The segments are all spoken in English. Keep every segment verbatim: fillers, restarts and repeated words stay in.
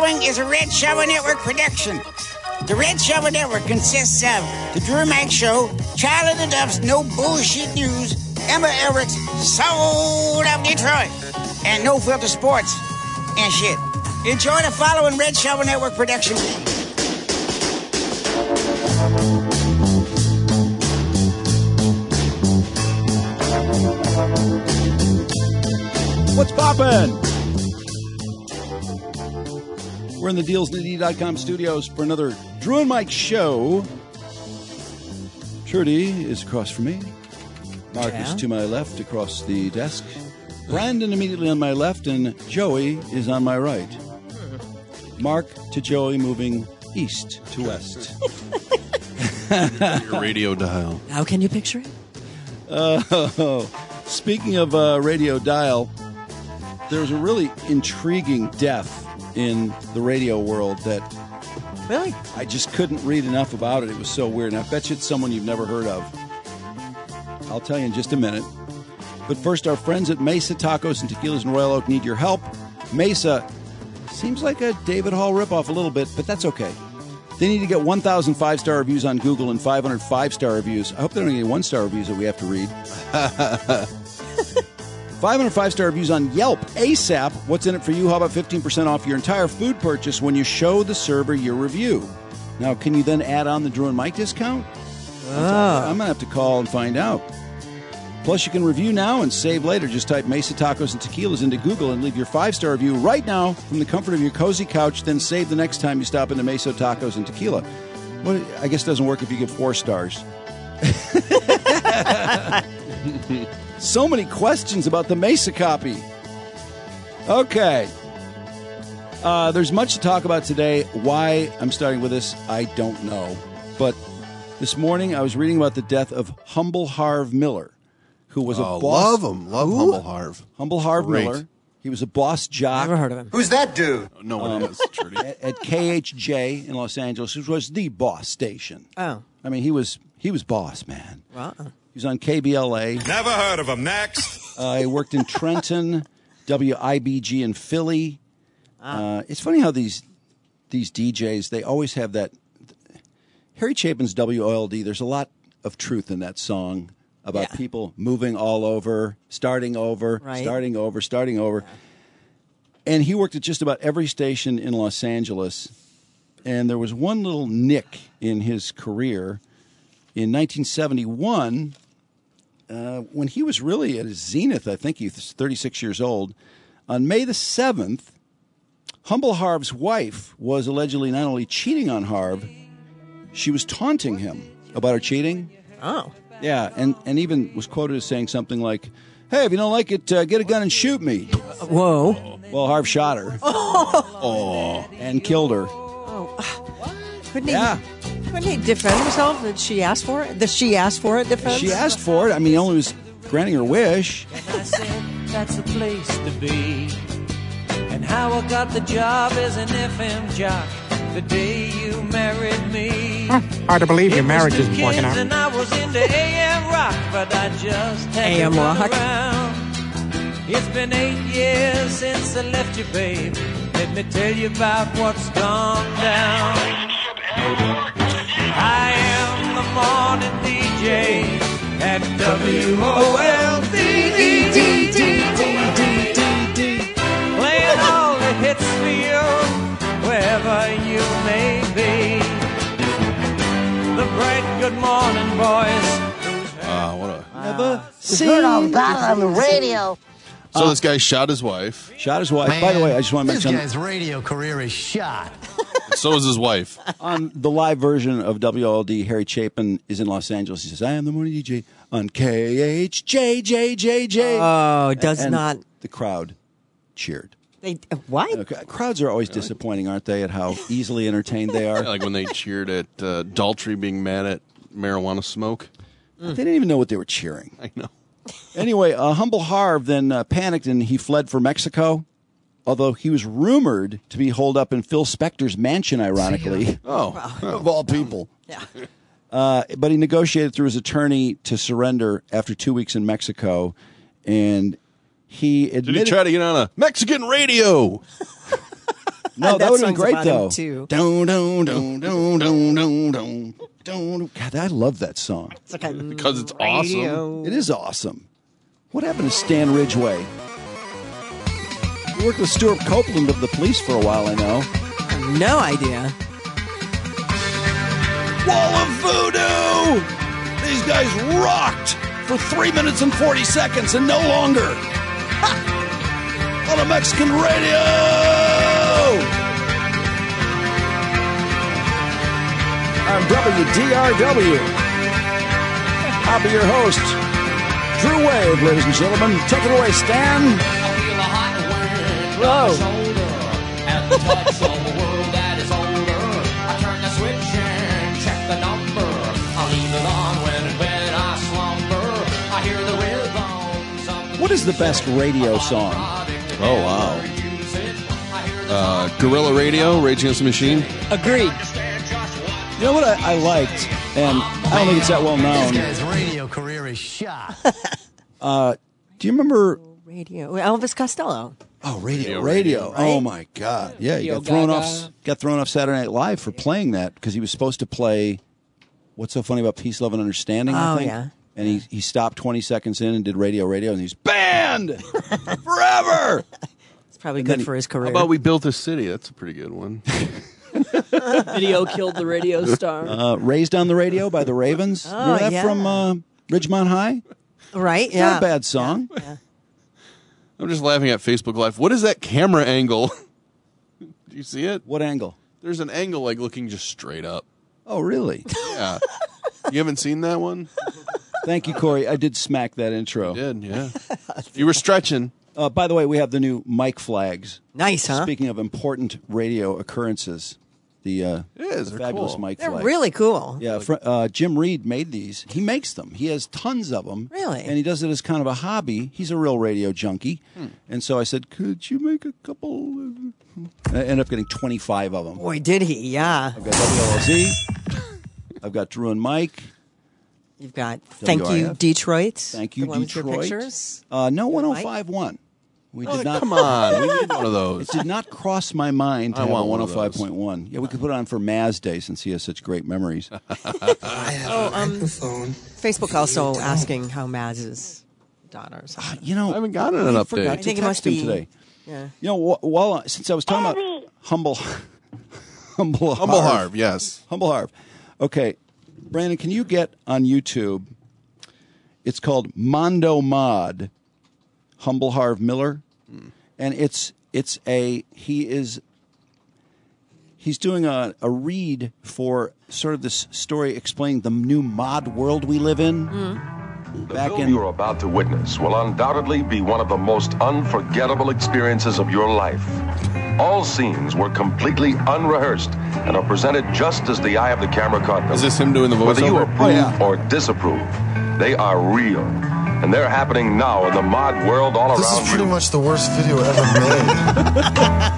following is a Red Shovel Network production. The Red Shovel Network consists of The Drew and Mike Show, Charlie the Duff's No Bullshit News, Emma Everett's Soul of Detroit, and No Filter Sports and shit. Enjoy the following Red Shovel Network production. What's poppin'? We're in the deals n d dot com studios for another Drew and Mike show. Trudy is across from me. Mark yeah. is to my left across the desk. Brandon immediately on my left, and Joey is on my right. Mark to Joey moving east to west. Your radio dial. How can you picture it? Uh, speaking of uh, radio dial, there's a really intriguing death in the radio world that really I just couldn't read enough about it. It was so weird, and I bet you it's someone you've never heard of. I'll tell you in just a minute. But first, our friends at Mesa Tacos and Tequilas in Royal Oak need your help. Mesa seems like a David Hall ripoff a little bit, but that's okay. They need to get one thousand five-star reviews on Google and five hundred five-star reviews. I hope they don't get any one-star reviews that we have to read. five hundred five-star reviews on Yelp ASAP. What's in it for you? How about fifteen percent off your entire food purchase when you show the server your review? Now, can you then add on the Drew and Mike discount? Oh. I'm going to have to call and find out. Plus, you can review now and save later. Just type Mesa Tacos and Tequilas into Google and leave your five-star review right now from the comfort of your cozy couch. Then save the next time you stop into Mesa Tacos and Tequila. Well, I guess it doesn't work if you give four stars. So many questions about the Mesa copy. Okay. Uh, there's much to talk about today. Why I'm starting with this, I don't know. But this morning I was reading about the death of Humble Harv Miller, who was oh, a boss. Love him. Love Ooh. Humble Harv. Humble Harv Great. Miller. He was a boss jock. Never heard of him. Who's that dude? No one Um, has, Trudy. at, at K H J in Los Angeles, which was the boss station. Oh. I mean, he was he was boss, man. Well, uh. He was on K B L A. Never heard of him. Next. Uh, he worked in Trenton, W I B G in Philly. Uh, it's funny how these these D Js, they always have that. Harry Chapin's W O L D, there's a lot of truth in that song about yeah. people moving all over, starting over, right. starting over, starting over. Yeah. And he worked at just about every station in Los Angeles. And there was one little nick in his career. In nineteen seventy-one, uh, when he was really at his zenith, I think he was thirty-six years old, on May the seventh, Humble Harv's wife was allegedly not only cheating on Harv, she was taunting him about her cheating. Oh. Yeah, and, and even was quoted as saying something like, hey, if you don't like it, uh, get a gun and shoot me. Uh, whoa. Well, Harv shot her. Oh. And killed her. Oh. Couldn't Yeah. he, couldn't he defend himself? Did she ask for it? Did she ask for it, defense? She asked for it. I mean, he only was granting her wish. And I said, that's the place to be. And how I got the job as an F M jock the day you married me. Huh, hard to believe your marriage isn't working out. And I was into A M rock, but I just had A M to run rock. around. It's been eight years since I left you, babe. Let me tell you about what's gone down. I am the morning D J at W O L D. Playing all the hits for you, wherever you may be. The bright good morning voice. Uh, what a... Never You heard all about it on the radio. So this guy shot his wife. Shot his wife. By the way, I just want to This mention guy's radio career is shot. So is his wife. on the live version of W O L D, Harry Chapin is in Los Angeles. He says, I am the morning D J on K H J J J J. Oh, does and not. The crowd cheered. They, uh, what? Okay. Crowds are always disappointing, aren't they, at how easily entertained they are? Like when they cheered at uh, Daltrey being mad at marijuana smoke. They didn't even know what they were cheering. I know. Anyway, uh, Humble Harv then uh, panicked and he fled for Mexico, although he was rumored to be holed up in Phil Spector's mansion, ironically. Oh, of all people. Yeah. Uh, but he negotiated through his attorney to surrender after two weeks in Mexico, and he admitted... Did he try to get on a Mexican radio? No, that, That would have been song's great, about him, though. too. Dun, dun, dun, dun, dun, dun, dun, dun. God, I love that song. It's like a Because it's radio. It is awesome. What happened to Stan Ridgway? He worked with Stuart Copeland of the Police for a while, I know. No idea. Wall of Voodoo! These guys rocked for three minutes and forty seconds and no longer. Ha! On a Mexican radio! I'm W D R W. I'll be your host, Drew Wave, ladies and gentlemen. Take it away, Stan. Whoa. At the touch of a world that is older, I turn the switch and check the number. I leave it on when and when I slumber. I hear the rhythms of the What is the best radio song? Oh, wow. Uh, Guerrilla Radio, Rage Against the Machine. Agreed. You know what I, I liked, and I don't think it's that well known. This guy's radio career is shot. Uh, do you remember? Radio. Elvis Costello. Oh, radio, Radio, radio! right? Oh my God! Yeah, he Radio got thrown Gaga. off. Got thrown off Saturday Night Live for playing that because he was supposed to play. What's so funny about Peace, Love, and Understanding? I Oh, think. yeah. And he he stopped twenty seconds in and did radio, radio, and he's banned forever. It's probably And then good he- for his How career. about We Built a City? That's a pretty good one. Video killed the radio star. Uh, Raised on the Radio by the Ravens. Oh, Remember that yeah. from uh, Ridgemont High? right? It's Yeah. not a bad song. I'm just laughing at Facebook Live. What is that camera angle? Do you see it? What angle? There's an angle like looking just straight up. Oh, really? Yeah. You haven't seen that one? Thank you, Corey. I did smack that intro. You did, yeah. You were stretching. Uh, by the way, we have the new mic flags. Nice, huh? Speaking of important radio occurrences, the, uh, It is, the they're fabulous cool. mic They're flags. really cool. Yeah, fr- uh, Jim Reed made these. He makes them. He has tons of them. Really? And he does it as kind of a hobby. He's a real radio junkie. Hmm. And so I said, could you make a couple? I ended up getting twenty-five of them. Boy, did he? Yeah. I've got W L Z. I've got Drew and Mike. You've got Thank W I You F. Detroit. Thank you, the one with your Detroit. pictures. Uh, no, Mike? one oh five point one. We Oh, did not. come on. We need one of those. It did not cross my mind to I have want a one one of oh those. five point one. Yeah, we could put it on for Maz Day since he has such great memories. Oh, um, Facebook also asking how Maz's daughters. Uh, you know, I haven't gotten an I update. forgot I to think it text must him be- today. Yeah. You know, wh- while since I was talking about humble, humble, Humble Harv. Harv, yes. Humble Harv. Okay, Brandon, can you get on YouTube? It's called Mondo Mod, Humble Harv Miller, and it's it's a he is he's doing a, a read for sort of this story explaining the new mod world we live in. The Back film in you're about to witness will undoubtedly be one of the most unforgettable experiences of your life. All scenes were completely unrehearsed and are presented just as the eye of the camera caught them. Is this him doing the Whether you voiceover? approve Oh, yeah. or disapprove, they are real. And they're happening now in the mod world all This around is pretty you. much the worst video ever made.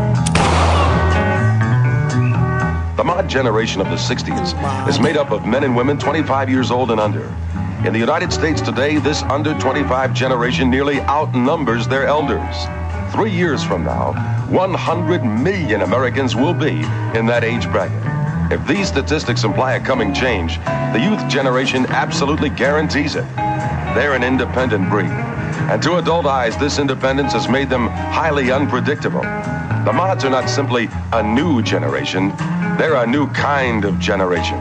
The mod generation of the sixties is made up of men and women twenty-five years old and under. In the United States today, this under twenty-five generation nearly outnumbers their elders. Three years from now, one hundred million Americans will be in that age bracket. If these statistics imply a coming change, the youth generation absolutely guarantees it. They're an independent breed. And to adult eyes, this independence has made them highly unpredictable. The mods are not simply a new generation, they're a new kind of generation.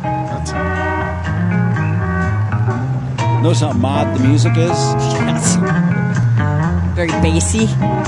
Notice how mod the music is. Yes. Very bassy.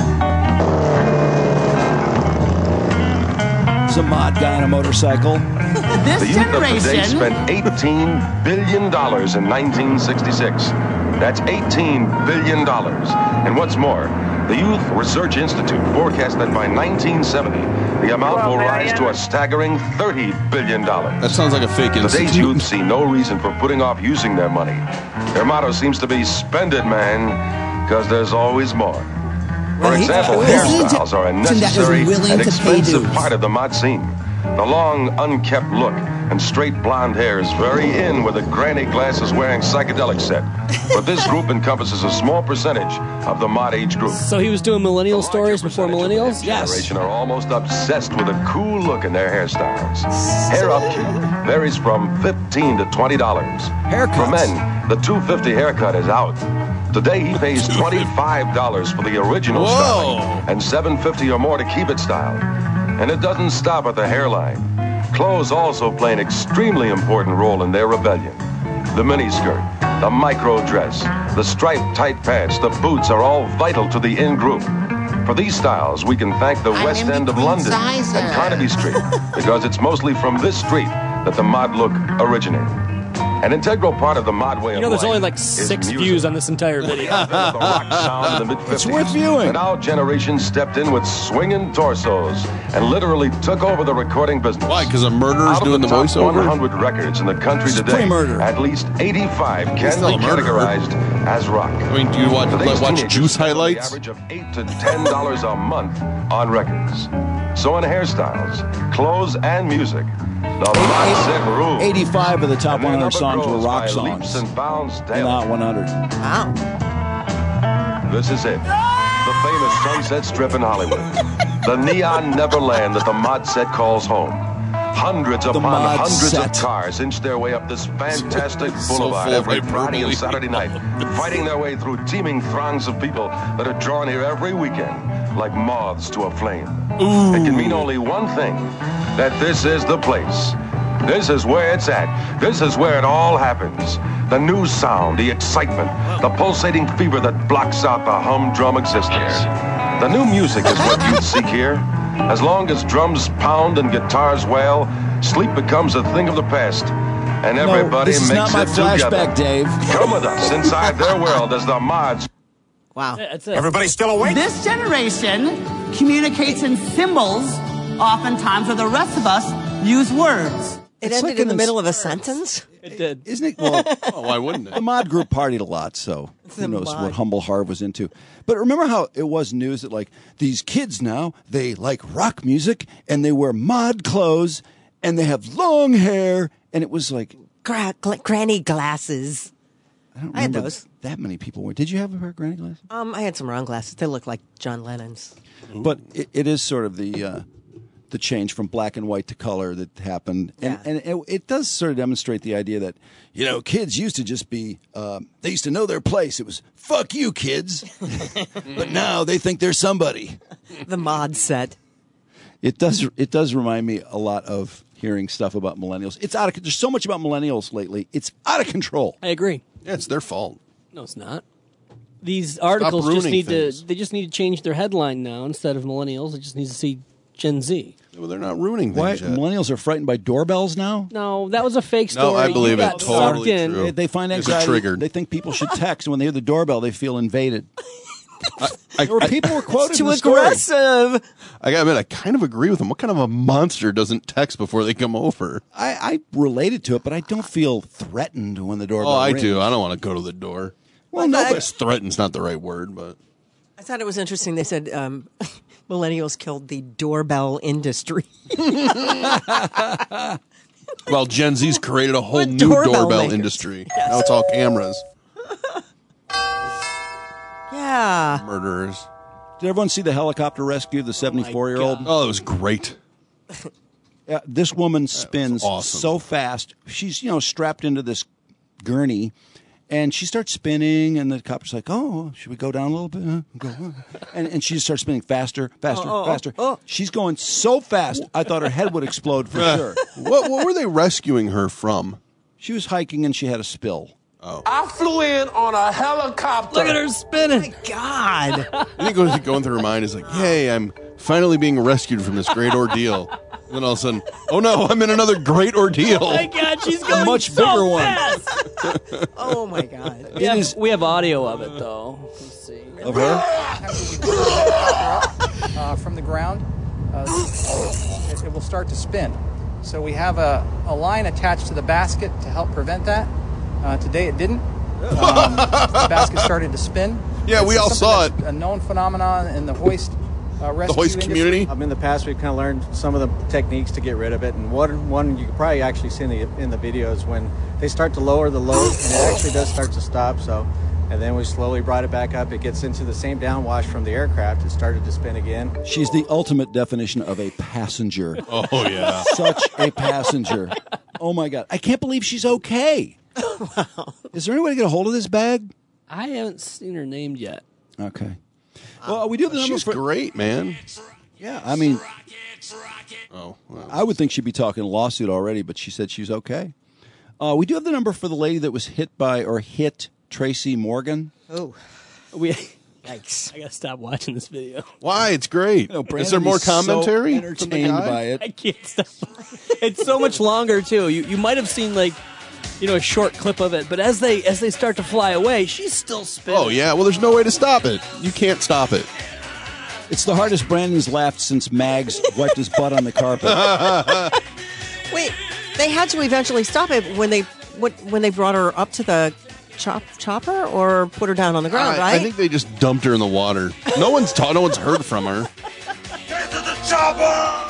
It's a mod guy on a motorcycle. The youth of today spent eighteen billion dollars in nineteen sixty-six. That's eighteen billion dollars. And what's more, the Youth Research Institute forecasts that by nineteen seventy, the amount will rise to a staggering thirty billion dollars. That sounds like a fake Today's institute. youth see no reason for putting off using their money. Their motto seems to be, spend it, man, because there's always more. For Well, he- example, well, hairstyles are a that was necessary willing and to pay expensive dues. part of the mod scene. The long, unkept look and straight blonde hair is very in with a granny glasses-wearing psychedelic set. But this group encompasses a small percentage of the mod age group. So he was doing millennial stories before millennials? Yes. Generation are almost obsessed with a cool look in their hairstyles. Hair upkeep varies from fifteen to twenty dollars. Haircuts. For men, the two fifty haircut is out. Today he pays twenty-five dollars for the original Whoa. styling and seven fifty or more to keep it styled. And it doesn't stop at the hairline. Clothes also play an extremely important role in their rebellion. The miniskirt, the micro dress, the striped tight pants, the boots are all vital to the in group. For these styles, we can thank the I'm West in End of between London sizes. and Carnaby Street, because it's mostly from this street that the mod look originated. An integral part of the mod way You of know, there's life only like is six music. views on this entire video. The rock sound in the mid fifties. It's worth viewing. And our generation stepped in with swinging torsos and literally took over the recording business. Why? Because a murderer's Out of doing the, the top voiceover? one hundred records in the country It's today, pre-murder. at least eighty-five can still be a murderer. categorized as rock. I mean, do you watch, Today's watch teenagers Juice spend on the highlights? average of eight to ten dollars a month on records. So in hairstyles, clothes, and music, the mod set rule. eighty-five of the top And their one hundred number songs were grows rock by songs. leaps and bounds In daily. that one hundred. Wow. This is it. The famous Sunset Strip in Hollywood. The neon neverland that the mod set calls home. Hundreds upon mod hundreds set. of cars inch their way up this fantastic So boulevard full of every Friday hyperbole. and Saturday night, fighting their way through teeming throngs of people that are drawn here every weekend like moths to a flame. It can mean only one thing, that this is the place. This is where it's at. This is where it all happens. The new sound, the excitement, the pulsating fever that blocks out the humdrum existence. The new music is what you'd seek here. As long as drums pound and guitars wail, sleep becomes a thing of the past. And everybody no, this is makes not my it flashback, together. Dave. Come with us inside their world as the mods. Wow. That's it. Everybody still awake? This generation communicates in symbols, oftentimes, where the rest of us use words. It It's ended like in an the middle ins- of a sentence? It did. Isn't it? Well, Oh, why wouldn't the it? mod group partied a lot, so who The knows mod. what Humble Harv was into. But remember how it was news that, like, these kids now, they like rock music, and they wear mod clothes, and they have long hair, and it was like, Gra- gl- granny glasses. I don't I had remember those. that many people were. Did you have a pair of granny glasses? Um, I had some round glasses. They look like John Lennon's. But it, it is sort of the uh, the change from black and white to color that happened, and Yeah. and it, it does sort of demonstrate the idea that, you know, kids used to just be um, they used to know their place. It was fuck you, kids, but now they think they're somebody. The mod set. It does it does remind me a lot of hearing stuff about millennials. It's out of there's so much about millennials lately. It's out of control. I agree. Yeah, it's their fault. No, it's not. These articles just ruining need things. to. They just need to change their headline now. Instead of millennials, it just needs to see Gen Z. Well, they're not ruining Why things yet. millennials are frightened by doorbells now? No, that was a fake No, story. I believe You it. got Totally sucked in. true. They, they find It's anxiety. triggered. They think people should text, and when they hear the doorbell, they feel invaded. I, Or I, people were quoted Too in the story. aggressive. I gotta admit, I kind of agree with them. What kind of a monster doesn't text before they come over? I, I related to it, but I don't feel threatened when the doorbell Oh, I rings. do. I don't want to go to the door. Well, no, I- but Threaten's not the right word, but I thought it was interesting. They said um, millennials killed the doorbell industry. well, Gen Z's created a whole We're new doorbell doorbell makers. industry. Now it's all cameras. Yeah. Murderers. did everyone see the helicopter rescue of the seventy-four-year-old? Oh, it was great. Uh, this woman spins awesome. so fast. She's, you know, strapped into this gurney, and she starts spinning, and the copter's like, oh, should we go down a little bit? Huh? Go, huh? And, and she starts spinning faster, faster, Oh, oh, faster. oh. She's going so fast, I thought her head would explode for sure. What what were they rescuing her from? She was hiking, and she had a spill. I flew in on a helicopter. Look at her spinning. God. I think what was going through her mind is like, "Hey, I'm finally being rescued from this great ordeal." And then all of a sudden, oh no, I'm in another great ordeal. Oh my God, she's going much so bigger one. fast. Oh, my God. We have, we have audio of it, though. Let's see. Of her? uh, from the ground, uh, it, it will start to spin. So we have a, a line attached to the basket to help prevent that. Uh, today it didn't. Um, the basket started to spin. Yeah, we It's all something saw that's it. A known phenomenon in the hoist uh, rescue the hoist industry. community? Um, in the past, we've kind of learned some of the techniques to get rid of it. And one, one you could probably actually see in the, in the videos when they start to lower the load, and it actually does start to stop. So, and then we slowly brought it back up. It gets into the same downwash from the aircraft. It started to spin again. She's the ultimate definition of a passenger. Oh, yeah. Such a passenger. Oh, my God. I can't believe she's okay. Wow. Is there any way to get a hold of this bag? I haven't seen her named yet. Okay. Well, we do have the number She's for... great, man. Yeah, I mean... Oh, well. I would think she'd be talking a lawsuit already, but she said she's okay. Uh, we do have the number for the lady that was hit by or hit Tracy Morgan. Oh. We... Yikes. I got to stop watching this video. Why? It's great. You know, Is Brandon there more is so commentary? from the entertained guy? by it. I can't stop. It's so much longer, too. You you might have seen, like, you know, a short clip of it, but as they as they start to fly away, she's still spinning. Oh, yeah. Well, there's no way to stop it. You can't stop it. It's the hardest Brandon's laughed since Mags wiped his butt on the carpet. Wait, they had to eventually stop it when they what, when they brought her up to the chop chopper or put her down on the ground, I, right? I think they just dumped her in the water. No one's ta- no one's heard from her. Get to the chopper!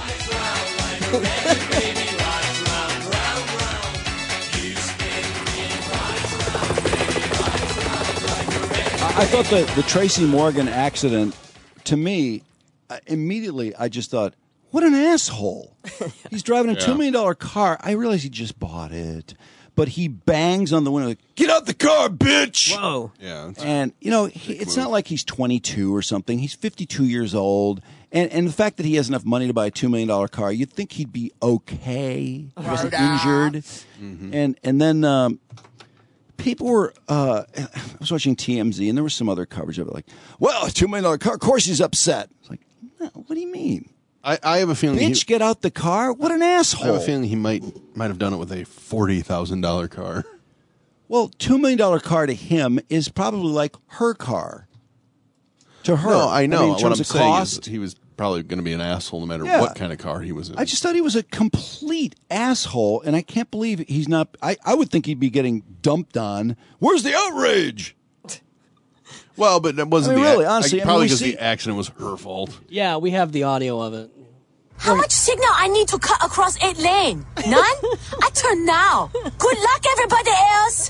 I thought the, the Tracy Morgan accident, to me, uh, immediately I just thought, what an asshole. He's driving a Yeah. two million dollars car. I realize he just bought it. But he bangs on the window, like, get out the car, bitch! Whoa. Yeah. it's- And, you know, he, it's not like he's twenty-two or something. He's fifty-two years old. And, and the fact that he has enough money to buy a two million dollars car, you'd think he'd be okay. He wasn't injured. And, and then um, people were, uh, I was watching T M Z, and there was some other coverage of it, like, well, a two million dollars car, of course he's upset. It's like, no, what do you mean? I, I have a feeling. Bitch, he, get out the car? What an asshole. I have a feeling he might might have done it with a forty thousand dollar car. Well, two million dollars car to him is probably like her car. To her. No, I know. mean, in what terms I'm of saying cost, is he was probably going to be an asshole no matter Yeah. what kind of car he was in. I just thought he was a complete asshole, and I can't believe he's not. I, I would think he'd be getting dumped on. Where's the outrage? well, but that wasn't I mean, the really, ac- honestly, I mean, probably we because see- the accident was her fault. Yeah, we have the audio of it. How much signal I need to cut across eight lane? None? I turn now. Good luck, everybody else.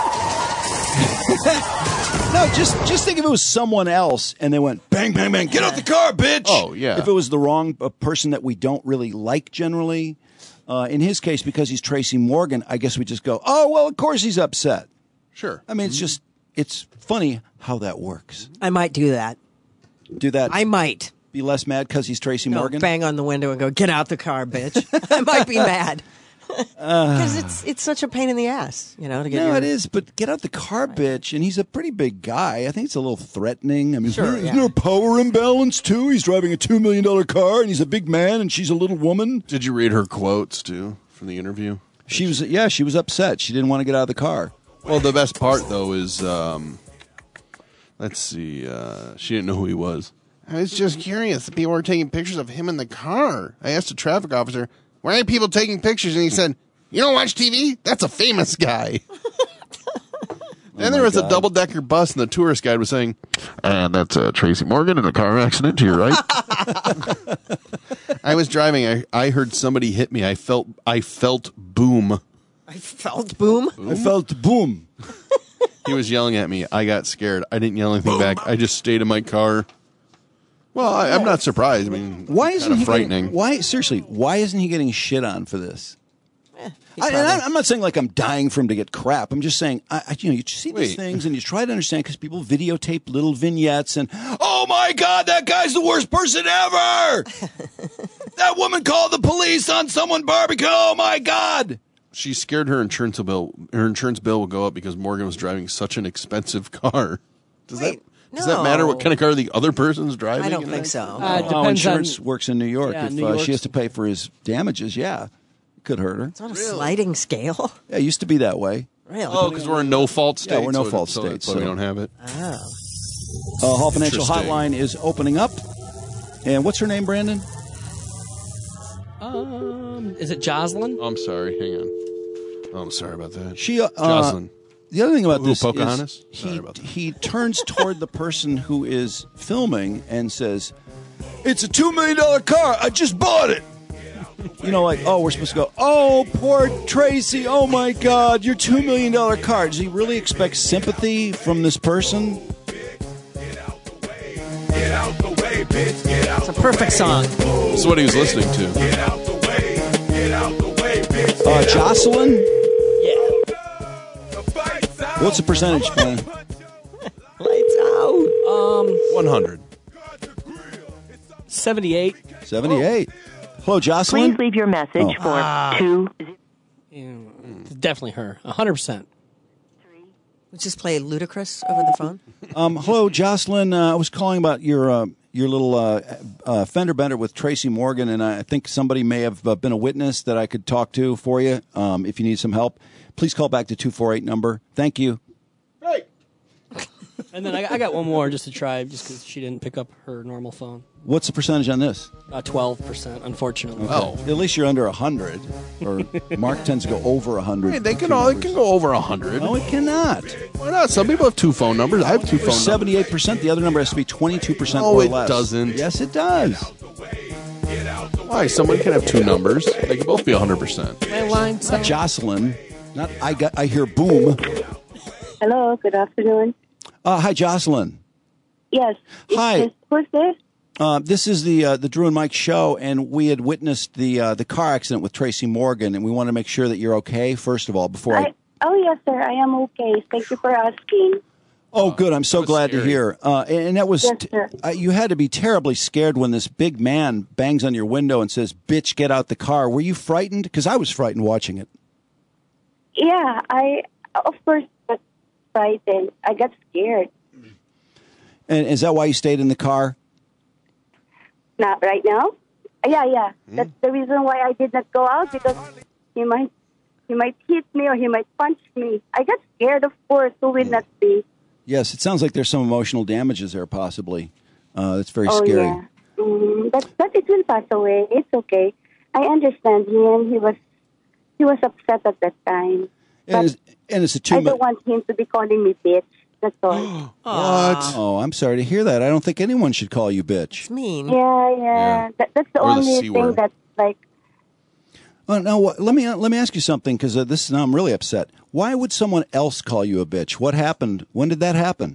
No, just just think if it was someone else, and they went bang, bang, bang, get out the car, bitch. Oh, yeah. If it was the wrong uh, person that we don't really like generally, uh, in his case, because he's Tracy Morgan, I guess we just go, oh well, of course he's upset. Sure. I mean, it's just it's funny how that works. I might do that. Do that. I might. Be less mad because he's Tracy No, Morgan? bang on the window and go, get out the car, bitch. I might be mad. Because it's it's such a pain in the ass, you know, to get No, your- it is, but get out the car, bitch. And he's a pretty big guy. I think it's a little threatening. I mean, Sure, isn't yeah. there a power imbalance, too? He's driving a two million dollars car, and he's a big man, and she's a little woman. Did you read her quotes, too, from the interview? She was, yeah, she was upset. She didn't want to get out of the car. Well, the best part, though, is, um, let's see, uh, she didn't know who he was. I was just curious. The people were taking pictures of him in the car. I asked a traffic officer, why are people taking pictures? And he said, you don't watch T V? That's a famous guy. Then there was God. a double-decker bus, and the tourist guide was saying, and that's uh, Tracy Morgan in a car accident to your right. I was driving. I, I heard somebody hit me. I felt I felt boom. I felt boom. I felt boom. He was yelling at me. I got scared. I didn't yell anything back. I just stayed in my car. Well, I, I'm not surprised. I mean, Why it's isn't kind he of frightening. Getting, why seriously? Why isn't he getting shit on for this? He's I, and probably- I, I'm not saying like I'm dying for him to get crap. I'm just saying, I, I, you know, you see these Wait. things and you try to understand because people videotape little vignettes and, oh my God, that guy's the worst person ever. That woman called the police on someone barbecue. Oh my God. She scared her insurance bill. Her insurance bill will go up because Morgan was driving such an expensive car. Does Wait, that does that matter? What no. kind of car the other person's driving? I don't in think that? so. Uh, it Oh, depends insurance on- works in New York. Yeah, if New uh, she York's- has to pay for his damages, yeah, it could hurt her. It's on a sliding scale. Yeah, it used to be that way. Really? Oh, because we're a no-fault state. Yeah, we're no so- fault so state, that's why we so- don't have it. Oh. Uh, Hall Financial Interesting. Hotline is opening up. And what's her name, Brandon? Um, is it Jocelyn? Oh, I'm sorry. Hang on. Oh, I'm sorry about that. She, uh, Jocelyn. The other thing about Ooh, this Pocahontas? is Sorry he, about that. he turns toward the person who is filming and says, It's a two million dollars car. I just bought it. You know, like, oh, we're supposed to go, oh, poor Tracy. Oh, my God, your two million dollars car. Does he really expect sympathy from this person? It's a perfect song. That's what he was listening to. Uh, Jocelyn? Yeah. What's the percentage, man? Lights out. Um, one hundred. seventy-eight. seventy-eight. Hello, Jocelyn? Please leave your message Oh. for Ah. two. Yeah, it's definitely her. one hundred percent. We just play Ludacris over the phone. Um, hello, Jocelyn. Uh, I was calling about your uh, your little uh, uh, fender bender with Tracy Morgan, and I think somebody may have uh, been a witness that I could talk to for you. Um, if you need some help, please call back to two four eight number. Thank you. Hey. And then I, I got one more just to try, just because she didn't pick up her normal phone. What's the percentage on this? Uh, twelve percent, unfortunately. Oh, at least you're under one hundred. Or Mark tends to go over one hundred. Hey, they can all, it can go over one hundred. No, it cannot. Why not? Some people have two phone numbers. I have two phone numbers. seventy-eight percent. The other number has to be twenty-two percent No, or it less. doesn't. Yes, it does. Why? Someone can have two numbers. They can both be one hundred percent. It's not Jocelyn. Not I got. I hear boom. Hello, good afternoon. Uh, hi, Jocelyn. Yes. Hi. Is, who's this? Uh, this is the uh, the Drew and Mike show, and we had witnessed the uh, the car accident with Tracy Morgan, and we want to make sure that you're okay. First of all, before I, I oh yes, sir. I am okay. Thank you for asking. oh, good, I'm so glad to hear. Uh, and, and that was Yes, sir. uh, you had to be terribly scared when this big man bangs on your window and says, "Bitch, get out the car." Were you frightened? Because I was frightened watching it. Yeah, I of course got frightened. I got scared. And is that why you stayed in the car? Not right now. Yeah, yeah. That's the reason why I did not go out, because he might he might hit me or he might punch me. I got scared, of course. Who will not be? Yes, it sounds like there's some emotional damages there, possibly. Uh, that's very oh scary. yeah. Mm, but but it will pass away. It's okay. I understand him. He was he was upset at that time. And it's, and it's a two. I don't want him to be calling me bitch. That's all. What? Oh, I'm sorry to hear that. I don't think anyone should call you bitch. It's mean. Yeah, yeah. That, that's the Or the only C thing word. that's like. Oh, now, what, let me uh, let me ask you something, because uh, this now I'm really upset. Why would someone else call you a bitch? What happened? When did that happen?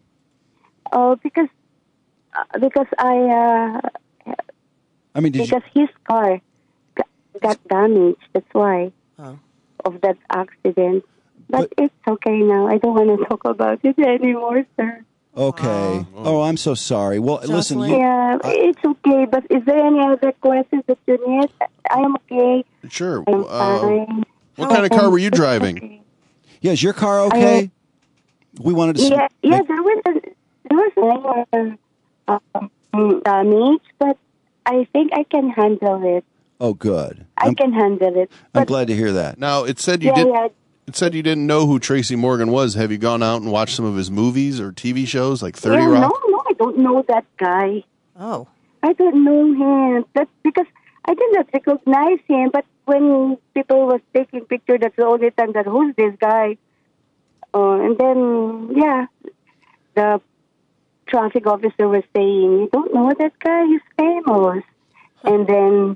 Oh, because uh, because I uh, I mean, did because his car got, got damaged. That's why Oh. of that accident. But, it's okay now. I don't want to talk about it anymore, sir. you? Okay. Oh, I'm so sorry. Well, listen. You, yeah, it's okay. But is there any other questions that you need? I am okay. Sure. I'm Uh, fine. what kind of car were you driving? yeah, is your car okay? we wanted to. Yeah, yeah. There was a, there was a um, damage, but I think I can handle it. Oh, good. I I'm, can handle it. I'm glad to hear that. Now, it said you Yeah, did. yeah. It said you didn't know who Tracy Morgan was. Have you gone out and watched some of his movies or T V shows like thirty yeah, Rock? No, no, I don't know that guy. Oh. I don't know him. That's because I did not recognize him. But when people was taking pictures, that's the only time that who's this guy. Uh, and then, yeah, the traffic officer was saying, you don't know that guy? He's famous. And then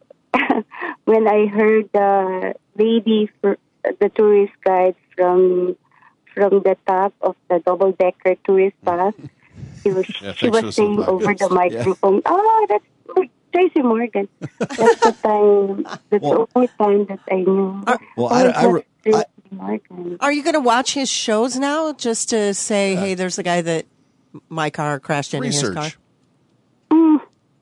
when I heard the lady, for, the tourist guide from from the top of the double-decker tourist bus, she was, Yeah, she thanks for was the saying supply. over the Yeah. microphone, oh, that's Tracy Morgan. That's the time, that's the only time that I knew. Well, Oh, I, I, that's re- Tracy I, Morgan. Are you going to watch his shows now just to say, hey, there's the guy that my car crashed into his car? Research. Mm,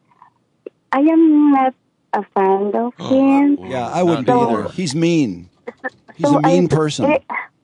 I am not a fan of him. yeah, I wouldn't be So- either. He's mean. He's so a mean I- person.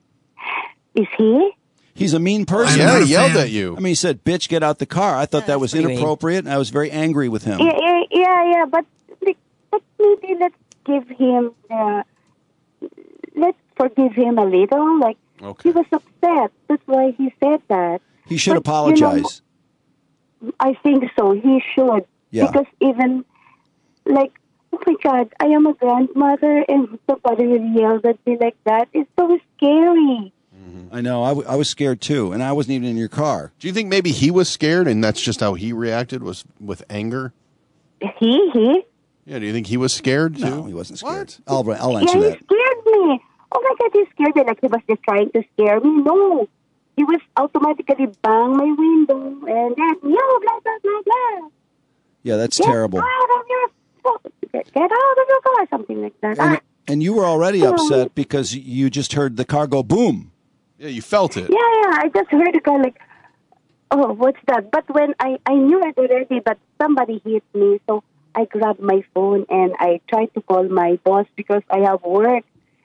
Is he? He's a mean person. Yeah, he yelled at you. I mean, he said, "Bitch, get out the car." I thought that was pretty mean. inappropriate, and I was very angry with him. Yeah, yeah, yeah, yeah, but, but maybe let's give him the, let's forgive him a little. Like, Okay. he was upset. That's why he said that. He should But, apologize. You know, I think so. He should. Yeah. Because even, like, oh my God, I am a grandmother and somebody will yell at me like that. It's so scary. I know. I, w- I was scared too, and I wasn't even in your car. Do you think maybe he was scared and that's just how he reacted, was with anger? He, he? Yeah, do you think he was scared too? No, he wasn't scared. I'll, I'll Yeah, answer he that. scared me. Oh my God, he scared me. Like he was just trying to scare me. No. He was automatically bang my window and then, yo, blah, blah, blah, blah. Yeah, that's Get terrible. out of your, get, get out of your car, something like that. And, Ah, and you were already upset because you just heard the car go boom. Yeah, you felt it. yeah, yeah, I just heard the guy like, oh, what's that? But when I, I knew it already, but somebody hit me, so I grabbed my phone and I tried to call my boss because I have work.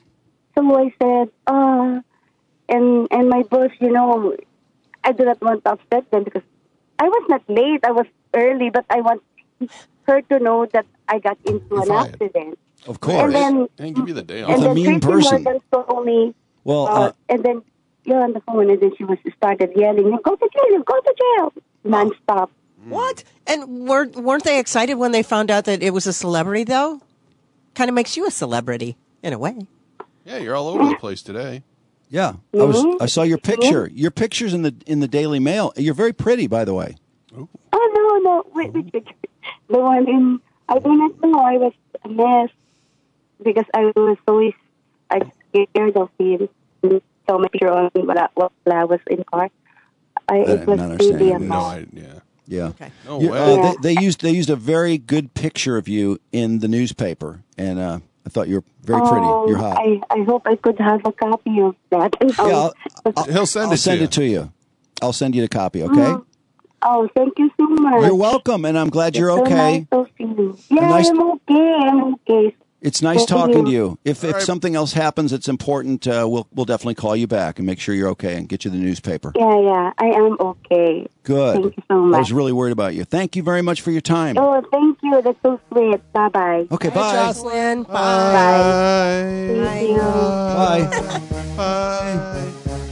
So I said, uh, and and my boss, you know, I do not want to upset them because I was not late. I was early, but I want her to know that I got into an Fired. accident. Of course. And then, And give you the day off. and With a then mean Tracy person. Morgan told me, Well, uh, uh, and then you're on the phone, and then she was started yelling, "Go to jail! Go to jail!" nonstop. What? And weren't weren't they excited when they found out that it was a celebrity? Though, kind of makes you a celebrity in a way. Yeah, you're all over the place today. yeah, I was. Mhm. I saw your picture. Your picture's in the in the Daily Mail. You're very pretty, by the way. Oh no, no, wait, wait, wait. The one in I do not know. I was a mess because I was always I scared of him. So my picture on when I, while I was in car. I, I it did was not understand really it. a No, mess. I, yeah. Yeah. Okay. No You- way. uh, Yeah. they, they used they used a very good picture of you in the newspaper, and uh, I thought you were very pretty. Oh, You're hot. I, I hope I could have a copy of that. yeah, I'll, I'll, He'll send I'll it send to you. it to you. I'll send you the copy. Okay. Mhm. Oh, thank you so much. You're welcome, and I'm glad you're It's so okay. nice to see you. Yeah, nice- I'm okay. I'm okay. It's nice Thank talking you. to you. If if right. something else happens that's important, uh, we'll we'll definitely call you back and make sure you're okay and get you the newspaper. Yeah, yeah, I am okay. Good. Thank you so I much. was really worried about you. Thank you very much for your time. Oh, thank you. That's so sweet. Bye bye. Okay, Hey, bye. Jocelyn. Bye. Bye. Bye. Thank you. Bye. Bye.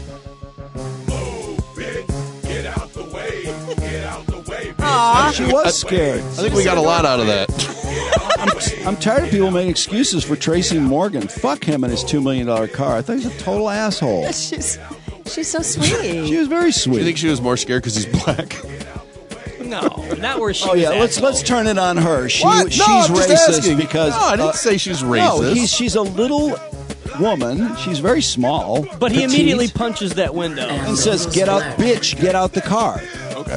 Get out the way. Get out the way. She was scared. I think we got a lot out of that. I'm, I'm tired of people making excuses for Tracy Morgan. Fuck him and his two million dollar car. I thought he was a total asshole. She's she's so sweet. She was very Do you sweet. think she was more scared because he's black? No, not where she Oh was yeah, let's asshole. let's turn it on her. She What? No, she's I'm just racist asking. because No, I didn't uh, say she's no, racist. he's, she's a little woman. She's very small, But he petite, immediately punches that window. and says, "Get out, bitch! Get out the car." Okay.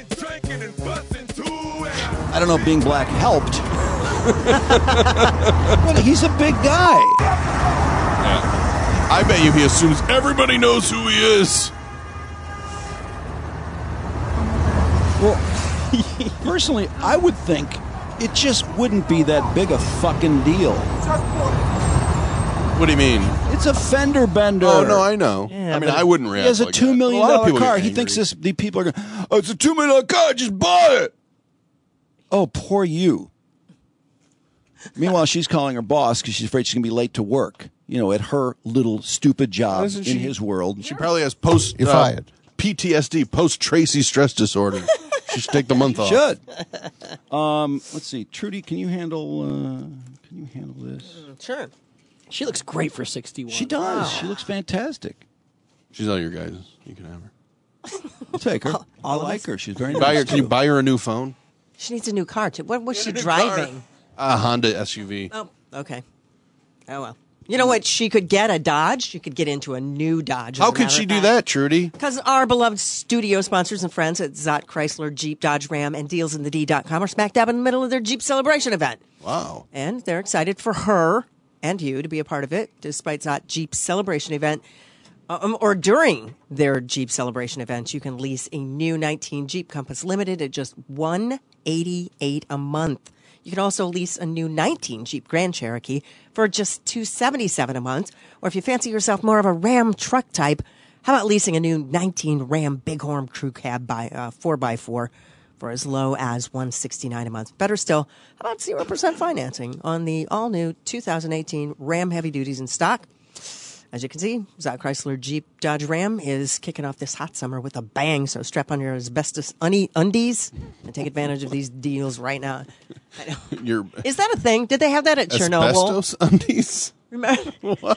I don't know if being black helped. But he's a big guy. I bet you he assumes everybody knows who he is. Well, personally, I would think it just wouldn't be that big a fucking deal. What do you mean? It's a fender bender. Oh, no, I know. Yeah, I mean, but I wouldn't react He has a like two that. million A lot of dollar people get car. He angry. thinks this. The people are going. Oh, it's a two million dollar car. Just buy it. Oh, poor you. Meanwhile, she's calling her boss because she's afraid she's going to be late to work. You know, at her little stupid job Isn't in she- his world. She probably has post You're uh, fired. P T S D, post Tracy stress disorder. She should take the month off. Should. Um, let's see, Trudy, can you handle? Uh, can you handle this? Sure. She looks great for sixty-one. She does. She looks fantastic. She's all your guys. You can have her. I'll take her. I all of like us? her. She's very Buy her, nice. can you too. buy her a new phone? She needs a new car too. What was she a new driving? A Honda S U V. Oh, okay. Oh well. You know what? She could get a Dodge. She could get into a new Dodge. How could she do that, Trudy? Because our beloved studio sponsors and friends at Zott Chrysler, Jeep, Dodge, Ram, and deals in the D dot com are smack dab in the middle of their Jeep celebration event. Wow. And they're excited for her and you to be a part of it, despite Zott Jeep's celebration event. Um, or during their Jeep celebration event, you can lease a new nineteen Jeep Compass Limited at just one hundred eighty-eight dollars a month. You can also lease a new nineteen Jeep Grand Cherokee for just two hundred seventy-seven dollars a month. Or if you fancy yourself more of a Ram truck type, how about leasing a new nineteen Ram Bighorn Crew Cab by uh, four by four for as low as one hundred sixty-nine dollars a month? Better still, how about zero percent financing on the all-new two thousand eighteen Ram Heavy Duties in stock? As you can see, Zott Chrysler Jeep Dodge Ram is kicking off this hot summer with a bang. So strap on your asbestos uni- undies and take advantage of these deals right now. I know. Your Is that a thing? Did they have that at Chernobyl? asbestos undies? Remember? What?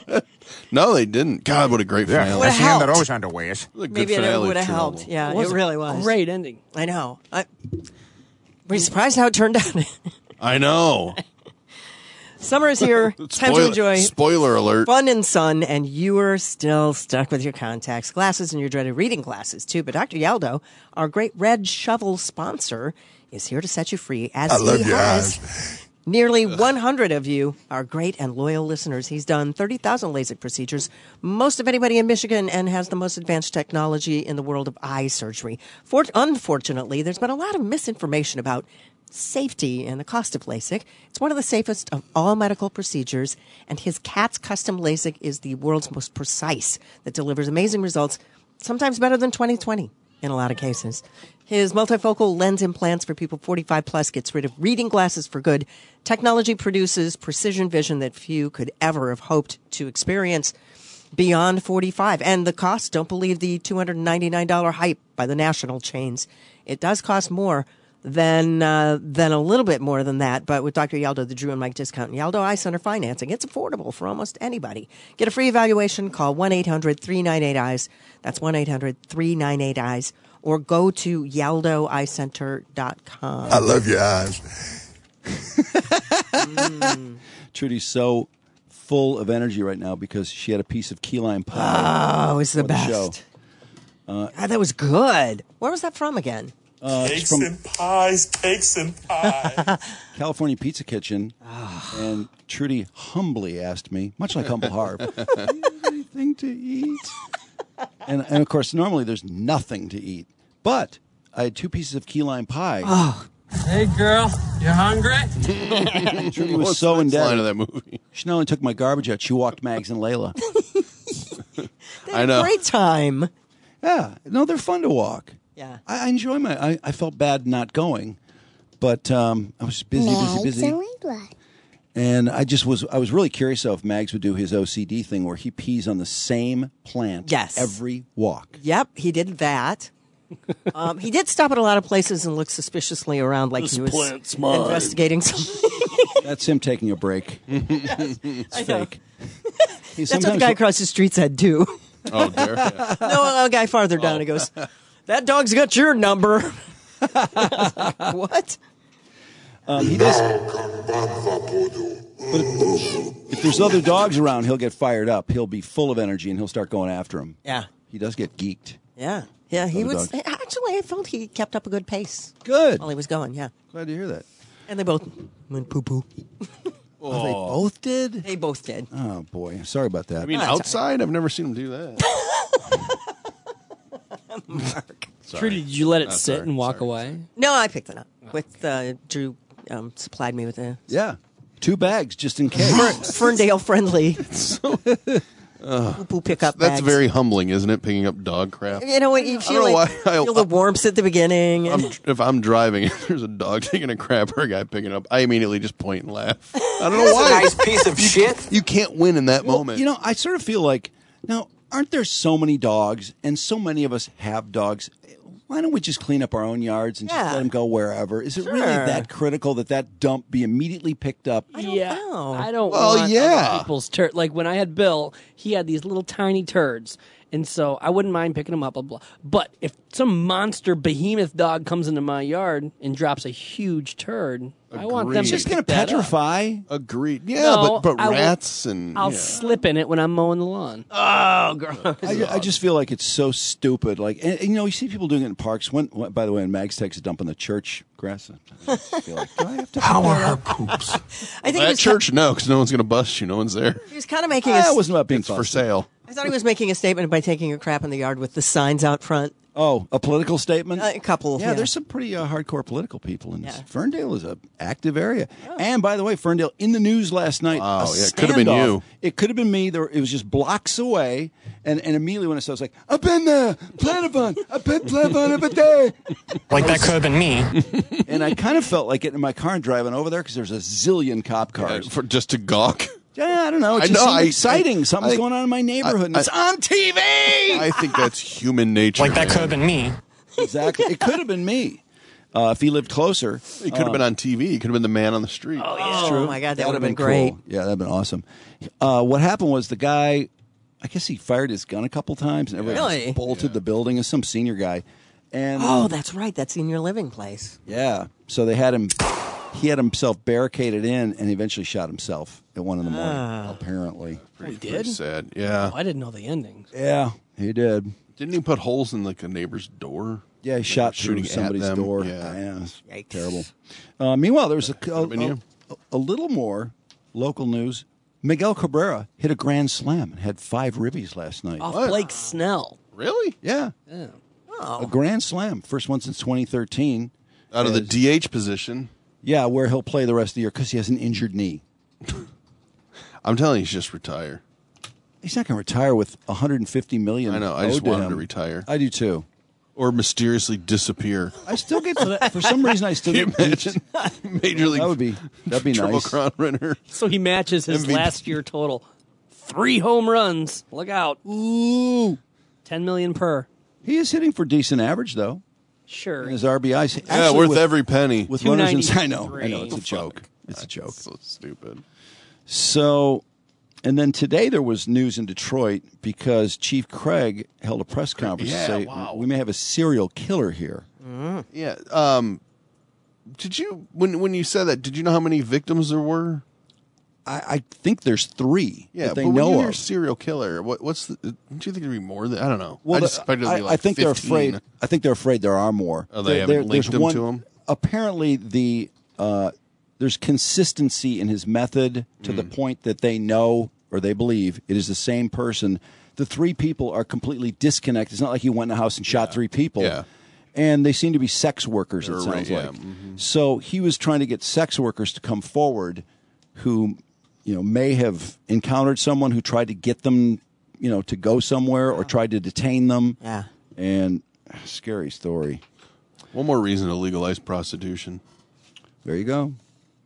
No, they didn't. God, what a great Yeah, finale. that's the end of helped. those underwears. What a good Maybe it finale would have of helped. Chernobyl. Yeah, It it, was a really was. Great ending. I know. I, were you surprised how it turned out? I know. Summer is here. Time to Spoil- enjoy Spoiler alert. fun and sun, and you are still stuck with your contacts, glasses, and your dreaded reading glasses, too. But Doctor Yaldo, our great Red Shovel sponsor, is here to set you free, as I he love your has eyes. nearly one hundred of you are great and loyal listeners. He's done thirty thousand LASIK procedures, most of anybody in Michigan, and has the most advanced technology in the world of eye surgery. For- unfortunately, there's been a lot of misinformation about safety and the cost of LASIK. It's one of the safest of all medical procedures, and his CATS custom LASIK is the world's most precise that delivers amazing results, sometimes better than twenty twenty in a lot of cases. His multifocal lens implants for people forty-five plus gets rid of reading glasses for good. Technology produces precision vision that few could ever have hoped to experience beyond forty-five. And the cost, don't believe the two hundred ninety-nine dollars hype by the national chains. It does cost more than uh, than a little bit more than that, but with Doctor Yaldo, the Drew and Mike discount, and Yaldo Eye Center financing, it's affordable for almost anybody. Get a free evaluation. Call one eight hundred three nine eight eyes. That's one eight hundred three nine eight eyes. Or go to yaldo eye center dot com. I love your eyes. mm. Trudy's so full of energy right now because she had a piece of key lime pie. Oh, it's the for best. show. Uh, God, that was good. Where was that from again? Uh, it's Cakes from and pies, cakes and pies. California Pizza Kitchen, and Trudy humbly asked me, much like Humble Harv, "Do you have anything to eat?" And, and of course, normally there's nothing to eat, but I had two pieces of key lime pie. Oh. Hey, girl, you hungry? Trudy was What's so the next indebted. line of that movie? She not only took my garbage out, she walked Mags and Layla. I know. Great time. Yeah, no, they're fun to walk. Yeah. I, I enjoy my. I, I felt bad not going, but um, I was just busy, busy, busy. And I just was. I was really curious though if Mags would do his O C D thing where he pees on the same plant. Yes. Every walk. Yep, he did that. um, he did stop at a lot of places and look suspiciously around like This he was plant's mine. investigating something. That's him taking a break. It's I know. fake. He That's what the sometimes- guy across the street said too. Oh, dear. Yeah. No, a guy farther down. He goes, "That dog's got your number." What? Um, he does. But if, if there's other dogs around, he'll get fired up. He'll be full of energy and he'll start going after him. Yeah. He does get geeked. Yeah, yeah. He Other was dogs. actually. I felt he kept up a good pace Good. while he was going. Yeah, Glad to hear that. and they both went poo poo. Oh, they both did? They both did. Oh, boy. Sorry about that. I mean, Oh, that's outside, I've never seen him do that. Mark. Sorry. Trudy, did you let it Oh, sit sorry, and walk sorry. away? No, I picked it up with uh, Drew. Um, supplied me with a Yeah. Two bags just in case. Ferndale friendly poo poo pickup. That's bags. very humbling, isn't it? Picking up dog crap. You know what? You I feel don't know like why I- feel the warmth at the beginning. I'm, if I'm driving and there's a dog taking a crap or a guy picking it up, I immediately just point and laugh. I don't know That's why. a nice piece of shit. You can't win in that Well, moment. you know, I sort of feel like, now, aren't there so many dogs, and so many of us have dogs? Why don't we just clean up our own yards and just Yeah. let them go wherever? Is it really Sure. that critical that that dump be immediately picked up? I don't yeah, know. I don't Well, want yeah. other people's turd. Like when I had Bill, he had these little tiny turds, and so I wouldn't mind picking them up. Blah, blah. But if some monster behemoth dog comes into my yard and drops a huge turd, I want them Agreed. to Just going to pick that up. petrify? Agreed. Yeah, No, but, but I will- rats and I'll yeah. slip in it when I'm mowing the lawn. Oh, gross. I, I just feel like it's so stupid. Like, and, and, you know, you see people doing it in parks. When, when, by the way, when Mags takes a dump in the church grass, I just feel like, do I have to? How are her poops? I think he At was, church, no, because no one's going to bust you. No one's there. he was kind of making. Ah, a, it wasn't about being It's for fussy. sale. I thought he was making a statement by taking a crap in the yard with the signs out front. Oh, a political statement? Uh, a couple. Yeah, Yeah, there's some pretty uh, hardcore political people in this. Yeah. Ferndale is an active area. And by the way, Ferndale in the news last night. Wow, a yeah, it could have been standoff. you. It could have been me. There, it was just blocks away. And, and immediately when I saw it, I was like, I've been there. Planavon. I've been Planavon over there. Like that could have been me. And I kind of felt like getting in my car and driving over there because there's a zillion cop Uh, cars. for, just to gawk. Yeah, I don't know. It I just know, seemed I- exciting. I- Something's I- going on in my neighborhood. and I- it's on T V. I think that's human nature. Like that man. could have been me. Exactly. It could have been me. Uh, if he lived closer, He could have uh, been on T V. He could have been the man on the street. Oh, yeah. Oh, my God, that That'd would have been cool. great. Yeah, that'd have been awesome. Uh, what happened was the guy, I guess he fired his gun a couple times and everybody Really? bolted the building. As some senior guy, and Oh, that's right. That's in your living place. yeah, so they had him. He had himself barricaded in, and he eventually shot himself at one in the morning. Ah. Apparently, Pretty, He did? pretty sad. Yeah. Oh, I didn't know the ending. yeah, he did. Didn't he put holes in like a neighbor's door? Yeah, he shot through Shooting at somebody's them. door. Yeah. Yeah, it's Yikes. terrible. Uh, meanwhile, there was a, a, been you. a, a little more local news. Miguel Cabrera hit a grand slam and had five ribbies last night. Off What? Blake Snell. Really? Yeah, Yeah. Oh. a grand slam, first one since twenty thirteen. Out of the As- D H position. Yeah, where he'll play the rest of the year because he has an injured knee. I'm telling you, he's just retire. He's not going to retire with one hundred fifty million dollars. I know. I just owed to want him him to retire. I do too. Or mysteriously disappear. I still get for some reason I still Can you get imagine? Major League That would be that'd be Triple nice. Crown winner. So he matches his M V P. last year total. Three home runs. Look out. Ooh, ten million per. he is hitting for decent average though. Sure. And his R B Is, Yeah, actually, worth with, every penny. with runners inside. I know, I know, it's a Fuck. joke. It's a joke. So stupid. So, and then today there was news in Detroit because Chief Craig held a press conference Yeah, to say wow. we may have a serial killer here. Yeah. Um, did you when when you said that? Did you know how many victims there were? I, I think there's three Yeah, that they but when know you hear of. serial killer, what what's the? Don't you think there'd be more? Than, I don't know. Well, I the- just expected it to I, be like I think they're fifteen. afraid. I think they're afraid there are more. Oh, they There- haven't there- linked there's them one- to him? Apparently, the uh, there's consistency in his method to Hmm. the point that they know or they believe it is the same person. The three people are completely disconnected. It's not like he went in a house and shot three people. Yeah. And they seem to be sex workers, They're it sounds right, yeah. like. Mhm. So he was trying to get sex workers to come forward who, you know, may have encountered someone who tried to get them, you know, to go somewhere or tried to detain them. Yeah. And scary story. One more reason to legalize prostitution. There you go.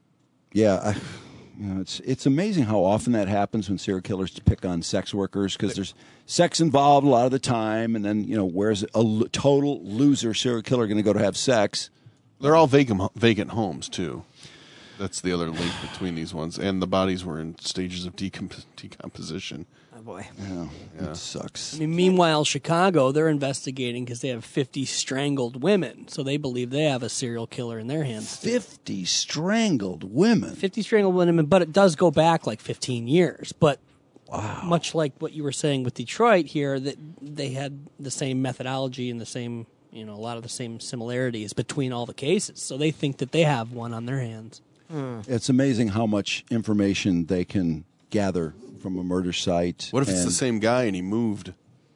Yeah, I, you know, it's it's amazing how often that happens when serial killers pick on sex workers because there's sex involved a lot of the time, and then you know where's a l- total loser serial killer going to go to have sex? They're all vacant vacant homes too. That's the other link between these ones, and the bodies were in stages of decomp- decomposition. Oh, boy. Yeah, Yeah. it sucks. I mean, meanwhile, Chicago, they're investigating because they have fifty strangled women. So they believe they have a serial killer in their hands. Fifty strangled women. fifty strangled women, but it does go back like fifteen years. But much like what you were saying with Detroit here, that they had the same methodology and the same, you know, a lot of the same similarities between all the cases. So they think that they have one on their hands. It's amazing how much information they can gather from a murder site. What if it's the and- same guy and he moved?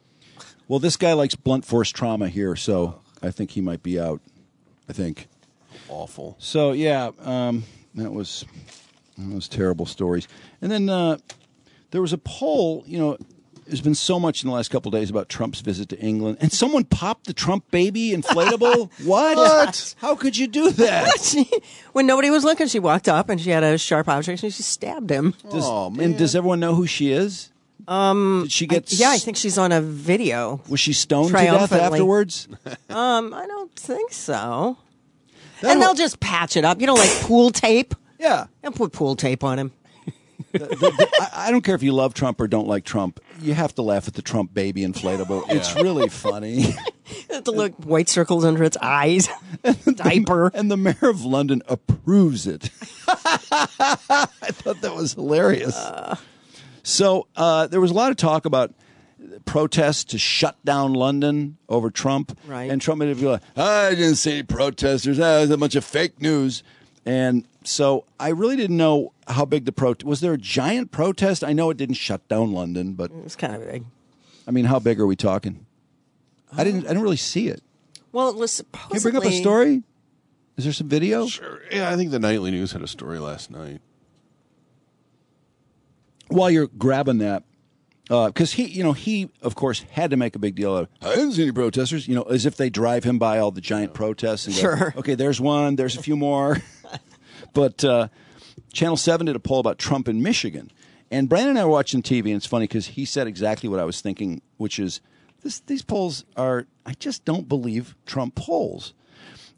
Well, this guy likes blunt force trauma here, so I think he might be out. I think. Awful. So yeah, um, that was that was terrible stories. And then uh, there was a poll. You know, there's been so much in the last couple of days about Trump's visit to England, and someone popped the Trump baby inflatable. What? What? How could you do that? When nobody was looking, she walked up and she had a sharp object and she stabbed him. Does, Oh, man. And does everyone know who she is? Um, Did she get? I- yeah, I think she's on a video. Was she stoned to death Triumphantly. afterwards? Um, I don't think so. That and they'll whole- just patch it up. You know, like pool tape. Yeah. And put pool tape on him. The- the- I, I don't care if you love Trump or don't like Trump. You have to laugh at the Trump baby inflatable. It's really funny. To look white circles under its eyes. Diaper. And the mayor of London approves it. I thought that was hilarious. So uh, there was a lot of talk about protests to shut down London over Trump. Right. And Trump made it feel like, I didn't see any protesters. Ah, it was a bunch of fake news. And so I really didn't know how big the protest was. There a giant protest? I know it didn't shut down London, but It was kind of big. I mean, how big are we talking? I didn't. I didn't really see it. Well, it was Can supposedly. you bring up a story? Is there some video? Sure. Yeah, I think the Nightly News had a story last night. While you're grabbing that, because he, you know, he of course had to make a big deal of. I didn't see any protesters. You know, as if they drive him by all the giant protests and go, Sure. okay, there's one. There's a few more. But uh, Channel Seven did a poll about Trump in Michigan, and Brandon and I were watching T V, and it's funny because he said exactly what I was thinking, which is this, these polls are. I just don't believe Trump polls.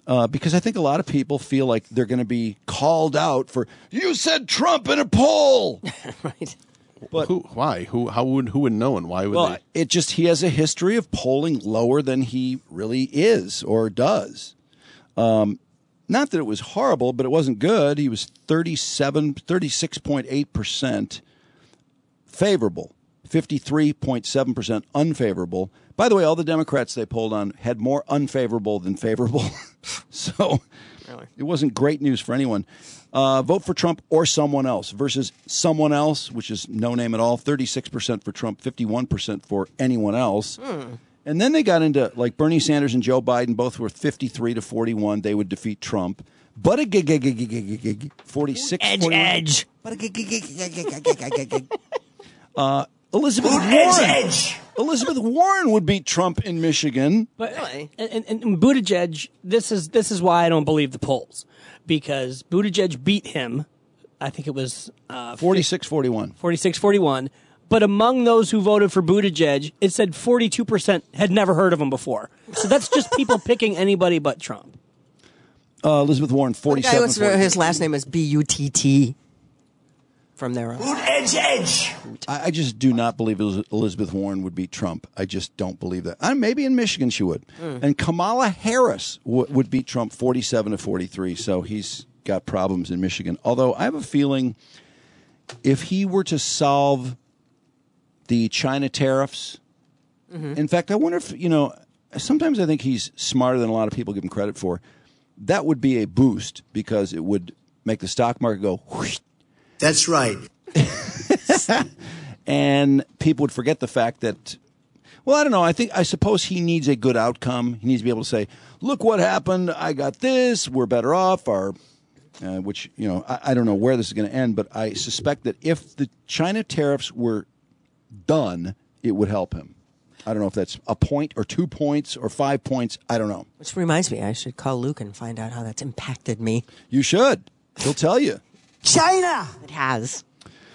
Uh, because I think a lot of people feel like they're going to be called out for, you said Trump in a poll. Right. But who, why? Who? How would? Who would know? And why would well, they? it just he has a history of polling lower than he really is or does. Um, not that it was horrible, but it wasn't good. He was thirty-seven, thirty-six point eight percent favorable, fifty-three point seven percent unfavorable. By the way, all the Democrats they polled on had more unfavorable than favorable. So really? It wasn't great news for anyone. Uh, vote for Trump or someone else versus someone else, which is no name at all, thirty-six percent for Trump, fifty-one percent for anyone else. Hmm. And then they got into, like, Bernie Sanders and Joe Biden, both were fifty-three to forty-one. They would defeat Trump. But a gig, gig, gig, gig, gig, forty-six, Edge, forty-one. edge. But a gig, gig, gig, gig, gig, gig, gig. Uh, Elizabeth Ooh, Warren. edge, edge. Elizabeth Warren would beat Trump in Michigan. But and, and, and Buttigieg, this is this is why I don't believe the polls, because Buttigieg beat him. I think it was uh, forty-six forty-one. forty-six forty-one. But among those who voted for Buttigieg, it said forty-two percent had never heard of him before. So that's just people picking anybody but Trump. Uh, Elizabeth Warren, The guy forty-seven. was, his last name is B U T T. From there on. Boot edge, edge. I, I just do not believe Eliz- Elizabeth Warren would beat Trump. I just don't believe that. Uh, maybe in Michigan she would. Mm. And Kamala Harris w- would beat Trump forty-seven to forty-three. So he's got problems in Michigan. Although I have a feeling if he were to solve the China tariffs, Mm-hmm. in fact, I wonder if, you know, sometimes I think he's smarter than a lot of people give him credit for. That would be a boost because it would make the stock market go whoosh. That's right. And people would forget the fact that, well, I don't know. I think, I suppose he needs a good outcome. He needs to be able to say, look what happened. I got this. We're better off. Our, uh, which, you know, I, I don't know where this is going to end, but I suspect that if the China tariffs were done, it would help him. I don't know if that's a point or two points or five points. I don't know. Which reminds me, I should call Luke and find out how that's impacted me. You should. He'll tell you. China! It has.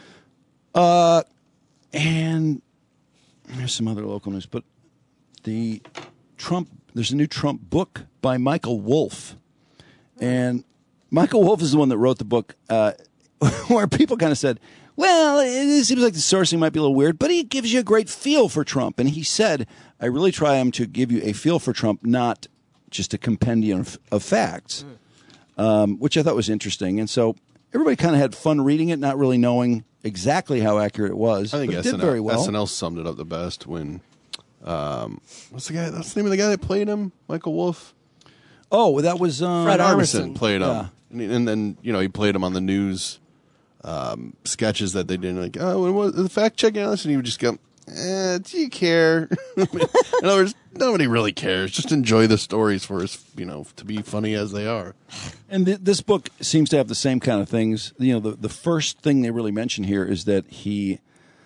Uh, and there's some other local news, but the Trump, there's a new Trump book by Michael Wolff. And Michael Wolff is the one that wrote the book uh, where people kind of said, well, it seems like the sourcing might be a little weird, but he gives you a great feel for Trump. And he said, I really try him to give you a feel for Trump, not just a compendium of, of facts, um, which I thought was interesting. And so everybody kind of had fun reading it, not really knowing exactly how accurate it was. I think but it S N L, did very well. S N L summed it up the best when, um, what's the guy? What's the name of the guy that played him? Michael Wolff. Oh, that was um, Fred Armisen Armisen. played him, Yeah. and, and then you know he played him on the news um, sketches that they did. Like, oh, what was the fact checking analyst, and he would just go, eh, "Do you care?" In other words, nobody really cares. Just enjoy the stories for us, you know, to be funny as they are. And th- this book seems to have the same kind of things. You know, the, the first thing they really mention here is that he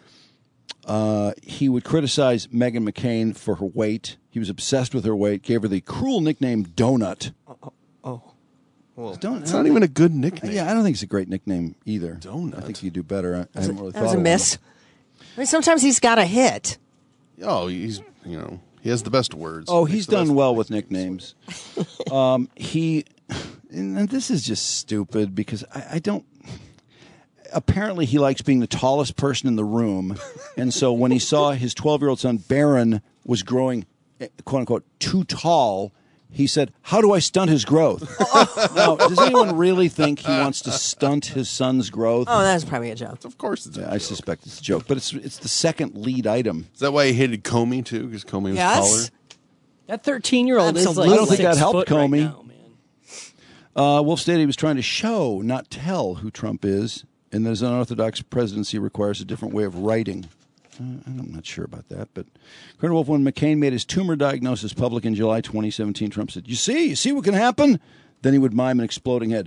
uh, he would criticize Meghan McCain for her weight. He was obsessed with her weight, gave her the cruel nickname Donut. Oh. oh. Well, Don't, It's not even a good nickname. Yeah, I don't think it's a great nickname either. Donut. I think you do better. I, I haven't really that thought was a of one. miss. I mean, sometimes he's got a hit. Oh, he's you know he has the best words. Oh, Makes he's the best- done well with nicknames. um, he, and this is just stupid because I, I don't. Apparently, he likes being the tallest person in the room, and so when he saw his twelve-year-old son Barron was growing, eh, quote unquote, too tall, he said, "How do I stunt his growth?" Now, does anyone really think he wants to stunt his son's growth? Oh, that's probably a joke. Of course, it's a Yeah, joke. I suspect it's a joke, but it's it's the second lead item. Is that why he hated Comey too? Because Comey was Yes. taller. That thirteen-year-old is like Absolutely. I don't think six that helped foot right Comey. now, man. Uh, Wolf stated he was trying to show, not tell, who Trump is, and that his unorthodox presidency requires a different way of writing. Uh, I'm not sure about that, but Colonel Wolf, when McCain made his tumor diagnosis public in July twenty seventeen, Trump said, "You see, you see what can happen?" Then he would mime an exploding head.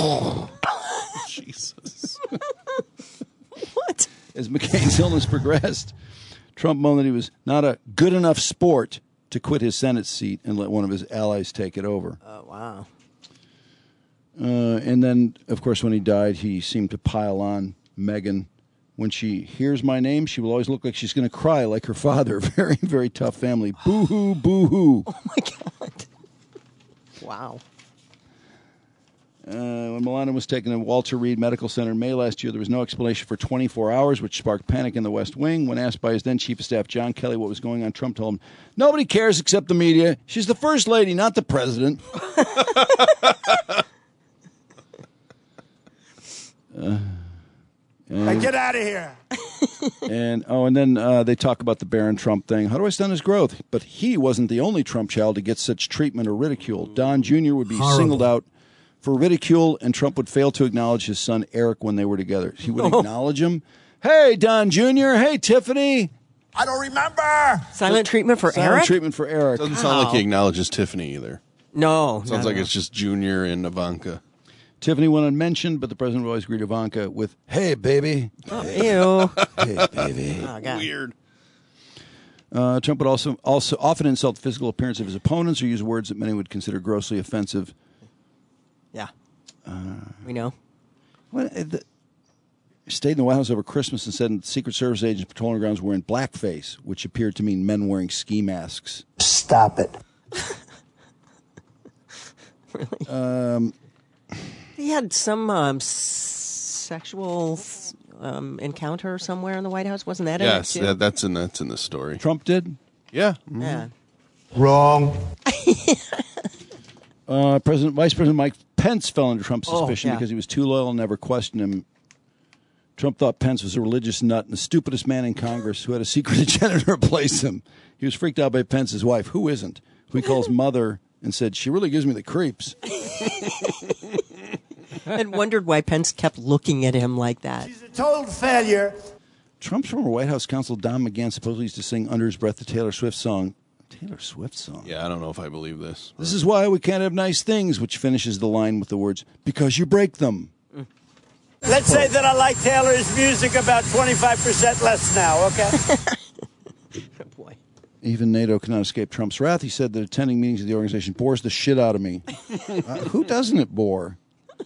Jesus. What? As McCain's illness progressed, Trump moaned that he was not a good enough sport to quit his Senate seat and let one of his allies take it over. Oh, wow. Uh, and then, of course, when he died, he seemed to pile on Meghan. When she hears my name, she will always look like she's going to cry like her father. Very, very tough family. Boo-hoo, boo-hoo. Oh, my God. Wow. Uh, when Melania was taken to Walter Reed Medical Center in May last year, there was no explanation for twenty-four hours, which sparked panic in the West Wing. When asked by his then Chief of Staff, John Kelly, what was going on, Trump told him, nobody cares except the media. She's the first lady, not the president. uh, and, Get out of here. and oh, and then uh, they talk about the Barron Trump thing. How do I stun his growth? But he wasn't the only Trump child to get such treatment or ridicule. Don Junior would be Horrible. singled out for ridicule, and Trump would fail to acknowledge his son Eric when they were together. He would acknowledge him. Hey, Don Junior Hey, Tiffany. I don't remember. Silent treatment for Silent Eric? treatment for Eric. Doesn't sound like he acknowledges Tiffany either. No. Sounds no, like no. it's just Junior and Ivanka. Tiffany went unmentioned, but the president would always greet Ivanka with, hey, baby. Oh, ew. Hey, baby. Oh, God. Weird. Uh, Trump would also, also often insult the physical appearance of his opponents or use words that many would consider grossly offensive. Yeah. Uh, we know. Well, the, stayed in the White House over Christmas and said Secret Service agents patrolling the grounds were in blackface, which appeared to mean men wearing ski masks. Stop it. Really? Um, He had some um, sexual um, encounter somewhere in the White House. Wasn't that Yes, in it, too? that, that's in that's in the story. Trump did? Yeah. Yeah. Wrong. uh, President, Vice President Mike Pence fell under Trump's Oh, suspicion yeah. because he was too loyal and never questioned him. Trump thought Pence was a religious nut and the stupidest man in Congress who had a secret agenda to replace him. He was freaked out by Pence's wife, who isn't, who he calls mother, and said, she really gives me the creeps. And wondered why Pence kept looking at him like that. She's a total failure. Trump's former White House counsel, Don McGahn, supposedly used to sing under his breath the Taylor Swift song. Taylor Swift song? Yeah, I don't know if I believe this. This is why we can't have nice things, which finishes the line with the words, because you break them. Let's say that I like Taylor's music about twenty-five percent less now, okay? Oh, boy. Even NATO cannot escape Trump's wrath. He said that attending meetings of the organization bores the shit out of me. uh, who doesn't it bore?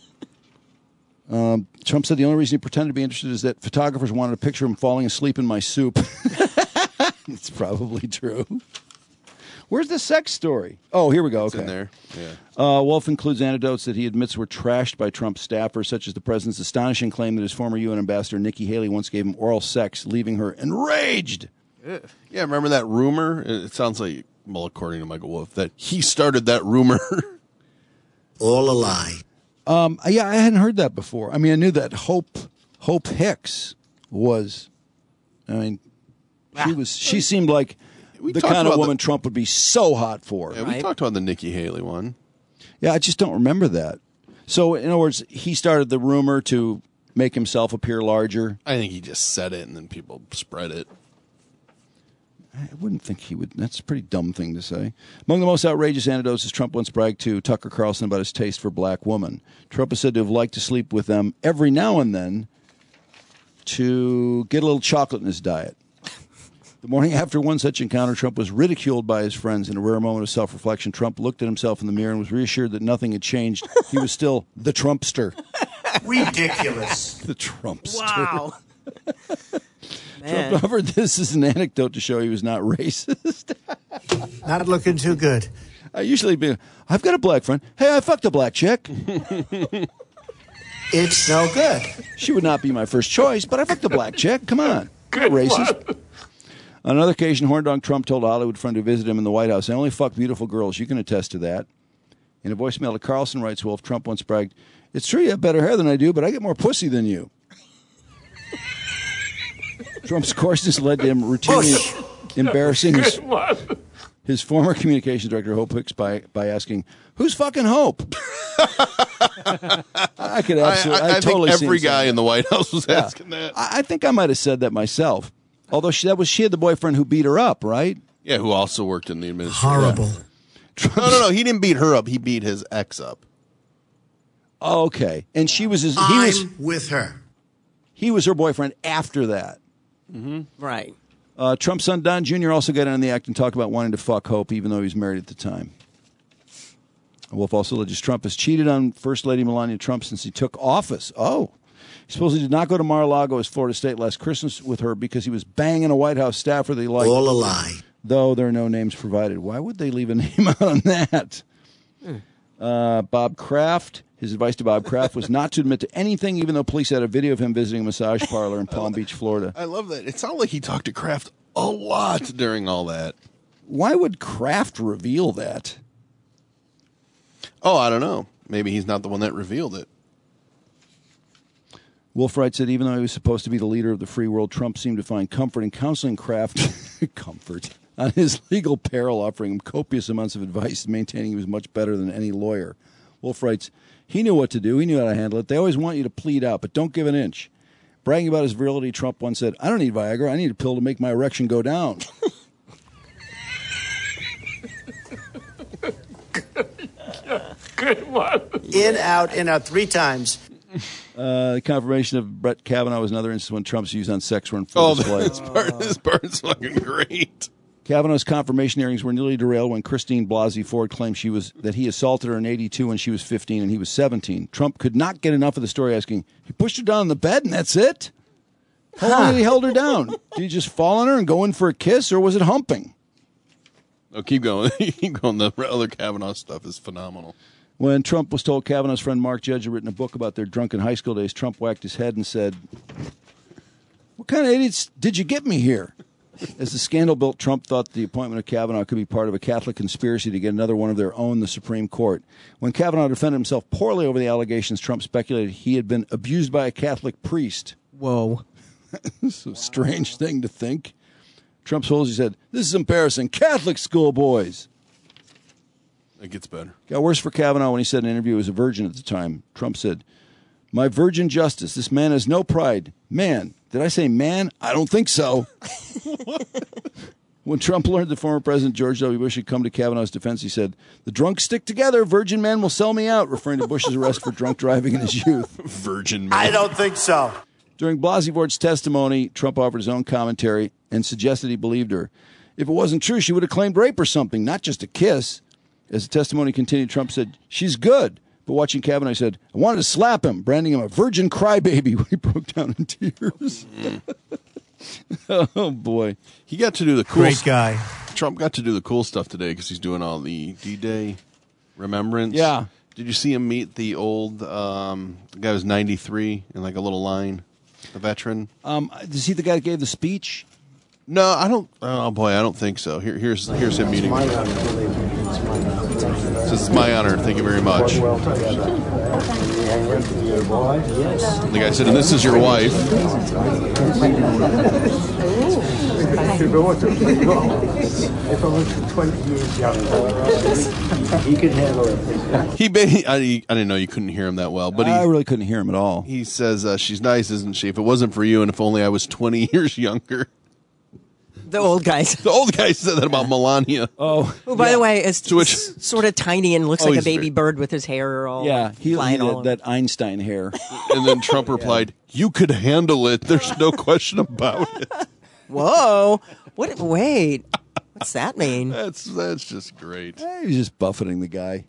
Um, Trump said the only reason he pretended to be interested is that photographers wanted a picture of him falling asleep in my soup. It's probably true. Where's the sex story? Oh, here we go. It's Okay. in there. Yeah. Uh, Wolf includes anecdotes that he admits were trashed by Trump staffers, such as the president's astonishing claim that his former U N ambassador Nikki Haley once gave him oral sex, leaving her enraged. Yeah, remember that rumor? It sounds like, well, according to Michael Wolff, that he started that rumor. All a lie. Um, yeah, I hadn't heard that before. I mean, I knew that Hope Hope Hicks was. I mean, she was. She seemed like We the talked kind of about woman the- Trump would be so hot for. Yeah, we talked about the Nikki Haley one. Yeah, I just don't remember that. So, in other words, he started the rumor to make himself appear larger. I think he just said it and then people spread it. I wouldn't think he would. That's a pretty dumb thing to say. Among the most outrageous anecdotes is Trump once bragged to Tucker Carlson about his taste for black women. Trump is said to have liked to sleep with them every now and then to get a little chocolate in his diet. The morning after one such encounter, Trump was ridiculed by his friends. In a rare moment of self-reflection, Trump looked at himself in the mirror and was reassured that nothing had changed. He was still the Trumpster. Ridiculous. The Trumpster. Wow. Man. Trump offered this as an anecdote to show he was not racist. Not looking too good. I usually be, I've got a black friend. Hey, I fucked a black chick. It's no good. She would not be my first choice, but I fucked a black chick. Come on. Good racist. On another occasion, Horn Dog Trump told a Hollywood friend who visited him in the White House, I only fuck beautiful girls. You can attest to that. In a voicemail to Carlson, writes Wolf, Trump once bragged, it's true you have better hair than I do, but I get more pussy than you. Trump's coarseness led to him routinely embarrassing his, his former communications director, Hope Hicks, by, by asking, who's fucking Hope? I could absolutely, I, I, I totally think every see him guy saying in the White House was Yeah. asking that. I, I think I might have said that myself. Although she, that was she had the boyfriend who beat her up, right? Yeah, who also worked in the administration. Horrible. No, no, no. He didn't beat her up. He beat his ex up. Oh, okay, and she was his. He I'm was with her. he was her boyfriend after that. Mm-hmm. Right. Uh, Trump's son Don Junior also got in on the act and talked about wanting to fuck Hope, even though he was married at the time. Wolf also alleges Trump has cheated on First Lady Melania Trump since he took office. Oh. He supposedly did not go to Mar-a-Lago as Florida State last Christmas with her because he was banging a White House staffer they liked. All a lie. Though there are no names provided. Why would they leave a name out on that? Hmm. Uh, Bob Kraft His advice to Bob Kraft was not to admit to anything, even though police had a video of him visiting a massage parlor in Palm Beach, Florida. I love that. It sounded like he talked to Kraft a lot during all that. Why would Kraft reveal that? Oh, I don't know. Maybe he's not the one that revealed it. Wolf Wright said even though he was supposed to be the leader of the free world, Trump seemed to find comfort in counseling Kraft comfort on his legal peril, offering him copious amounts of advice and maintaining he was much better than any lawyer. Wolf writes, he knew what to do. He knew how to handle it. They always want you to plead out, but don't give an inch. Bragging about his virility, Trump once said, I don't need Viagra. I need a pill to make my erection go down. Good one. In, out, in, out, three times. Uh, the confirmation of Brett Kavanaugh was another instance when Trump's views on sex were in full Oh, display. this part, this part's fucking great. Kavanaugh's confirmation hearings were nearly derailed when Christine Blasey Ford claimed she was that he assaulted her in eighty-two when she was fifteen and he was seventeen. Trump could not get enough of the story, asking, he pushed her down on the bed and that's it? How long did he held her down? Did he just fall on her and go in for a kiss, or was it humping? Oh, keep going. Keep going. The other Kavanaugh stuff is phenomenal. When Trump was told Kavanaugh's friend Mark Judge had written a book about their drunken high school days, Trump whacked his head and said, what kind of idiots did you get me here? As the scandal built, Trump thought the appointment of Kavanaugh could be part of a Catholic conspiracy to get another one of their own, the Supreme Court. When Kavanaugh defended himself poorly over the allegations, Trump speculated he had been abused by a Catholic priest. Whoa. This is a strange thing to think. Trump's holds, he said, this is embarrassing. Catholic schoolboys. It gets better. Got worse for Kavanaugh when he said in an interview he was a virgin at the time. Trump said, my virgin justice, this man has no pride. Man, did I say man? I don't think so. When Trump learned that former President George W. Bush had come to Kavanaugh's defense, he said, the drunks stick together. Virgin men will sell me out, referring to Bush's arrest for drunk driving in his youth. Virgin men. I don't think so. During Blasey Ford's testimony, Trump offered his own commentary and suggested he believed her. If it wasn't true, she would have claimed rape or something, not just a kiss. As the testimony continued, Trump said, she's good. But watching Kavanaugh, he said, I wanted to slap him, branding him a virgin crybaby when he broke down in tears. Oh, boy. He got to do the cool Great st- guy. Trump got to do the cool stuff today because he's doing all the D-Day remembrance. Yeah. Did you see him meet the old, um, the guy was ninety-three in like a little line, the veteran? Um, is he the guy that gave the speech? No, I don't. Oh, boy, I don't think so. Here, here's here's him meeting. This is my honor. Thank you very much. The guy said, and this is your wife. If I was twenty years younger, he could handle it. He, ba- I, I didn't know you couldn't hear him that well, but he, I really couldn't hear him at all. He says, uh, she's nice, isn't she? If it wasn't for you and if only I was twenty years younger. The old guys. The old guy said that about Melania. Oh. Who, by yeah. the way, is So which- s- sort of tiny and looks Oh, like a he's baby very- bird with his hair all Yeah, he, he flying all had over. that Einstein hair. And then Trump replied, you could handle it. There's no question about it. Whoa. What? Wait. What's that mean? That's that's just great. Hey, he's just buffeting the guy.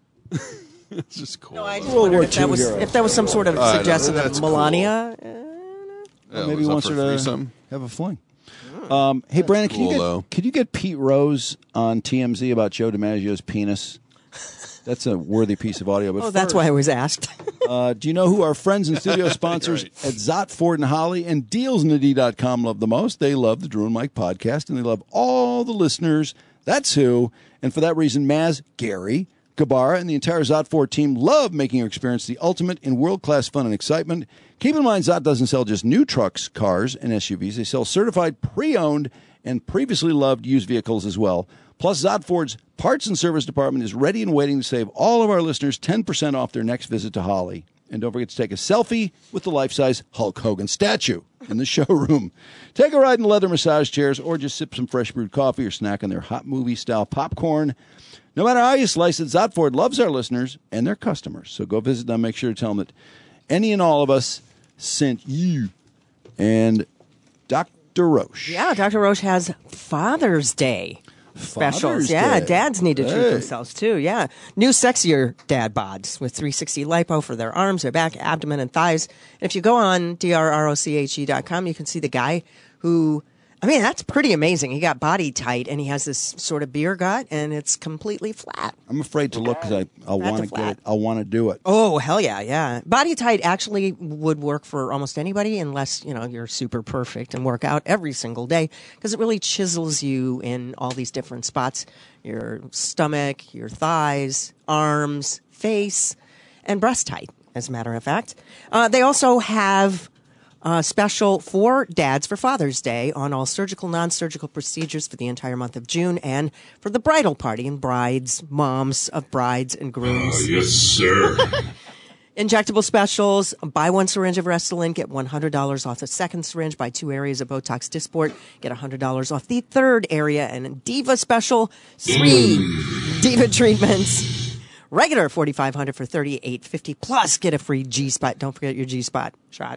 It's just cool. No, I just World wondered War if that Two was hero. if that was some sort of I know, suggestion that's of cool. Melania. Uh, Yeah, Maybe was he up wants for her to threesome. have a fling. Um, hey, Brandon, can, cool, you though. get, can you get Pete Rose on T M Z about Joe DiMaggio's penis? That's a worthy piece of audio. But oh, that's first, why I was asked. uh, do you know who our friends and studio sponsors Right. at Zott, Ford, and Holly and Deals N D dot com love the most? They love the Drew and Mike podcast, and they love all the listeners. That's who. And for that reason, Maz, Gary, Gabara, and the entire Zott Ford team love making your experience the ultimate in world-class fun and excitement. Keep in mind, Zott doesn't sell just new trucks, cars, and S U Vs. They sell certified, pre-owned, and previously loved used vehicles as well. Plus, Zott Ford's parts and service department is ready and waiting to save all of our listeners ten percent off their next visit to Holly. And don't forget to take a selfie with the life-size Hulk Hogan statue in the showroom. Take a ride in leather massage chairs or just sip some fresh brewed coffee or snack on their hot movie-style popcorn. No matter how you slice it, Zott Ford loves our listeners and their customers. So go visit them. Make sure to tell them that any and all of us sent you. And Doctor Roche. Yeah, Doctor Roche has Father's Day specials. Father's Yeah, Day. dads need to treat Hey. themselves too. Yeah, new sexier dad bods with three sixty lipo for their arms, their back, abdomen, and thighs. And if you go on D R R O C H E dot com, you can see the guy who I mean, that's pretty amazing. He got body tight, and he has this sort of beer gut, and it's completely flat. I'm afraid to look because I I'll Flat to want to get flat. it. I'll want to do it. Oh, hell yeah, yeah. Body tight actually would work for almost anybody unless, you know, you're super perfect and work out every single day because it really chisels you in all these different spots. Your stomach, your thighs, arms, face, and breast tight, as a matter of fact. Uh, they also have uh, special for dads for Father's Day on all surgical, non-surgical procedures for the entire month of June and for the bridal party and brides, moms of brides and grooms. Oh, yes, sir. Injectable specials. Buy one syringe of Restylane, get one hundred dollars off the second syringe. Buy two areas of Botox Dysport, get one hundred dollars off the third area. And Diva special, three Diva treatments. Regular forty-five hundred dollars for thirty-eight fifty plus get a free G-spot. Don't forget your G-spot shot.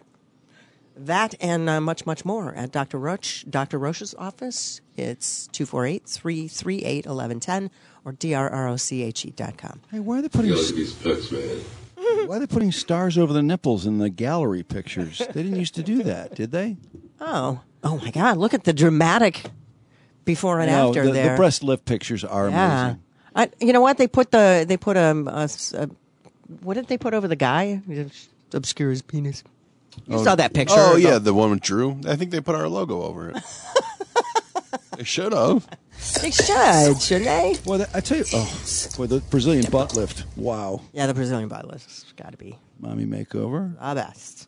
That and uh, much, much more at Doctor Roche, Doctor Roche's office. It's two four eight, three three eight, one one one zero or D R R O C H E dot com. Hey, why are they putting You like these pics, man. why are they putting stars over the nipples in the gallery pictures? They didn't used to do that, did they? Oh, oh my God! Look at the dramatic before and No, after the, there. the breast lift pictures are yeah. amazing. I, you know what? They put the they put um a, a, what did they put over the guy? Obscure his penis. You saw that picture. Oh yeah, the one with Drew. I think they put our logo over it. They should have. They should, shouldn't they? Well, that- I tell you, oh, boy, the Brazilian butt lift. Wow, Yeah, the Brazilian butt lift has got to be mommy makeover. the best.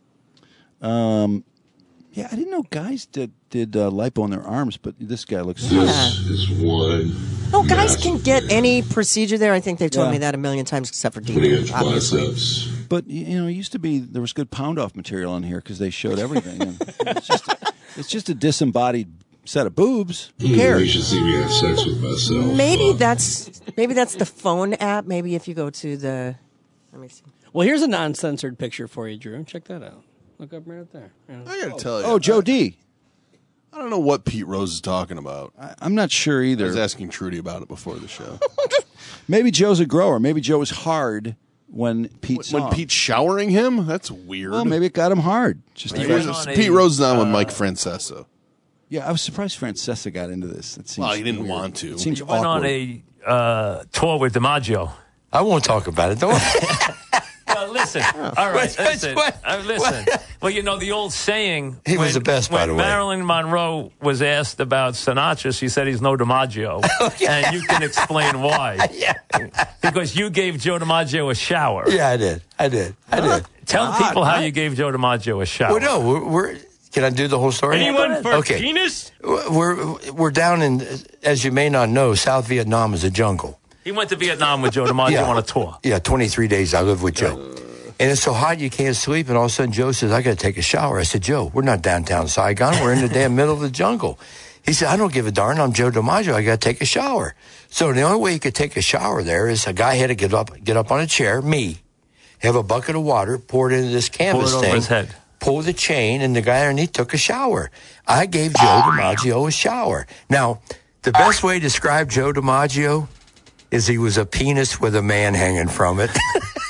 Um, yeah, I didn't know guys did did uh, lipo on their arms, but this guy looks. This is one. Oh, guys can get any procedure there. I think they've told Yeah. me that a million times, except for twenty Diva, inch obviously. biceps. But you know, it used to be there was good pound off material on here because they showed everything. And it's just it's just a disembodied set of boobs. Who You cares? should see me have sex with myself. Maybe Uh, that's maybe that's the phone app. Maybe if you go to the, let me see. Well, here's a non-censored picture for you, Drew. Check that out. Look up right up there. Yeah. I gotta tell you. Oh, Joe D. I don't know what Pete Rose is talking about. I, I'm not sure I either. was asking Trudy about it before the show. Maybe Joe's a grower. Maybe Joe was hard when Pete saw when him. Pete's showering him, that's weird. Well, maybe it got him hard. Just Pete, to- Rose, on Pete a, Rose is on with uh, Mike Francesa. yeah, I was surprised Francesa got into this. It seems Well, he didn't weird. want to. It seems You went awkward. on a uh, tour with DiMaggio. I won't talk about it. Don't worry. Well, listen. All right, What- listen. what- Uh, listen. Well, you know the old saying. He was the best, by when the way. Marilyn Monroe was asked about Sinatra, she said he's no DiMaggio, and you can explain why. Yeah. Because you gave Joe DiMaggio a shower. Yeah, I did. I did. I did. Tell God, people how what? you gave Joe DiMaggio a shower. Well, no, we're, we're. Can I do the whole story? Anyone for okay. penis? We're we're down in, as you may not know, South Vietnam is a jungle. He went to Vietnam with Joe DiMaggio Yeah. on a tour. Yeah, twenty-three days I lived with Joe. And it's so hot you can't sleep. And all of a sudden Joe says, I got to take a shower. I said, Joe, we're not downtown Saigon. We're in the damn middle of the jungle. He said, I don't give a darn. I'm Joe DiMaggio. I got to take a shower. So the only way you could take a shower there is a guy had to get up, get up on a chair, me, have a bucket of water, pour it into this canvas Pour it over thing, his head. pull the chain, and the guy underneath took a shower. I gave Joe DiMaggio a shower. Now, the best way to describe Joe DiMaggio is he was a penis with a man hanging from it.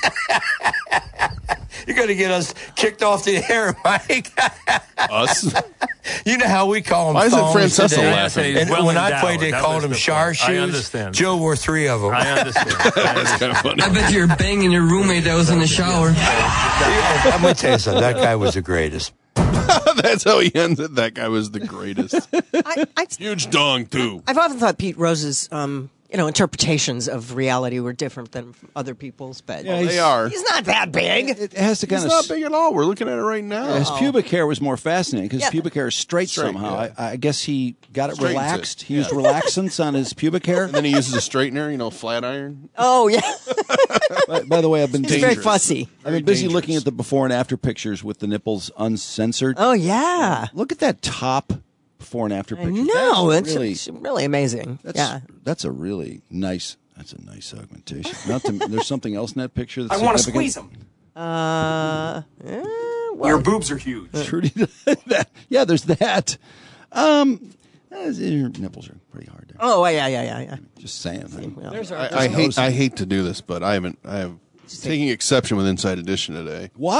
You're going to get us kicked off the air, Mike. Us? You know how we call them Why is it thongs Francesa today? laughing? And Well when I endowed. played, they That called was them the shower point. I shoes. understand. Joe wore three of them. I understand. That's kind of funny. I bet you're banging your roommate that was in the shower. I'm going to tell you something. That guy was the greatest. That's how he ended. That guy was the greatest. I, I, Huge dong, too. I've often thought Pete Rose's, um, you know, interpretations of reality were different than other people's, but Yeah, They are. he's not that big. It has to It's kind of. not big at all. We're looking at it right now. His pubic hair was more fascinating because Yeah. pubic hair is straight, Straight, somehow. yeah. I, I guess he got it Straightens it, relaxed. He yeah. used relaxants on his pubic hair. And then he uses a straightener, you know, flat iron. Oh, yeah. by, by the way, I've been He's very Dangerous. fussy. I've been busy looking at the before and after pictures with the nipples uncensored. Oh, yeah. Look at that top before and after I picture. know. That's It's really, it's really amazing. that's, Yeah. that's a really nice. That's a nice augmentation. Not to, there's something else in that picture. That's I want to significant? squeeze them. Uh, eh, well, Your boobs are huge. Trudy, that, yeah, there's that. Um, uh, your nipples are pretty hard there. oh, yeah, yeah, yeah, yeah. Just saying. Well, There's our, I, there's I our- hate I hate to do this, but I haven't. I have taking exception with Inside Edition today. What?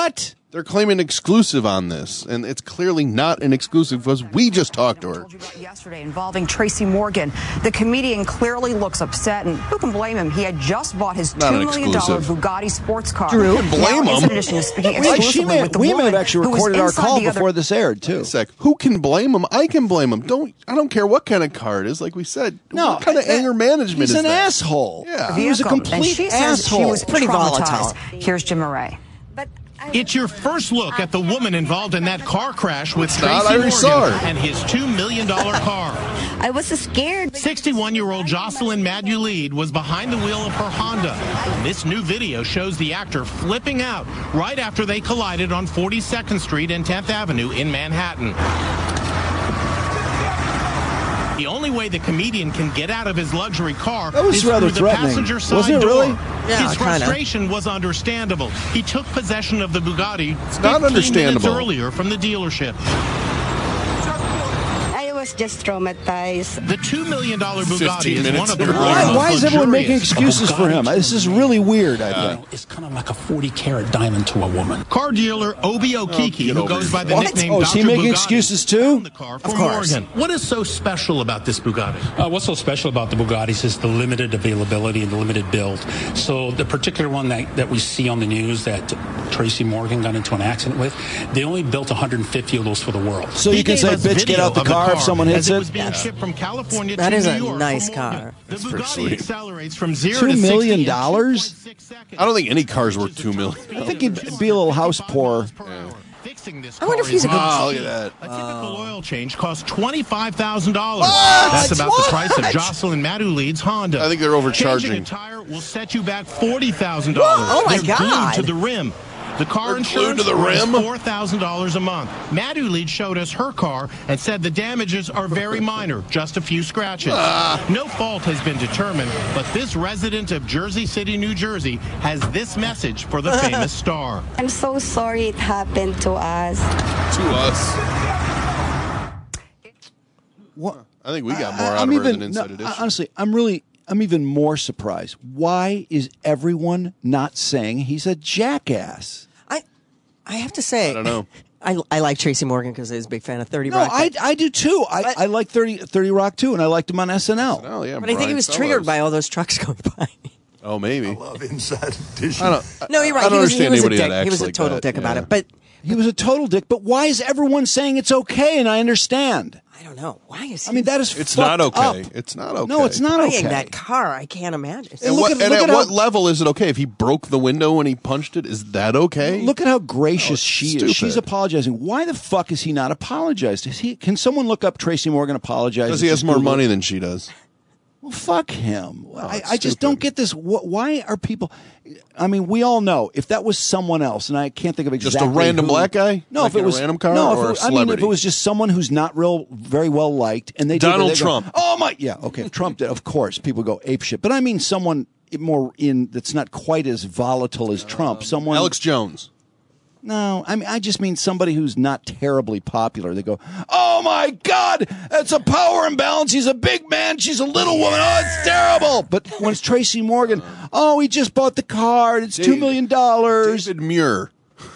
They're claiming exclusive on this, and it's clearly not an exclusive because we just talked to her. Yesterday involving Tracy Morgan. The comedian clearly looks upset, and who can blame him? He had just bought his two million dollars Bugatti sports car. Drew, blame now, him. Inside Edition is speaking Wait, she exclusively may, with the we woman may have actually who was recorded our inside call the other- before this aired, too. Wait a sec. Who can blame him? I can blame him. Don't I don't care what kind of car it is. Like we said, No, what kind of that- anger management he's is an that? asshole. Yeah. He was a vehicle. complete and she says asshole. She was Pretty traumatized. volatile. Here's Jim Murray. It's your first look at the woman involved in that car crash with It's not. Tracy I already Morgan saw her. and his two million dollars car. I was scared. sixty-one-year-old Jocelyn Madulid was behind the wheel of her Honda. This new video shows the actor flipping out right after they collided on forty-second Street and tenth Avenue in Manhattan. The only way the comedian can get out of his luxury car That was is rather through the threatening. passenger side Wasn't it door. really? Yeah, His kinda. frustration was understandable. He took possession of the Bugatti not fifteen minutes understandable. earlier from the dealership. I was just traumatized. The two million dollars Bugatti fifteen is one minutes of the earlier. world's Why, why is most everyone making luxurious. excuses for him? This is really weird, I think. It's kind of like a forty carat diamond to a woman. Car dealer Obi Okiki, get who over goes by the What? nickname Oh, is he Doctor making Bugatti, excuses too? found the car for Morgan. What is so special about this Bugatti? Uh, what's so special about the Bugattis is the limited availability and the limited build. So the particular one that, that we see on the news that Tracy Morgan got into an accident with, they only built one hundred fifty of those for the world. So He you can gave say, us bitch, get video out the of car if someone hits as it it? was being shipped from California That to is New a York nice for Morgan. car. The pretty Bugatti sweet. accelerates from zero Two to sixty million in dollars? two point six seconds. I don't think any car's worth two million. I think he'd be a little house poor. Fixing this I wonder car if he's a is good- not Wow, look cheap. at that. A typical oil change costs twenty-five thousand dollars. What? That's about What? the price of Jocelyn Madulid's Honda. I think they're overcharging. Changing a tire will set you back forty thousand dollars. Oh, my They're God. glued to the rim. The car They're glued insurance to the runs rim? four thousand dollars a month. Madulid showed us her car and said the damages are very minor, just a few scratches. Ah. No fault has been determined, but this resident of Jersey City, New Jersey, has this message for the famous star. I'm so sorry it happened to us. To us. What? I think we got more I- out I'm of her even, than no, Inside Edition. honestly, I'm really, I'm even more surprised. Why is everyone not saying he's a jackass? I, I have to say, I don't know. I, I like Tracy Morgan because I was a big fan of thirty No, Rock. I, but- I do too. I, I like thirty, thirty Rock too, and I liked him on S N L. Oh, yeah, but I think he Brian was Fellows. triggered by all those trucks going by. Oh, maybe. Love Inside Edition. I don't. No, you're right. I don't he was, he understand was a anybody dick. that He was acts a like total that. dick about Yeah. it. But He was a total dick. But why is everyone saying it's okay? And I understand. I don't know. Why is he I mean, that is It's fucked not okay. up. It's not okay. No, it's not buying okay. that car? I can't imagine. And And, look what, at- and look at at what how- level is it okay? If he broke the window when he punched it, is that okay? Look at how gracious Oh, she stupid. is. She's apologizing. Why the fuck is he not apologized? Is he? Can someone look up Tracy Morgan apologize? Because he has Just more Google it. money than she does. Well, fuck him. I, it's I just stupid. don't get this. Wh- Why are people? I mean, we all know if that was someone else, and I can't think of Just exactly a random who- black guy? No, Like if it in a was random car no, if or it, a I mean, if celebrity? it was just someone who's not real, very well liked, and they did Donald it, they go, Trump. oh my, yeah, okay. If Trump did, of course, people go ape shit. But I mean, someone more in that's not quite as volatile as Trump. Someone Alex Jones. No, I mean I just mean somebody who's not terribly popular. They go, "Oh my God, it's a power imbalance. He's a big man. She's a little woman. Oh, it's terrible." But when it's Tracy Morgan, oh, he just bought the car. It's two million dollars. David Muir.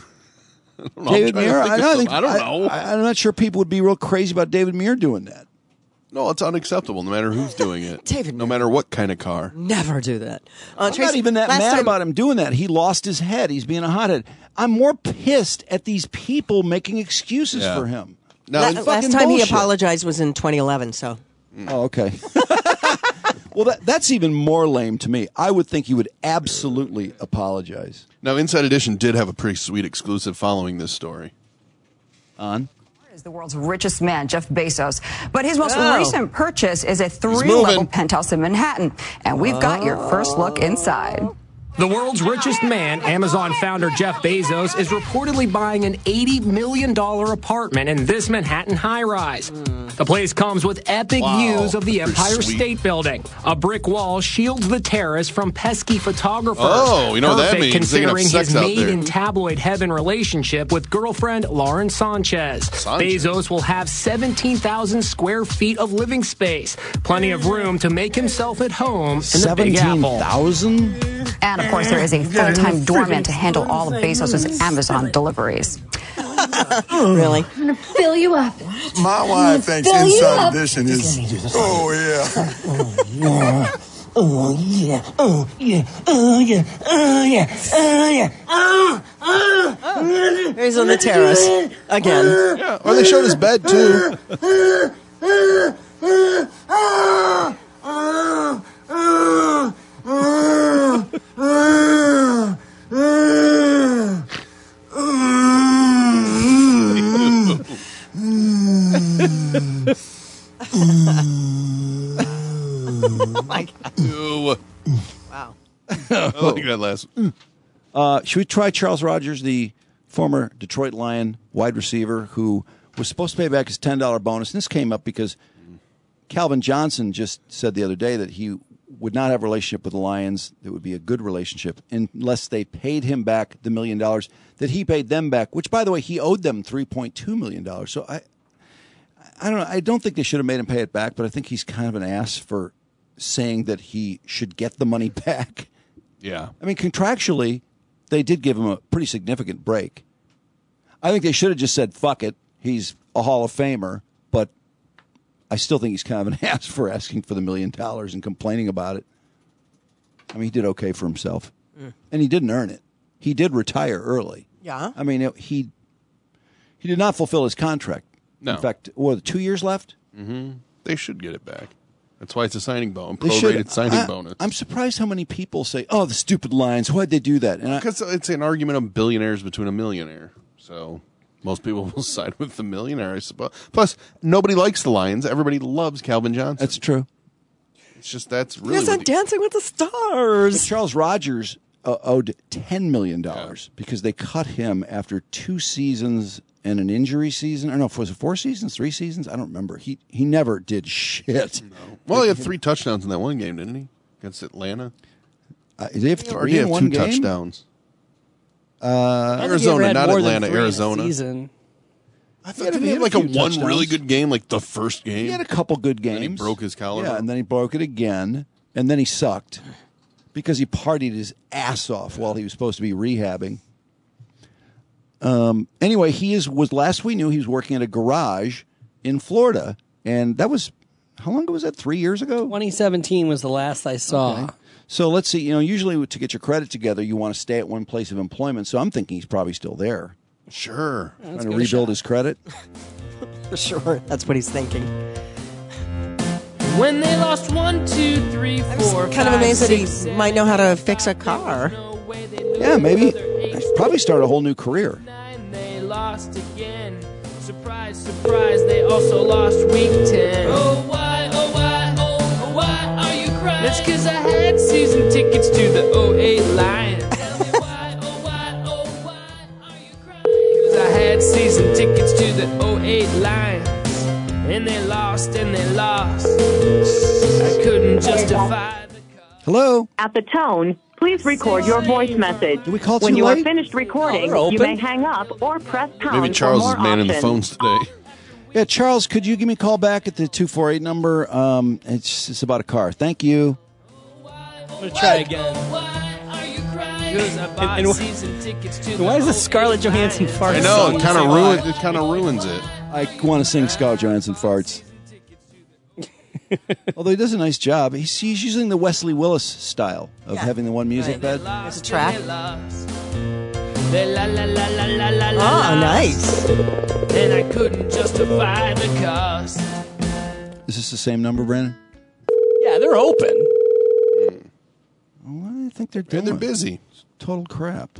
I don't know, I'm David trying to Muir. think I, of don't some- think, I don't know. I, I'm not sure people would be real crazy about David Muir doing that. No, it's unacceptable no matter who's doing it. David no matter what kind of car. Never do that. Uh, I'm Tracy, not even that last mad time- about him doing that. He lost his head. He's being a hothead. I'm more pissed at these people making excuses Yeah. for him. Now, La- in last fucking time he bullshit. apologized was in twenty eleven. So Oh, okay. Well, that, that's even more lame to me. I would think he would absolutely apologize. Now, Inside Edition did have a pretty sweet exclusive following this story. On? Is the world's richest man, Jeff Bezos. But his most Oh. recent purchase is a three-level penthouse in Manhattan. And we've got your first look inside. The world's richest man, Amazon founder Jeff Bezos, is reportedly buying an eighty million dollars apartment in this Manhattan high-rise. The place comes with epic Wow. views of the Pretty Empire sweet. State Building. A brick wall shields the terrace from pesky photographers. Oh, you know what that Perfect means. They can have considering sex his out made there. in tabloid heaven relationship with girlfriend Lauren Sanchez. Sanchez. Bezos will have seventeen thousand square feet of living space, plenty of room to make himself at home in the Big seventeen Apple. thousand? And, of course, there is a full-time doorman to handle all of Bezos' Amazon deliveries. Really? I'm going to fill you up. My wife thinks Fill you Inside up. Edition is. Oh, yeah. Oh, yeah. Oh, yeah. Oh, yeah. Oh, yeah. Oh, yeah. Oh, oh, oh. He's on the terrace again. Yeah, or they showed his bed, too. Oh my God. Ew. Wow. I like that last one. Uh, should we try Charles Rogers, the former Detroit Lion wide receiver who was supposed to pay back his ten dollars bonus? And this came up because Calvin Johnson just said the other day that he would not have a relationship with the Lions. It would be a good relationship unless they paid him back the million dollars that he paid them back, which, by the way, he owed them three point two million dollars. So I, I don't know. I don't think they should have made him pay it back, but I think he's kind of an ass for saying that he should get the money back. Yeah. I mean, contractually, they did give him a pretty significant break. I think they should have just said, fuck it, he's a Hall of Famer, but I still think he's kind of an ass for asking for the million dollars and complaining about it. I mean, he did okay for himself. Mm. And he didn't earn it. He did retire early. Yeah. I mean, it, he he did not fulfill his contract. No. In fact, what, two years left? Mm-hmm. They should get it back. That's why it's a signing bonus, They should- prorated signing I- bonus. I'm surprised how many people say, oh, the stupid Lions, why'd they do that? And I, Because it's an argument of billionaires between a millionaire. So most people will side with the millionaire, I suppose. Plus, nobody likes the Lions. Everybody loves Calvin Johnson. That's true. It's just that's really Yes, what on the- Dancing with the Stars. But Charles Rogers uh, owed ten million dollars because they cut him after two seasons and an injury season. I don't know if it was it four seasons, three seasons. I don't remember. He he never did shit. No. Well, he had three touchdowns in that one game, didn't he? Against Atlanta. Uh, did he have Or three did he in have one two game? touchdowns? Uh, I think he ever Arizona, had not more than Atlanta, three in a Arizona. season. I He thought had a- did he he have had like a a few one really touchdowns. good game, like the first game. He had a couple good games. And he broke his collarbone. Yeah, and then he broke it again, and then he sucked because he partied his ass off while he was supposed to be rehabbing. Um, anyway, he is was last we knew he was working at a garage in Florida, and that was how long ago was that? Three years ago. twenty seventeen was the last I saw. Okay. So let's see. You know, usually to get your credit together, you want to stay at one place of employment. So I'm thinking he's probably still there, Sure. Yeah, trying let's to give it a rebuild shot. his credit. For sure. That's what he's thinking. When they lost one, two, three, four, Kind of five, amazed that six, he might know how to fix a car. Yeah, maybe he's probably start a whole new career. nine, they lost again. Surprise, surprise, they also lost week ten. Oh, why, oh, why, oh, oh, why are you crying? That's because I had season tickets to the oh eight Lions. Tell me why, oh, why, oh, why are you crying? Because I had season tickets to the oh eight Lions. And they lost, and they lost. I couldn't justify the Hello. At the tone, please record your voice message. Did we call when too you late? are finished recording, Oh, you they're may open. hang up or press pound Maybe for Charles more is manning the options. phones today. Yeah, Charles, could you give me a call back at the two four eight number? Um, it's, it's about a car. Thank you. I'm going to try again. Because I bought And- and wh- season tickets to And the why is the oh eight Scarlett Johansson fart I know song it the kind of same ruins. way? It kind of ruins it. I want to sing Scarlett Johansson farts. Although he does a nice job. He's, he's using the Wesley Willis style of Yeah. having the one music Right. bed. There's a track. They la la la la la la la. Oh, nice. And I couldn't justify the cost. Is this the same number, Brandon? Yeah, they're open. What do you think they're Yeah, doing? they're busy. Total crap.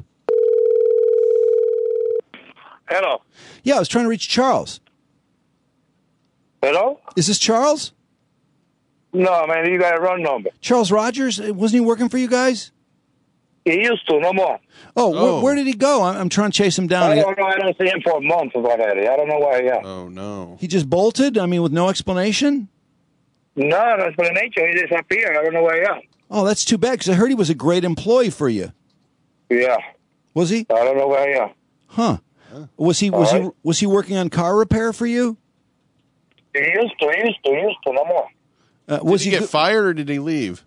Hello. Yeah, I was trying to reach Charles. Hello? Is this Charles? No, man, you got a wrong number. Charles Rogers? Wasn't he working for you guys? He used to, no more. Oh, Oh. Wh- where did he go? I'm, I'm trying to chase him down. I don't know. I don't see him for a month already. I don't know where he is. Oh no. He just bolted? I mean, with no explanation? No, no explanation. He disappeared. I don't know where he is. Oh, that's too bad, because I heard he was a great employee for you. Yeah. Was he? I don't know where he is. Huh. Was he was All he right. was he working on car repair for you? He used to, he used to, he used to, no more. Uh, Was was did he, he get go- fired or did he leave?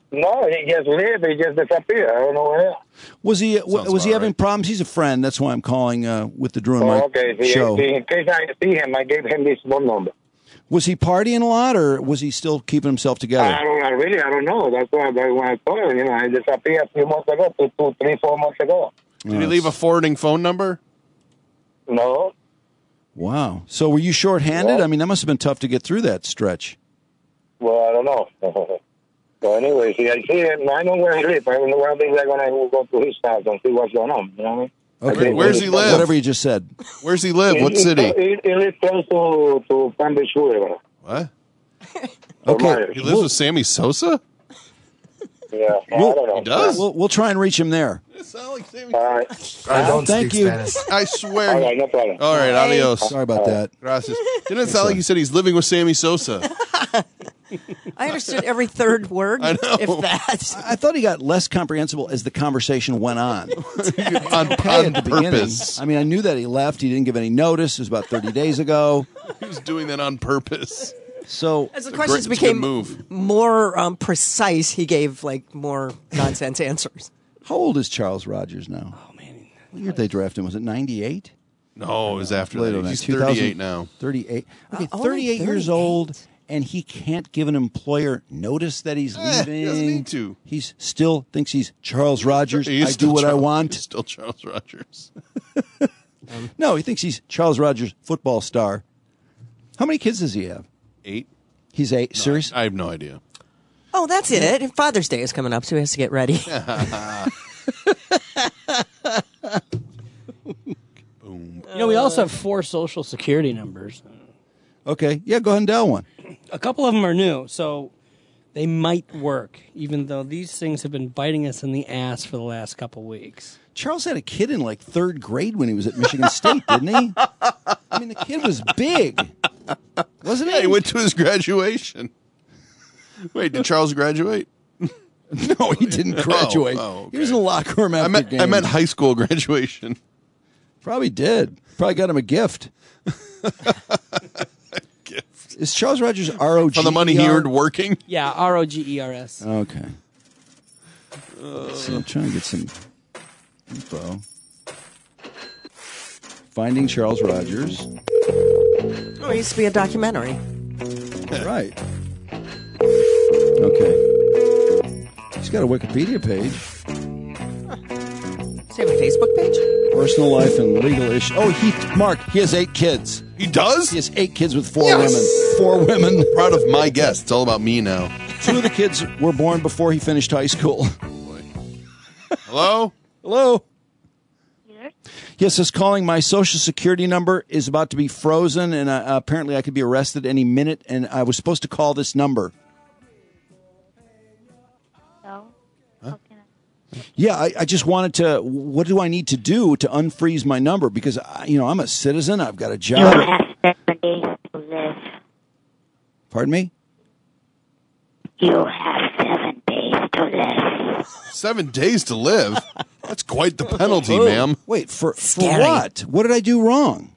No, he just lived. He just disappeared. I don't know where. Was he w- was he about having problems? He's a friend. That's why I'm calling uh, with the Drew and Mike Oh, okay. See, show. see, in case I see him, I gave him this phone number. Was he partying a lot, or was he still keeping himself together? I don't I really, I don't know. That's why that's when I told him, you know, I disappeared a few months ago, two, two, three, four months ago. Did he leave a forwarding phone number? No. Wow. So were you shorthanded? I mean, that must have been tough to get through that stretch. Well, I don't know. So anyway, see, I see him. I know where he lives. I know where things I'm going to go to his house and see what's going on. You know what I mean? Okay. Where's he live? Whatever you just said. Where's he live? What He- he- city? He, he lives close to, to Palm Beach, Florida. What? Okay. He lives with Sammy Sosa? Yeah, I We'll, don't know. He does? We'll, we'll try and reach him there. All right. I don't Thank speak you. Spanish. I swear. All right, no problem. All right, adios. Sorry about that. Gracias. Didn't it sound like you said he's living with Sammy Sosa? I understood every third word, I know. if that. I thought he got less comprehensible as the conversation went on. on Okay, on at the beginning. purpose. I mean, I knew that he left. He didn't give any notice. It was about thirty days ago. He was doing that on purpose. So As the It's a questions great- it's a good became move. more um, precise, he gave like more nonsense answers. how old is Charles Rogers now? Oh, man. What year did they draft him? Was it ninety-eight? No, it was after Later that. than He's that. two thousand thirty-eight now. thirty-eight. Okay, Uh, only thirty-eight years thirty-eight. old, and he can't give an employer notice that he's Eh, leaving. he doesn't need to. He's still thinks he's Charles Rogers. He's I do still what I Charles- want. He's still Charles Rogers. No, he thinks he's Charles Rogers, football star. How many kids does he have? Eight? He's eight. Serious? I have no idea. Oh, that's it. Father's Day is coming up, so he has to get ready. You know, we also have four social security numbers. Okay. Yeah, go ahead and dial one. A couple of them are new, so they might work, even though these things have been biting us in the ass for the last couple weeks. Charles had a kid in like third grade when he was at Michigan State, didn't he? I mean, the kid was big, wasn't he? Yeah, he went to his graduation. Wait, did Charles graduate? No, he didn't graduate. Oh, oh, okay. He was in the locker room after I meant, games. I meant high school graduation. Probably did. Probably got him a gift. Gift. Is Charles Rogers R O G? For the money he earned working? Yeah, R O G E R S. Okay. So I'm trying to get some info. Finding Charles Rogers. Oh, it used to be a documentary. Right. Okay. He's got a Wikipedia page. Does he have a Facebook page? Personal life and legal issues. Oh, he Mark. He has eight kids. He does? He has eight kids with four Yes! women. Four women. Proud of my guest. It's all about me now. Two of the kids were born before he finished high school. Hello? Hello? Yes, it's calling. My social security number is about to be frozen, and uh, apparently I could be arrested any minute, and I was supposed to call this number. No. Yeah, I, I just wanted to, what do I need to do to unfreeze my number? Because, I, you know, I'm a citizen. I've got a job. You have seven days to live. Pardon me? You have seven days to live. Seven days to live? That's quite the penalty, Oh, ma'am. Wait, for, for Scary. what? What did I do wrong?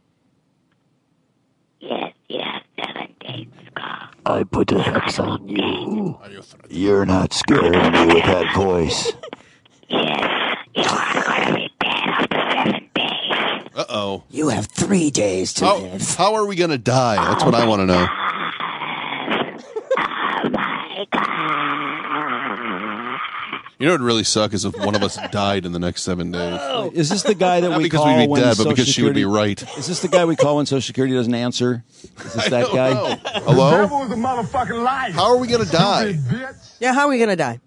Yes, you have seven days, Scott. I put the hex on you. You're not scaring me with that voice. Yes, you are going to be dead after seven days. Uh-oh. You have three days to How, live. how are we going to die? That's what I want to know. Oh, my God. You know what would really suck is if one of us died in the next seven days. Is this the guy that Not we because call we'd be when dead, but Social because she would be Security- right. Is this the guy we call when Social Security doesn't answer? Is this that guy? Hello? was a motherfucking liar. How are we going to die? Yeah, how are we going to die?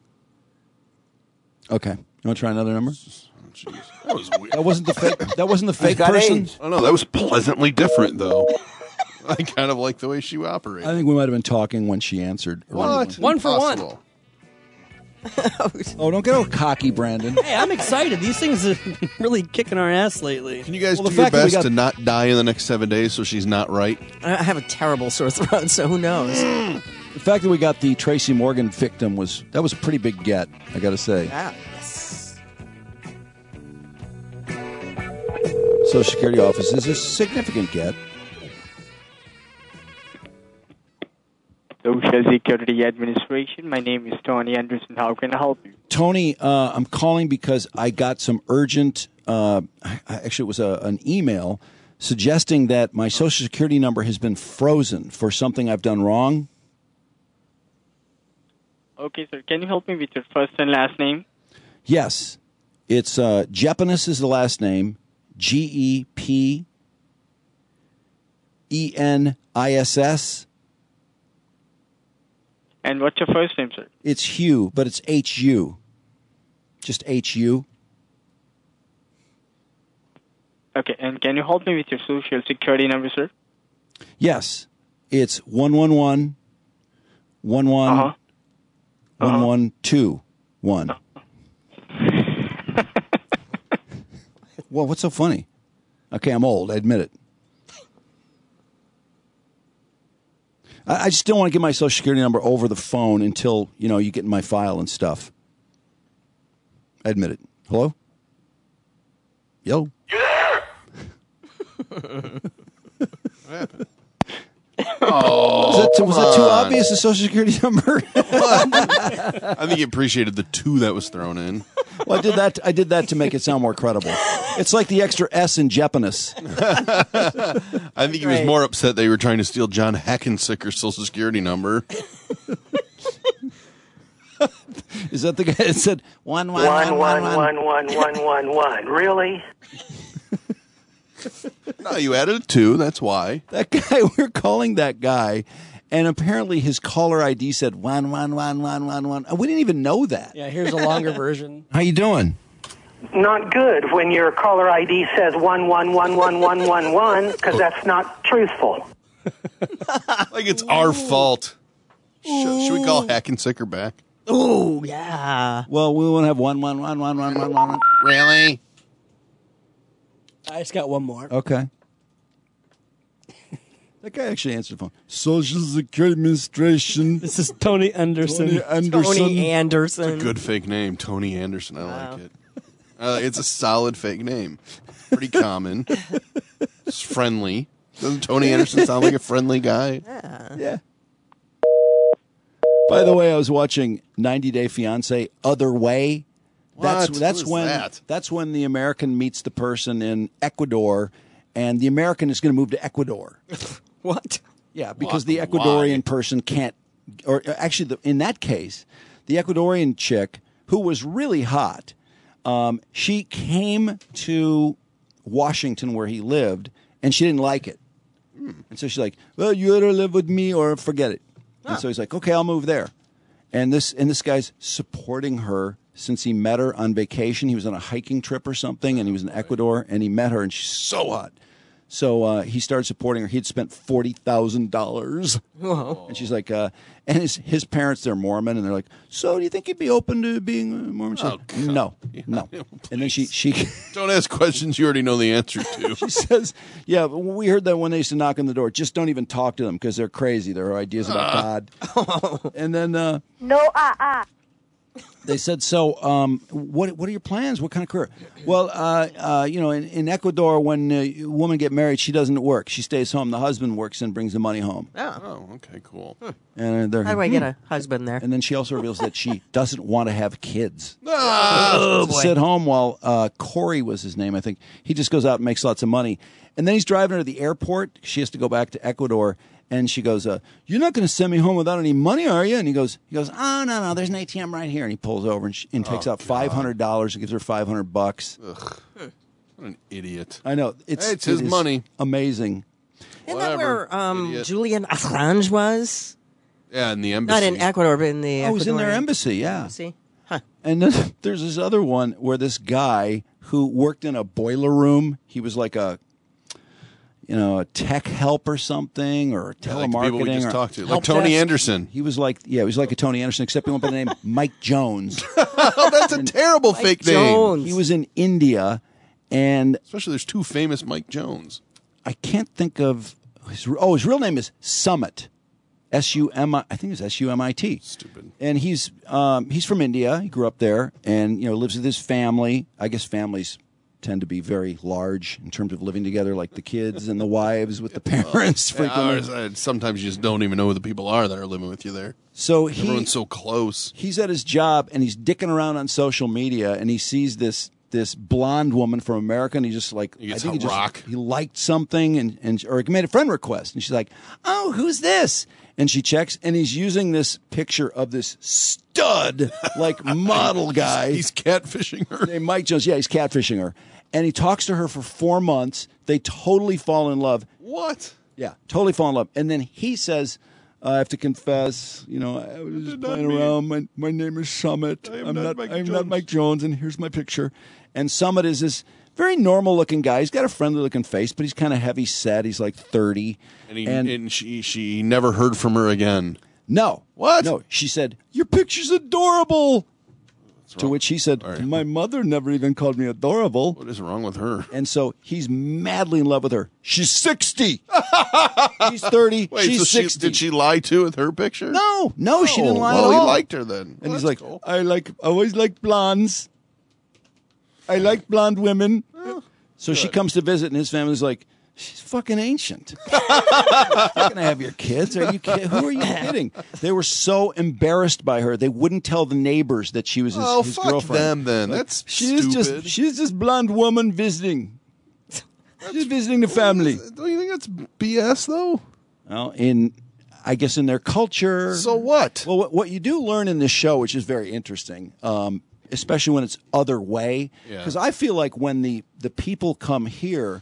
Okay. You want to try another number? That was weird. That wasn't the fake. That wasn't the fake got person. AIDS. I don't know. That was pleasantly different, though. I kind of like the way she operated. I think we might have been talking when she answered. What? One for one. Impossible. Oh, don't get all cocky, Brandon. Hey, I'm excited. These things are really kicking our ass lately. Can you guys Well, do the your fact that we best got- to not die in the next seven days so she's not right? I have a terrible sore throat, so who knows? The fact that we got the Tracy Morgan victim was that was a pretty big get. I got to say. Yeah. Social Security office is a significant get. Social Security Administration. My name is Tony Anderson. How can I help you? Tony, uh, I'm calling because I got some urgent, uh, actually it was a, an email suggesting that my Social Security number has been frozen for something I've done wrong. Okay, sir. Can you help me with your first and last name? Yes. It's uh, Jepenis is the last name, G E P E N I S S. And what's your first name, sir? It's Hugh, but it's H U. Just H U. Okay, and can you help me with your Social Security number, sir? Yes. It's one one one, one one, Uh-huh. one one two one. Well, what's so funny? Okay, I'm old. I admit it. I, I just don't want to get my Social Security number over the phone until, you know, you get in my file and stuff. I admit it. Hello? Yo? You there? What happened? Oh, was that, too, was that too come on. obvious, a Social Security number? I think he appreciated the two that was thrown in. Well, I did that. I did that to make it sound more credible. It's like the extra S in Jepenis. I think he was Right. more upset they were trying to steal John Hackensicker's Social Security number. Is that the guy that said one one One, one one, one, one, one, one, one. Really? No, you added a two. That's why. That guy, we're calling that guy, and apparently his caller I D said one one one one one one. We didn't even know that. Yeah, here's a longer version. How you doing? Not good when your caller I D says one, one, one, one, one, one, one, because that's not truthful. Like it's our fault. Should, should we call Hackensicker back? Ooh, yeah. Well, we want to have one one one one one one one. Really? I just got one more. Okay. That guy actually answered the phone. Social Security Administration. This is Tony Anderson. Tony Anderson. Tony Anderson. It's a good fake name, Tony Anderson. I like it. Uh, it's a solid fake name. Pretty common. It's friendly. Doesn't Tony Anderson sound like a friendly guy? Yeah. Yeah. By the way, I was watching ninety Day Fiancé Other Way. That's What? that's Who is when that? that's when the American meets the person in Ecuador, and the American is going to move to Ecuador. What? Yeah, because Why? the Ecuadorian person can't, or actually, the, in that case, the Ecuadorian chick who was really hot, um, she came to Washington where he lived, and she didn't like it, and so she's like, "Well, you either live with me or forget it." And so he's like, "Okay, I'll move there," and this and this guy's supporting her. Since he met her on vacation, he was on a hiking trip or something, and he was in Ecuador, and he met her, and she's so hot. So uh, he started supporting her. He'd spent forty thousand dollars. And she's like, uh, and his his parents, they're Mormon, and they're like, so do you think you'd be open to being a Mormon? She's Oh, like, no, no. And then she, she Don't ask questions you already know the answer to. she says, yeah, but we heard that when they used to knock on the door, just don't even talk to them because they're crazy. Their ideas about God. And then uh, No, ah, ah. they said, so um, what what are your plans? What kind of career? Well, uh, uh, you know, in, in Ecuador, when a woman get married, she doesn't work. She stays home. The husband works and brings the money home. Oh. Oh, okay, cool. And they're, How do I get a husband there? And then she also reveals that she doesn't want to have kids. Oh, to sit home while uh, Corey was his name, I think. He just goes out and makes lots of money. And then he's driving her to the airport. She has to go back to Ecuador. And she goes, uh, you're not going to send me home without any money, are you? And he goes, he goes, oh, no, no, there's an A T M right here. And he pulls over and, she, and takes Oh, out five hundred dollars and gives her five hundred bucks. Ugh. What an idiot. I know. It's, Hey, it's his it is money. Amazing. Isn't that Whatever, where um, idiot. Julian Assange was? Yeah, in the embassy. Not in Ecuador, but in the Oh, it was in their Ecuadorian embassy, yeah. embassy. Huh. And then there's this other one where this guy who worked in a boiler room, he was like a, you know, a tech help or something, or Yeah, like the telemarketing. people we just or talked to. Like help Tony desk. Anderson. He was like, yeah, he was like a Tony Anderson, except he went by the name Mike Jones. Oh, that's a terrible fake name. He was in India, and Especially there's two famous Mike Jones. I can't think of his. Oh, his real name is Summit, S U M I. I think it's S U M I T. Stupid. And he's um, he's from India. He grew up there, and you know lives with his family. I guess family's tend to be very large in terms of living together, like the kids and the wives with the parents frequently. Yeah, ours, uh, sometimes you just don't even know who the people are that are living with you there. So he, everyone's so close. He's at his job and he's dicking around on social media, and he sees this this blonde woman from America, and he just like He gets I think a he just rock. he liked something, and and or he made a friend request, and she's like, "Oh, who's this?" And she checks, and he's using this picture of this stud, like model guy. He's catfishing her. Named Mike Jones. Yeah, he's catfishing her. And he talks to her for four months. They totally fall in love. What? Yeah, totally fall in love. And then he says, I have to confess, you know, I was just playing around. My, my name is Summit. I am I'm not not, Mike I'm Jones." not Mike Jones, and here's my picture. And Summit is this very normal-looking guy. He's got a friendly-looking face, but he's kind of heavy-set. He's like thirty. And, he, and, she she never heard from her again. No. What? No. She said, your picture's adorable. To which he said, my mother never even called me adorable. What is wrong with her? And so he's madly in love with her. She's sixty. He's thirty. Wait, she's so she, sixty. did she lie too with her picture? No, no, she didn't lie well, at all. he liked her then. And Well, he's that's like, cool. I like, I always liked blondes. I like blonde women. So she comes to visit, and his family's like, she's fucking ancient. You're not going to have your kids. Are you kidding? Who are you kidding? They were so embarrassed by her, they wouldn't tell the neighbors that she was his, Oh, his fuck girlfriend. them then. Like, That's she's stupid. just she's just blonde woman visiting. Just visiting the family. Don't you think that's B S though? Well, in I guess in their culture. So what? Well, what, what you do learn in this show, which is very interesting, um, especially when it's other way, Yeah. because I feel like when the the people come here,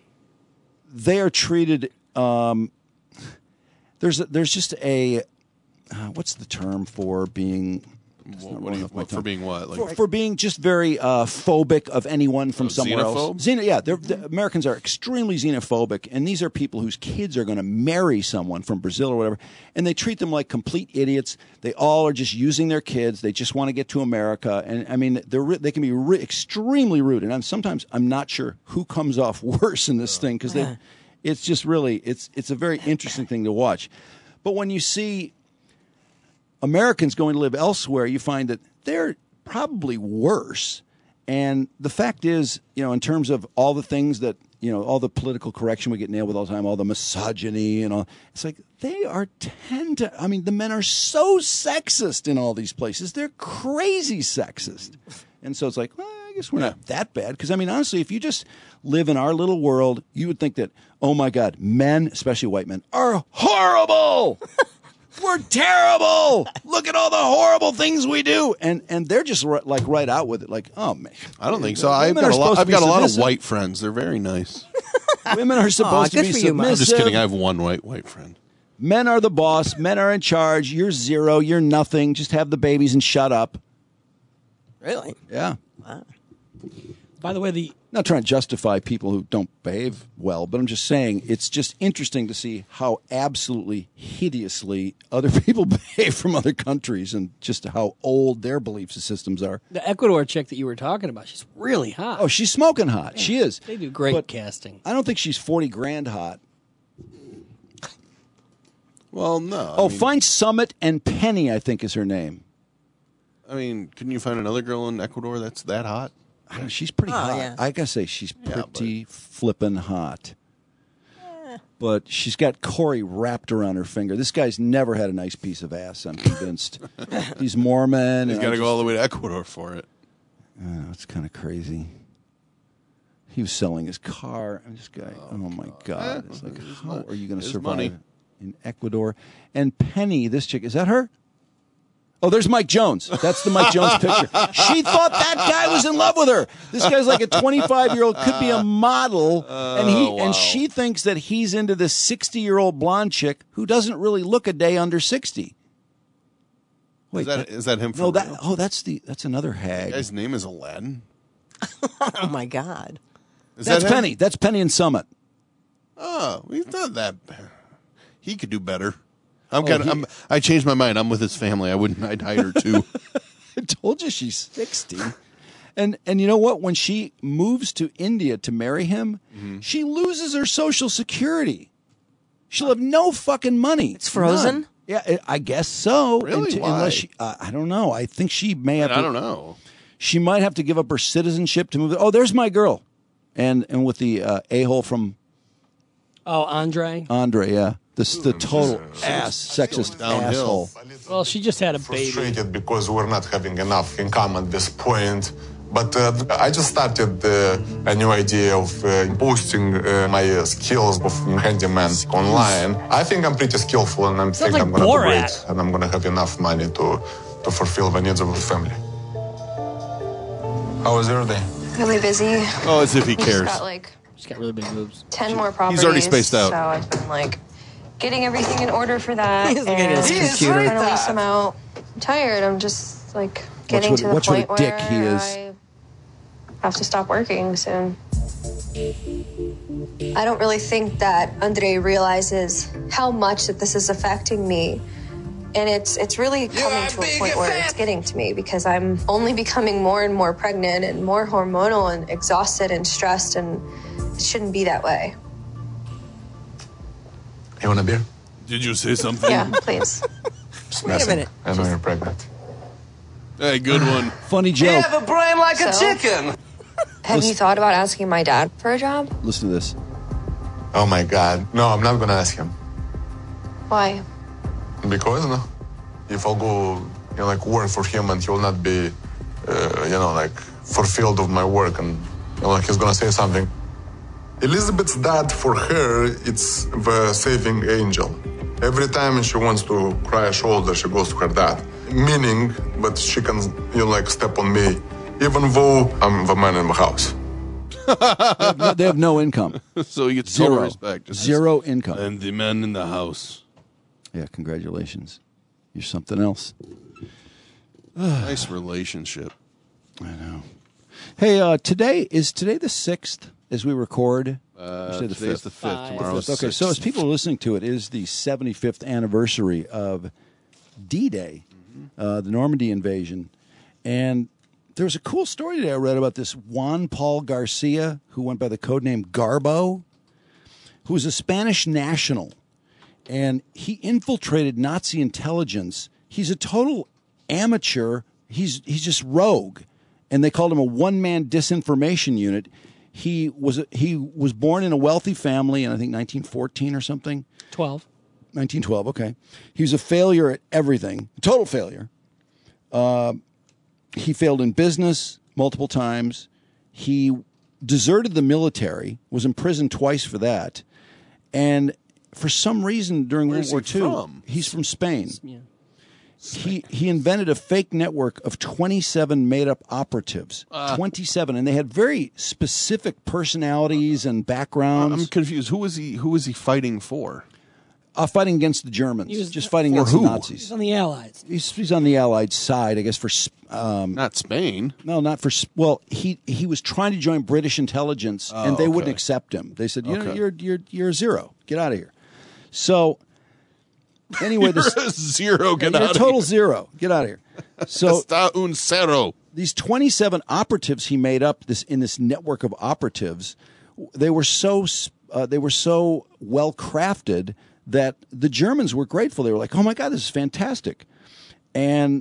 they are treated. Um, there's a, there's just a uh, what's the term for being. It's not What, rolling do you- off my what- for tongue. being what? Like For, for being just very uh, phobic of anyone from Oh, somewhere xenophobe? else. Xeno, yeah, they're, the Americans are extremely xenophobic, and these are people whose kids are going to marry someone from Brazil or whatever, and they treat them like complete idiots. They all are just using their kids. They just want to get to America, and I mean, they're re- they can be re- extremely rude. And I'm sometimes I'm not sure who comes off worse in this thing because they, it's just really it's it's a very interesting thing to watch. But when you see Americans going to live elsewhere, you find that they're probably worse. And the fact is, you know, in terms of all the things that, you know, all the political correction we get nailed with all the time, all the misogyny and all, it's like they are tend to, I mean, the men are so sexist in all these places. They're crazy sexist. And so it's like, well, I guess we're not that bad. Because, I mean, honestly, if you just live in our little world, you would think that, oh, my God, men, especially white men, are horrible. We're terrible. Look at all the horrible things we do, and and they're just r- like right out with it. Like, oh man, I don't think so. I've Women got are a lot. supposed to I've be got a lot of submissive. white friends. They're very nice. Women are supposed to be submissive. I'm just kidding. I have one white white friend. Men are the boss. Men are in charge. You're zero. You're nothing. Just have the babies and shut up. Really? Yeah. Wow. By the way, the Not trying to justify people who don't behave well, but I'm just saying it's just interesting to see how absolutely hideously other people behave from other countries and just how old their belief systems are. the Ecuador chick that you were talking about, she's really hot. Oh, she's smoking hot. She is. They do great But casting. I don't think she's forty grand hot. Well, no. Oh, I mean, find Summit and Penny, I think is her name. I mean, couldn't you find another girl in Ecuador that's that hot? I don't know, she's pretty Oh, hot. yeah. I gotta say, she's Yeah, pretty flippin' hot. But she's got Corey wrapped around her finger. This guy's never had a nice piece of ass, I'm convinced. He's Mormon. He's and got I to go just- all the way to Ecuador for it. Oh, it's kind of crazy. He was selling his car. And this guy, oh, my God. It's like, how are you going to His survive money. in Ecuador? And Penny, this chick, is that her? Oh, there's Mike Jones. That's the Mike Jones picture. She thought that guy was in love with her. This guy's like a twenty-five-year-old, could be a model, and he Oh, wow. and she thinks that he's into this sixty-year-old blonde chick who doesn't really look a day under sixty. Is that is that him? For No, that real? oh, that's the that's another hag. The guy's name is Aladdin. Oh my God. Is That's that him? Penny. That's Penny and Summit. Oh, he's not that bad. He could do better. I'm Oh, kind of. he- I'm, I changed my mind. I'm with his family. I wouldn't. I'd hire her too. I told you she's sixty. And and you know what? When she moves to India to marry him, Mm-hmm. she loses her Social Security. She'll have no fucking money. It's frozen? Yeah, I I guess so. Really? Until- Why? Unless she, uh, I don't know. I think she may have. I to- don't know. She might have to give up her citizenship to move. Oh, there's my girl. And and with the uh, a-hole from Oh, Andre? Andre, yeah. This the total ass, sexist asshole. Well, she just had a baby. Frustrated because we're not having enough income at this point. But uh, I just started uh, a new idea of uh, posting uh, my uh, skills of handyman online. I think I'm pretty skillful, and I think like I'm going to do Borat. great, and I'm going to have enough money to to fulfill the needs of the family. How was your day? Really busy. Oh, as if he We cares. Just got like She's got really big boobs. ten more properties. He's already spaced out. So I've been like getting everything in order for that. He's looking at his and computer. trying to lease them out. I'm tired. I'm just like getting what- to the watch what a point dick where he is. I have to stop working soon. I don't really think that Andre realizes how much that this is affecting me. And it's it's really coming to a point where it's getting to me because I'm only becoming more and more pregnant and more hormonal and exhausted and stressed, and it shouldn't be that way. You want a beer? Did you say something? Yeah, please. Just Wait a messing. minute. I know you're pregnant. Hey, good one. Funny joke. a brain like a chicken. Have you thought about asking my dad for a job? Listen to this. Oh my God. No, I'm not going to ask him. Why? Because, no, if I'll go, you know, like work for him and he will not be, uh, you know, like fulfilled of my work, and you know, like he's gonna say something. Elizabeth's dad, for her, it's the saving angel. Every time she wants to cry a shoulder, she goes to her dad. Meaning, but she can, you know, like step on me, even though I'm the man in the house. they, have no, they have no income. So you get Zero. total respect. Just- Zero income. And the men in the house. Yeah, congratulations. You're something else. Nice relationship. I know. Hey, uh, today is today the sixth as we record. Uh, Or say today's the fifth. The Tomorrow's fifth. Okay, so as sixth. people are listening to it, it is the seventy-fifth anniversary of D-Day, uh, the Normandy invasion, and there was a cool story today I read about this Juan Paul Garcia, who went by the codename Garbo, who was a Spanish national. And he infiltrated Nazi intelligence. He's a total amateur. He's he's just rogue, and they called him a one-man disinformation unit. He was a, he was born in a wealthy family in I think nineteen fourteen or something. twelve. nineteen twelve. Okay, he was a failure at everything. Total failure. Uh, he failed in business multiple times. He deserted the military. Was imprisoned twice for that, and for some reason during World Where's War he Two, from? he's from Spain. Yeah. He he invented a fake network of twenty-seven made-up operatives. Uh. twenty-seven, and they had very specific personalities and backgrounds. I'm confused. Who was he? Who was he fighting for? Uh, fighting against the Germans. He was- just fighting For against who? the Nazis. He's on the Allies. He's, he's on the Allied side, I guess. For Sp- um, Not Spain. no, not for. Sp- Well, he he was trying to join British intelligence, Oh, and they wouldn't okay. accept him. They said, "You know, Okay. you're you're you're a zero. Get out of here." So anyway, this You're a zero. Get you're out a total zero. Get out of here. So Está un cero. these twenty-seven operatives he made up this in this network of operatives, they were so uh, they were so well crafted that the Germans were grateful. They were like, "Oh my God, this is fantastic," and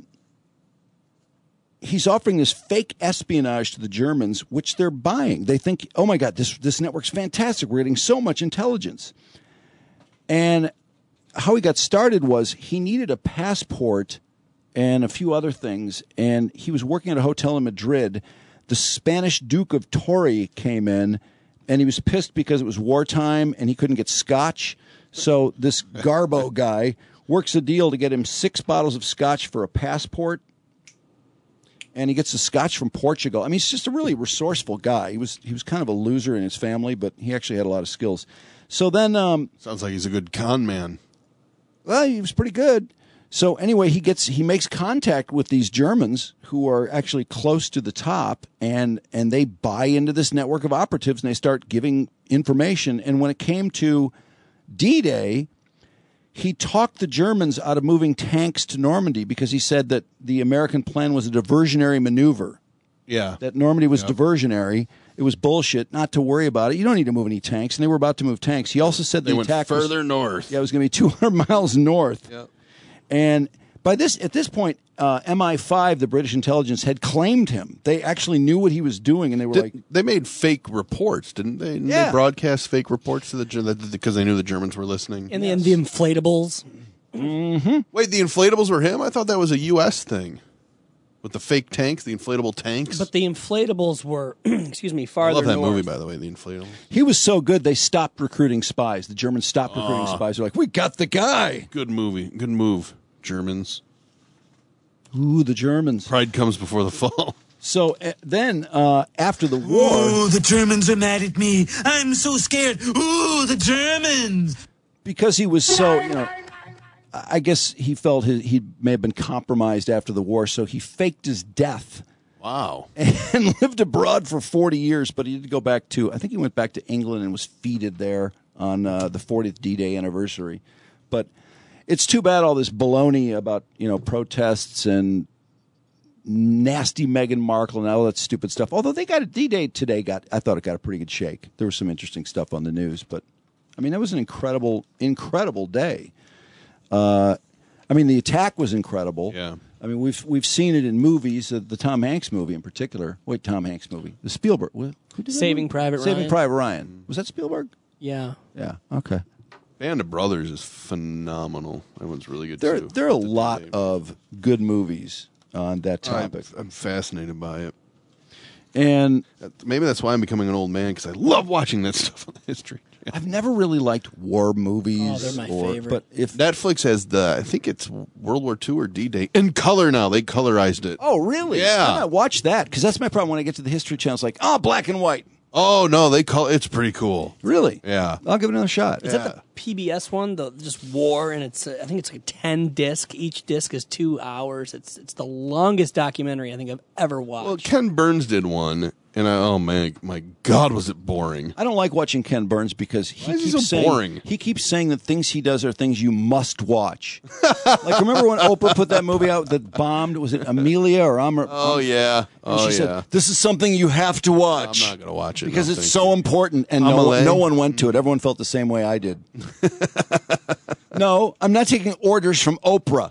he's offering this fake espionage to the Germans, which they're buying. They think, "Oh my God, this this network's fantastic. We're getting so much intelligence." And how he got started was he needed a passport and a few other things, and he was working at a hotel in Madrid. The Spanish Duke of Torre came in, and he was pissed because it was wartime and he couldn't get scotch. So this Garbo guy works a deal to get him six bottles of scotch for a passport, and he gets the scotch from Portugal. I mean, he's just a really resourceful guy. He was he was kind of a loser in his family, but he actually had a lot of skills. So then, um, Sounds like he's a good con man. well, he was pretty good. So anyway, he gets he makes contact with these Germans who are actually close to the top, and and they buy into this network of operatives, and they start giving information. And when it came to D-Day, he talked the Germans out of moving tanks to Normandy because he said that the American plan was a diversionary maneuver. Yeah. That Normandy was Yep. diversionary. It was bullshit. Not to worry about it. You don't need to move any tanks. And they were about to move tanks. He also said They the went attack was- further north. yeah, it was going to be two hundred miles north. Yep. And by this, at this point, uh, M I five, the British intelligence, had claimed him. They actually knew what he was doing, and they were Did, like, they made fake reports, didn't they? Didn't Yeah. they broadcast fake reports to the Ger- because they knew the Germans were listening. And the, the inflatables. Mm-hmm. Wait, the inflatables were him? I thought that was a U S thing. With the fake tanks, the inflatable tanks. But the inflatables were, excuse me, I farther love that north. movie, by the way, the inflatables. he was so good, they stopped recruiting spies. The Germans stopped recruiting Ah. spies. They're like, we got the guy. Good movie. Good move, Germans. Ooh, the Germans. Pride comes before the fall. So uh, then, uh, after the war... Ooh, the Germans are mad at me. I'm so scared. Ooh, the Germans. Because he was so, you know... I guess he felt his, he may have been compromised after the war, so he faked his death. Wow. And lived abroad for forty years, but he did go back to, I think he went back to England and was feted there on uh, the fortieth D-Day anniversary. But it's too bad all this baloney about, you know, protests and nasty Meghan Markle and all that stupid stuff. Although they got a D-Day today, got I thought it got a pretty good shake. There was some interesting stuff on the news, but I mean, that was an incredible, incredible day. Uh, I mean, the attack was incredible. Yeah. I mean, we've we've seen it in movies, uh, the Tom Hanks movie in particular. Wait, Tom Hanks movie, the Spielberg. Who did that Saving movie? Private Saving Ryan. Private Ryan. Was that Spielberg? Yeah. Yeah. Okay. Band of Brothers is phenomenal. That one's really good There too. there are a lot of good movies on that topic, I'm, I'm fascinated by it. and Maybe that's why I'm becoming an old man, because I love watching that stuff on the History Channel. I've never really liked war movies. Oh, they're my or, favorite. But if Netflix has the, I think it's World War Two or D-Day in color now. They colorized it. oh really? Yeah. I might watch that because that's my problem when I get to the History Channel. It's like, oh, black and white. Oh no, they call it's pretty cool. Really? Yeah. I'll give it another shot. Is that the P B S one? The just war, and it's uh, I think it's like ten disc. Each disc is two hours. It's it's the longest documentary I think I've ever watched. Well, Ken Burns did one, and I, oh man, my God, was it boring? I don't like watching Ken Burns because he Why is he keeps so saying boring? he keeps saying that things he does are things you must watch. Like remember when Oprah put that movie out that bombed? Was it Amelia or Amr? Oh yeah, And oh she yeah. said, "This is something you have to watch." I'm not gonna watch it because no, it's thank so you. important, and no, Amelie? no one went to it. Everyone felt the same way I did. No, I'm not taking orders from Oprah.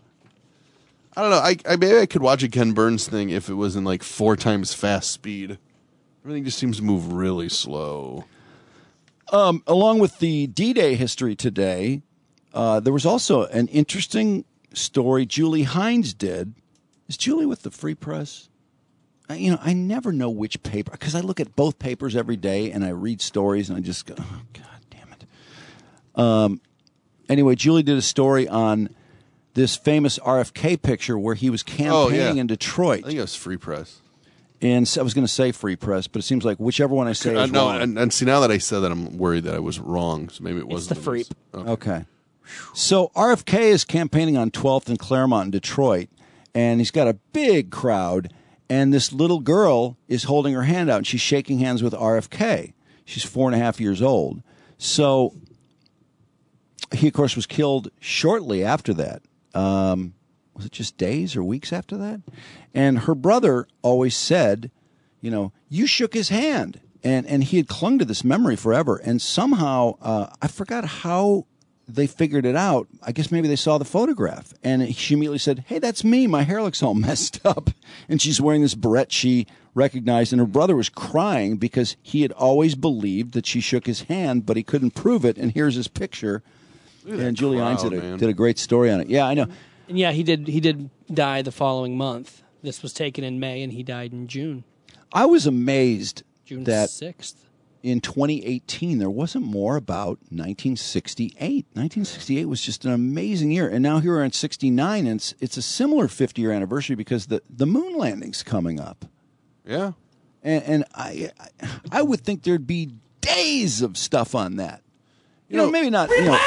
I don't know. I, I maybe I could watch a Ken Burns thing if it was in like four times fast speed. Everything just seems to move really slow. Um, along with the D-Day history today, uh, there was also an interesting story Julie Hines did. Is Julie with the Free Press? I, you know, I never know which paper because I look at both papers every day and I read stories and I just go, oh, God damn it. Um, anyway, Julie did a story on this famous R F K picture where he was campaigning Oh, yeah. in Detroit. I think it was Free Press. And so I was going to say Free Press, but it seems like whichever one I say Uh, is no, wrong. and, and see now that I said that, I'm worried that I was wrong. So maybe it wasn't the Freep. Okay. Okay. So R F K is campaigning on twelfth in Claremont in Detroit, and he's got a big crowd, and this little girl is holding her hand out, and she's shaking hands with R F K. She's four and a half years old. So he, of course, was killed shortly after that. Um, was it just days or weeks after that? And her brother always said, you know, you shook his hand. And and he had clung to this memory forever. And somehow, uh, I forgot how they figured it out. I guess maybe they saw the photograph. And she immediately said, hey, that's me. My hair looks all messed up. And she's wearing this beret she recognized. And her brother was crying because he had always believed that she shook his hand, but he couldn't prove it. And here's his picture. And Julie Hines did, a- did a great story on it. Yeah, I know. And yeah, he did. He did die the following month. This was taken in May, and he died in June. I was amazed June that sixth. in twenty eighteen there wasn't more about nineteen sixty-eight. nineteen sixty-eight was just an amazing year, and now here we're in sixty-nine, and it's, it's a similar fifty-year anniversary because the, the moon landing's coming up. Yeah. And, and I, I I would think there'd be days of stuff on that. You, know, maybe not. You know,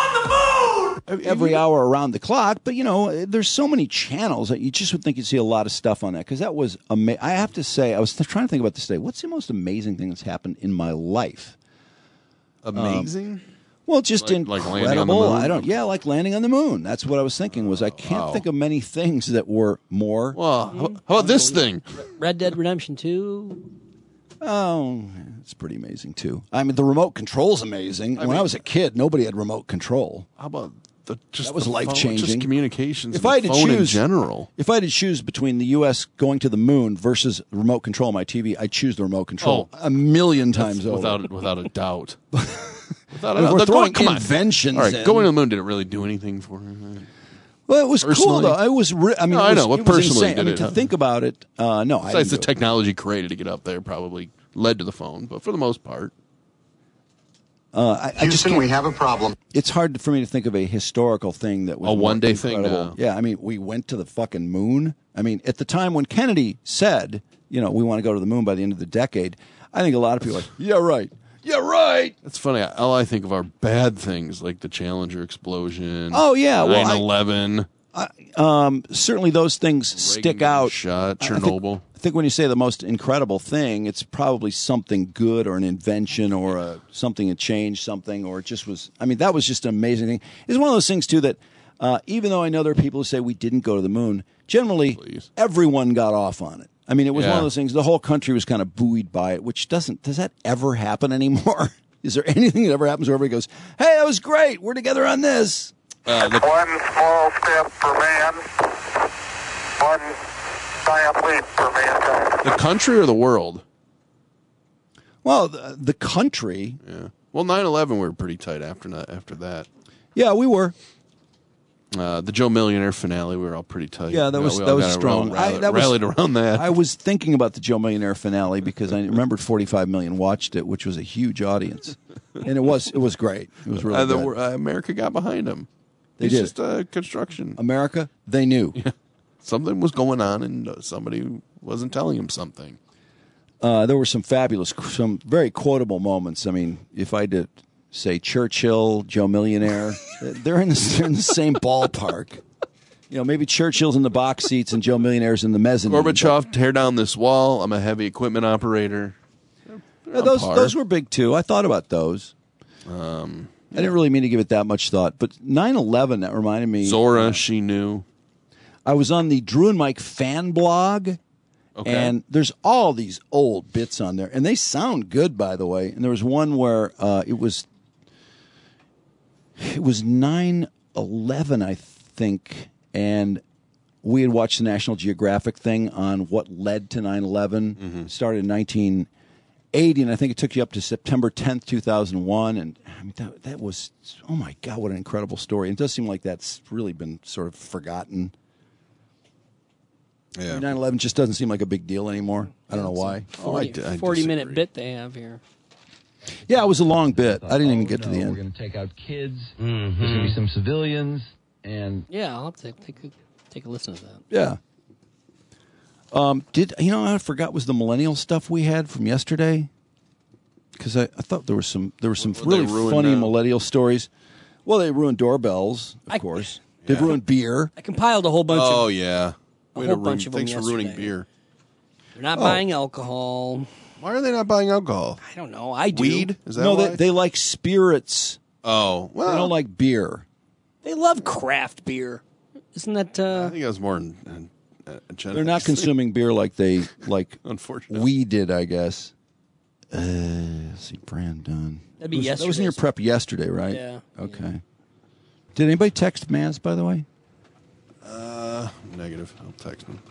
every hour around the clock, but you know, there's so many channels that you just would think you'd see a lot of stuff on that because that was amazing. I have to say, I was th- trying to think about this today. What's the most amazing thing that's happened in my life? Amazing? Um, well, just Like- like incredible. landing on the moon? I don't. Yeah, like landing on the moon. That's what I was thinking. Was I can't Wow. think of many things that were more. Well, how, how about this thing? Red Dead Redemption two. Oh, it's pretty amazing too. I mean, the remote control's amazing. when I was a kid, nobody had remote control. How about the just that was the phone, life-changing. Just communications. If and I had the to phone choose, in general, if I had to choose between the U S going to the moon versus the remote control of my T V, I'd choose the remote control Oh, a million times That's over. without without a doubt. Without If a, we're the throwing going, come on. inventions All right, in- going to the moon didn't really do anything for her. Well, it was cool Personally? though. I was. Re- I mean, No, it I was, know, but it was personally insane. I did mean, it, to huh? think about it, uh, no. I Besides the didn't do it. technology created to get up there probably led to the phone, but for the most part, Uh, I, I just Houston, can't- we have a problem. It's hard for me to think of a historical thing that was A more one-day thing, incredible. no. Yeah, I mean, we went to the fucking moon. I mean, at the time when Kennedy said, you know, we want to go to the moon by the end of the decade, I think a lot of people are like, yeah, right. Yeah, right. it's funny. All I think of are bad things like the Challenger explosion. Oh, yeah, well, I- nine eleven. Um, certainly those things stick out. Shot I think- Chernobyl. I think when you say the most incredible thing, it's probably something good or an invention or a, something that changed something or it just was. I mean, that was just an amazing thing. It's one of those things, too, that uh, even though I know there are people who say we didn't go to the moon, generally Please. everyone got off on it. I mean, it was Yeah. one of those things, the whole country was kind of buoyed by it, which doesn't, does that ever happen anymore? Is there anything that ever happens where everybody goes, hey, that was great. We're together on this. Uh, the, One small step for man, one giant leap for mankind. the country or the world? Well, the, the country. Yeah. Well, nine eleven, we were pretty tight after that. After that, Yeah, we were. uh, the Joe Millionaire finale, we were all pretty tight. Yeah, that We was all- we that all was got strong. Rallied, I, that was, rallied around that. I was thinking about the Joe Millionaire finale because I remembered forty-five million watched it, which was a huge audience, and it was it was great. It was really uh, the, good. uh, America got behind him. They It's did. just uh, construction. America, they knew. Something was going on, and uh, somebody wasn't telling him something. Uh, there were some fabulous, some very quotable moments. I mean, if I did say Churchill, Joe Millionaire, they're in the, they're in the same ballpark. You know, maybe Churchill's in the box seats and Joe Millionaire's in the mezzanine. Gorbachev, tear down this wall. I'm a heavy equipment operator. Yeah, those par. those were big too. I thought about those. Um, I didn't really mean to give it that much thought, but nine eleven, that reminded me. Zora, she knew. I was on the Drew and Mike fan blog, Okay. and there's all these old bits on there, and they sound good, by the way. And there was one where uh, it was it was nine eleven, I think, and we had watched the National Geographic thing on what led to nine eleven. Mm-hmm. It started in nineteen eighty, and I think it took you up to September tenth, two thousand one. And I mean, that, that was, oh my God, what an incredible story. It does seem like that's really been sort of forgotten. Yeah. nine eleven just doesn't seem like a big deal anymore. I don't know why. forty, I- I forty minute disagree. bit they have here. Yeah, it was a long bit. I didn't even get to the We're end. going to take out kids. There's going to be some civilians, and Yeah, I'll have to take a, take a listen to that. Yeah. Um, did you know? I forgot was the millennial stuff we had from yesterday, because I, I thought there was some there were some What- what really they ruined, funny uh, millennial stories. Well, they ruined doorbells, of I- course. They ruined beer. I compiled a whole bunch Oh of. yeah. A Way whole to bunch ruin- of them Thanks for ruining yesterday. beer. They're not Oh. buying alcohol. Why are they not buying alcohol? I don't know. I do. Weed? Is that No, why? they, they like spirits. oh, well. They don't like beer. They love craft beer. Isn't that? I Uh, think it was more in, in, uh, genetics. They're not consuming beer like they like Unfortunately. we did, I guess. Uh, let's see, Brandon. That'd be That was- That was in your yesterday's. prep yesterday, right? Yeah. Okay. Did anybody text Maz, by the way? Uh, negative. I'll text them.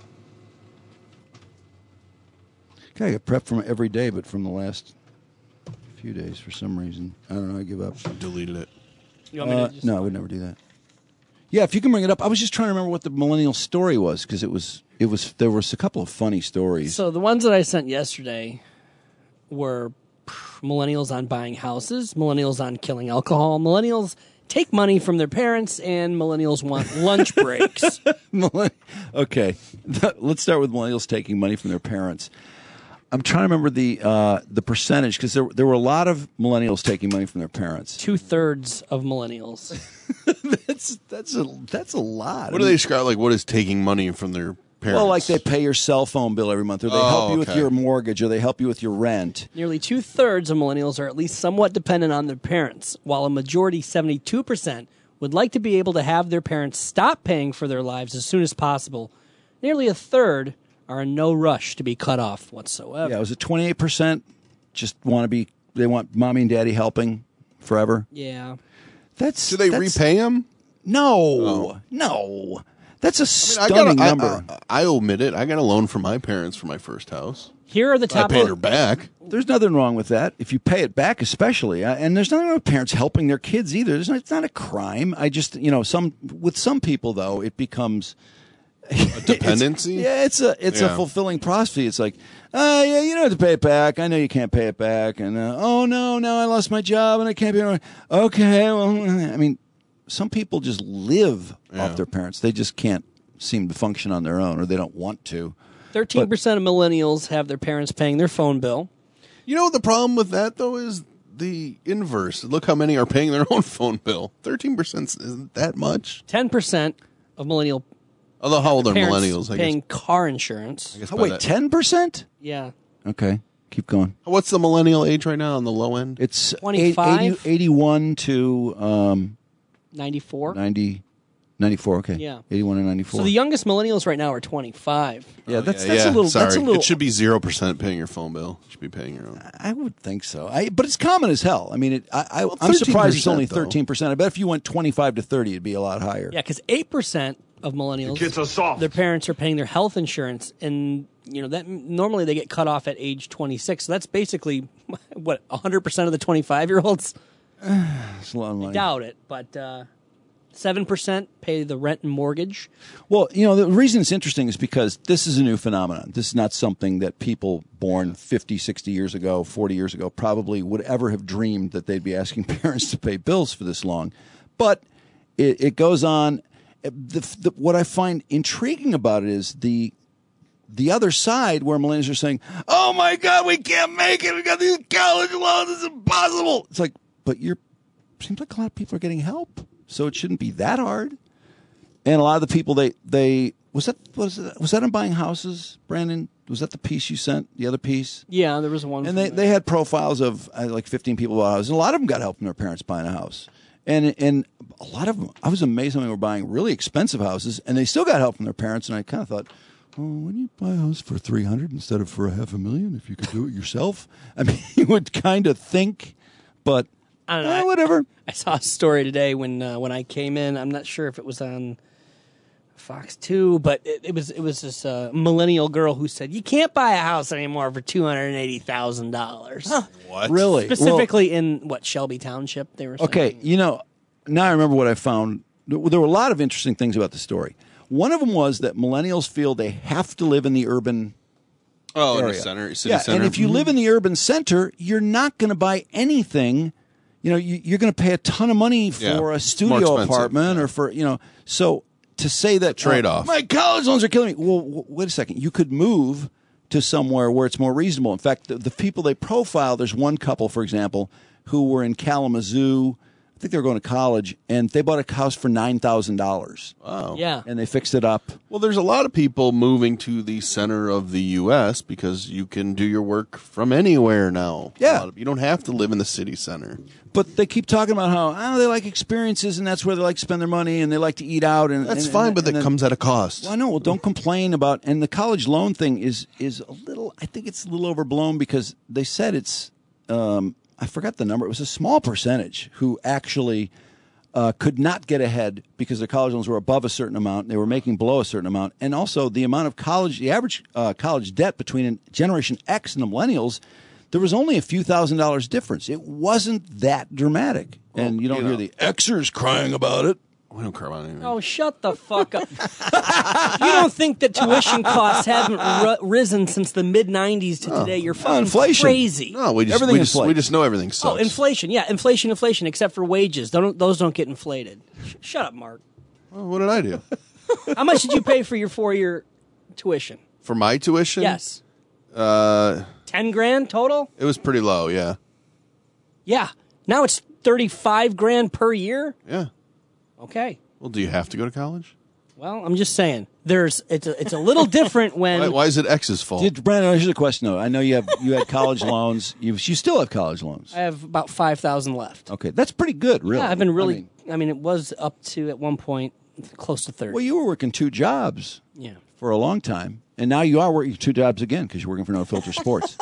Okay, I get prep from every day, but from the last few days for some reason. I don't know. I give up. Deleted it. you want me Uh, to just, no, I would never do that. Yeah, if you can bring it up. I was just trying to remember what the millennial story was because it was it was there was a couple of funny stories. So the ones that I sent yesterday were pff, millennials on buying houses, millennials on killing alcohol, millennials take money from their parents, and millennials want lunch breaks. Millenn- okay, let's start with millennials taking money from their parents. I'm trying to remember the uh, the percentage because there there were a lot of millennials taking money from their parents. Two thirds of millennials. that's that's a that's a lot. What do they describe? Like, what is taking money from their parents? Well, like they pay your cell phone bill every month, or they Oh, help you with okay. your mortgage, or they help you with your rent. Nearly two thirds of millennials are at least somewhat dependent on their parents, while a majority, seventy-two percent, would like to be able to have their parents stop paying for their lives as soon as possible. Nearly a third are in no rush to be cut off whatsoever. Yeah, was it twenty-eight percent just want to be, they want mommy and daddy helping forever? Yeah. That's Do they that's- repay them? No, Oh. no. That's a I stunning got a, number. I, I, I omit it. I got a loan from my parents for my first house. Here are the top. I paid her back. There's nothing wrong with that if you pay it back, especially. Uh, and there's nothing wrong with parents helping their kids either. There's not, it's not a crime. I just, you know, some with some people though, it becomes A dependency. It's, yeah, it's a it's Yeah. a fulfilling prophecy. It's like, uh, yeah, you don't have to pay it back. I know you can't pay it back. And uh, oh no, now I lost my job and I can't pay it. Okay, well, I mean, some people just live Yeah. off their parents. They just can't seem to function on their own, or they don't want to. Thirteen percent of millennials have their parents paying their phone bill. You know what the problem with that though is the inverse. Look how many are paying their own phone bill. Thirteen percent isn't that much. Ten percent of millennial. Although how old are parents millennials? I paying guess. car insurance. I guess Oh, by wait, that- ten percent? Yeah. Okay, keep going. What's the millennial age right now on the low end? It's twenty-five? eighty, eighty-one to um, ninety-four. ninety, ninety-four. Okay, Yeah. eighty-one and ninety-four. So the youngest millennials right now are twenty-five. yeah, that's Yeah, that's yeah, a little. Sorry. That's a little. It should be zero percent paying your phone bill. You should be paying your own. I would think so. I, but it's common as hell. I mean, it, I, I, Well, I'm surprised it's only though. thirteen percent. I bet if you went twenty-five to thirty, it'd be a lot higher. Yeah, because eight percent of millennials, kids are soft. their parents are paying their health insurance, and you know that normally they get cut off at age twenty-six. So that's basically what one hundred percent of the twenty-five year olds. It's a lot of money. Doubt it, but uh, seven percent pay the rent and mortgage. Well, you know, the reason it's interesting is because this is a new phenomenon. This is not something that people born fifty, sixty years ago, forty years ago probably would ever have dreamed that they'd be asking parents to pay bills for this long. But it, it goes on. The, the, what I find intriguing about it is the the other side where millennials are saying, oh, my God, we can't make it. We got these college loans. It's impossible. It's like, but you're seems like a lot of people are getting help, so it shouldn't be that hard. And a lot of the people they they was that was that, was that in buying houses, Brandon? Was that the piece you sent? The other piece? Yeah, there was one. And they, they had profiles of uh, like fifteen people bought houses. And a lot of them got help from their parents buying a house. And and a lot of them, I was amazed when they were buying really expensive houses, and they still got help from their parents. And I kind of thought, oh, when you buy a house for three hundred instead of for a half a million, if you could do it yourself, I mean, you would kind of think, but I don't know. eh, whatever. I saw a story today when uh, when I came in. I'm not sure if it was on Fox two, but it, it was it was this uh, millennial girl who said you can't buy a house anymore for two hundred and eighty thousand dollars. What? Really? Specifically in what Shelby Township they were saying. Okay, you know, now I remember what I found. There were a lot of interesting things about the story. One of them was that millennials feel they have to live in the urban Oh, in area. the center, city yeah, center. and if you live in the urban center, you're not going to buy anything. You know, you, you're going to pay a ton of money for Yeah, a it's studio more expensive, apartment or for, you know, so to say that trade-off. oh, my college loans are killing me. Well, w- wait a second. You could move to somewhere where it's more reasonable. In fact, the, the people they profile, there's one couple, for example, who were in Kalamazoo. I think they were going to college, and they bought a house for nine thousand dollars. Wow. Yeah. And they fixed it up. Well, there's a lot of people moving to the center of the U S because you can do your work from anywhere now. Yeah. A lot of- you don't have to live in the city center. But they keep talking about how oh, they like experiences, and that's where they like to spend their money, and they like to eat out. And That's and- fine, and- but and that then- comes at a cost. Well, I know. Well, don't complain about. And the college loan thing is is a little. I think it's a little overblown because they said it's. Um, I forgot the number. It was a small percentage who actually uh, could not get ahead because their college loans were above a certain amount. They were making below a certain amount, and also the amount of college, the average uh, college debt between Generation X and the millennials. There was only a few thousand dollars difference. It wasn't that dramatic, and you don't you hear know. the Xers crying about it. We don't care about anything. Oh, shut the fuck up. You don't think that tuition costs haven't r- risen since the mid nineties to today? You're fucking inflation. crazy. No, we just Everything we just, inflates. we just know everything Oh, sucks. inflation. Yeah, inflation, inflation, except for wages. Don't, those don't get inflated. Sh- shut up, Mark. Well, what did I do? How much did you pay for your four-year tuition? For my tuition? Yes. Uh, Ten grand total? it was pretty low, yeah. Yeah. Now it's thirty-five grand per year? Yeah. Okay. Well, do you have to go to college? Well, I'm just saying. There's it's a, it's a little different when Why, why is it X's fault? Did, Brandon, here's a question though. I know you have you had college loans. You you still have college loans. I have about five thousand left. Okay, that's pretty good, really. Yeah, I've been really I mean, I mean, it was up to at one point close to thirty. well, you were working two jobs Yeah. for a long time, and now you are working two jobs again because you're working for No Filter Sports.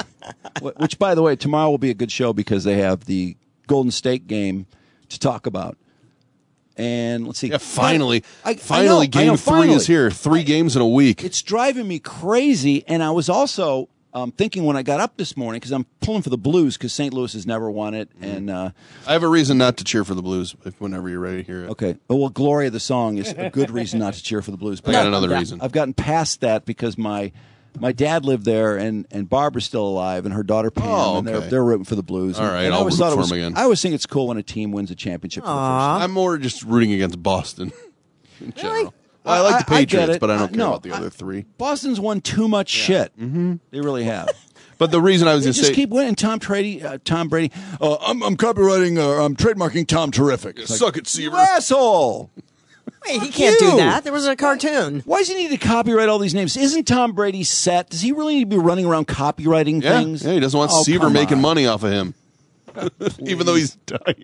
Wh- Which, by the way, tomorrow will be a good show because they have the Golden State game to talk about. And let's see. Yeah, finally, I- I finally, know, I game know, three finally. is here. Three games in a week. It's driving me crazy. And I was also um, thinking when I got up this morning, because I'm pulling for the Blues because Saint Louis has never won it. And uh, I have a reason not to cheer for the Blues if, whenever you're ready to hear it. okay, oh, well, Gloria the song is a good reason not to cheer for the Blues. I got I've another got- reason. I've gotten past that because my my dad lived there, and, and Barbara's still alive, and her daughter Pam, Oh, and they're okay. they're rooting for the Blues. All And- right, and I I'll always root thought it for was, them again. I always think it's cool when a team wins a championship for the first time. I'm more just rooting against Boston in general. Well, I like the I- I get Patriots, it. but I don't Uh, care no, about the I- other three. Boston's won too much shit. Mm-hmm. They really have. But the reason I was They going to just say, keep winning. Tom Brady, uh, Tom Brady. Uh, I'm, I'm copywriting. Uh, I'm trademarking Tom Terrific. It's suck like, it, Seaver. You asshole. Wait, he can't You. do that. There was a cartoon. Why does he need to copyright all these names? Isn't Tom Brady set? Does he really need to be running around copywriting yeah, things? yeah, he doesn't want Oh, Seaver come making on. money off of him, even though he's dying.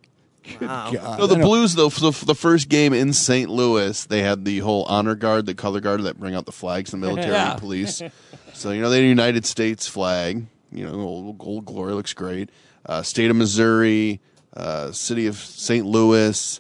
Wow. God, No, the I know. Blues, though, for the, the first game in Saint Louis, they had the whole honor guard, the color guard that bring out the flags, the military Yeah. and police. So, you know, they had a United States flag. You know, old, old glory looks great. Uh, State of Missouri, uh, City of Saint Louis.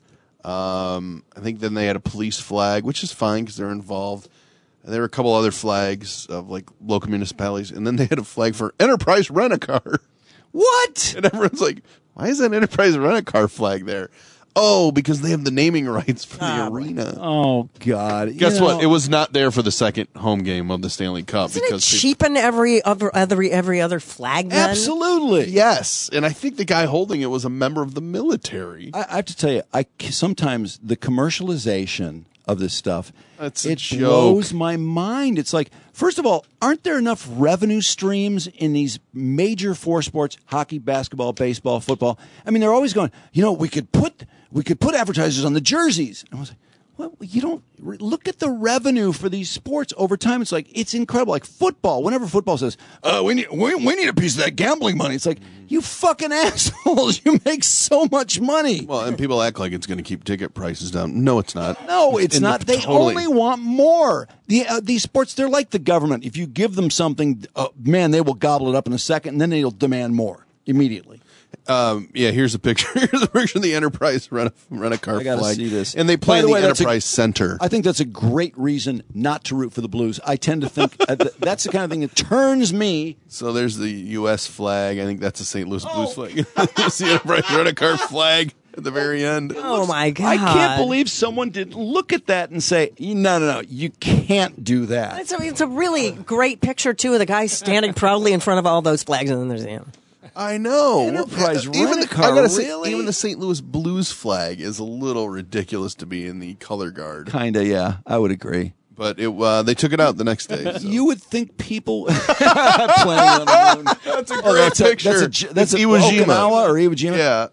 Um, I think then they had a police flag, which is fine because they're involved. And there were a couple other flags of like local municipalities. And then they had a flag for Enterprise Rent-A-Car. What? And everyone's like, why is that Enterprise Rent-A-Car flag there? Oh, because they have the naming rights for the arena. Oh God! Guess You what? know- It was not there for the second home game of the Stanley Cup Doesn't it because people- cheapen every other every every other flag? Then? Absolutely. yes, and I think the guy holding it was a member of the military. I, I have to tell you, I sometimes the commercialization of this stuff That's a it joke. blows my mind. It's like, first of all, aren't there enough revenue streams in these major four sports: hockey, basketball, baseball, football? I mean, they're always going, you know, we could put we could put advertisers on the jerseys. And I was like, well, you don't look at the revenue for these sports over time. It's like, it's incredible. Like football, whenever football says, uh, we need we, we need a piece of that gambling money. It's like, you fucking assholes. You make so much money. Well, and people act like it's going to keep ticket prices down. No, it's not. No, it's And not. the- They totally. only want more. The uh, these sports, they're like the government. If you give them something, uh, man, they will gobble it up in a second, and then they'll demand more immediately. Um, yeah, here's a picture. Here's a picture of the Enterprise rent a, rent a car I gotta flag. see this. And they play By in the the, way, that's a- Enterprise Center. I think that's a great reason not to root for the Blues. I tend to think uh, th- that's the kind of thing that turns me. So there's the U S flag. I think that's the Saint Louis Oh. Blues flag. That's the Enterprise rent a car flag at the very end. Oh my god! I can't believe someone didn't look at that and say, "No, no, no, you can't do that." It's a, it's a really great picture too of the guy standing proudly in front of all those flags, and then there's you know. I know. Enterprise Well, even the, Rent-A-Car, I gotta say, really? even the Saint Louis Blues flag is a little ridiculous to be in the color guard. Kinda, yeah, I would agree. But it, uh, they took it out the next day. So. You would think people planning on the moon. That's a great Oh, that's a, picture. that's a, j- that's It's a Iwo Jima. Okinawa or Iwo Jima. Yeah.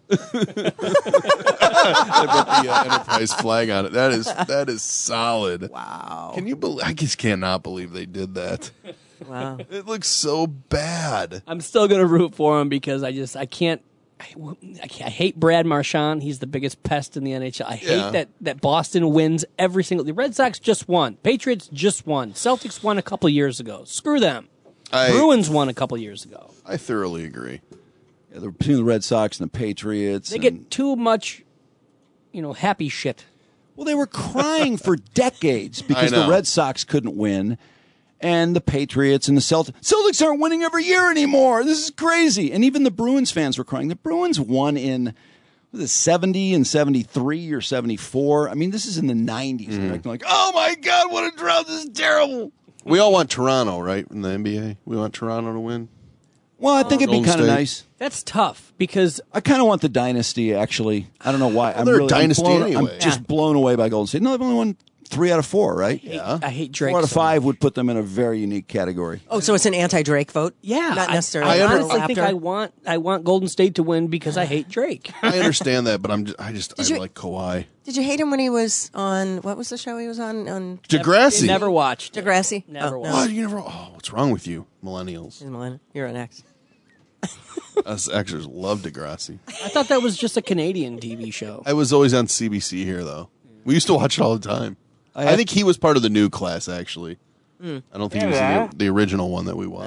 They put the uh, Enterprise flag on it. That is that is solid. Wow. Can you believe? I just cannot believe they did that. Wow. It looks so bad. I'm still gonna root for him because I just I can't. I, I, can't, I hate Brad Marchand. He's the biggest pest in the N H L. I Yeah. hate that, that Boston wins every single. The Red Sox just won. Patriots just won. Celtics won a couple years ago. Screw them. I- Bruins won a couple years ago. I thoroughly agree. Yeah, they're between the Red Sox and the Patriots. They and- get too much, you know, happy shit. Well, they were crying for decades because I the know. Red Sox couldn't win, and the Patriots and the Celtics. Celtics aren't winning every year anymore. This is crazy. And even the Bruins fans were crying. The Bruins won in was it seventy and seventy-three or seventy-four. I mean, this is in the nineties. Mm-hmm. They're acting like, oh my God, what a drought! This is terrible. We all want Toronto, right? In the N B A, we want Toronto to win. Well, I think it'd be Golden kind of State. nice. That's tough because I kind of want the dynasty. Actually, I don't know why. I'm they're a really I'm dynasty blown- anyway. I'm just blown away by Golden State. No, they've only won three out of four, right? Yeah. I hate Drake. Four out of so five much. would put them in a very unique category. Oh, so it's an anti-Drake vote? Yeah, not I- necessarily. I, I under- honestly think Laughter. I want I want Golden State to win because I hate Drake. I understand that, but I'm just, I just I Did you- like Kawhi. Did you hate him when he was on what was the show he was on? On Degrassi. Never watched. it. Degrassi. Never oh, watched. What? You never? Oh, what's wrong with you, millennials? No. You're an ex. Us actors love Degrassi. I thought that was just a Canadian T V show. I was always on C B C here, though. We used to watch it all the time. I, I think he was part of the new class, actually. Mm. I don't think he was in the, the original one that we watched.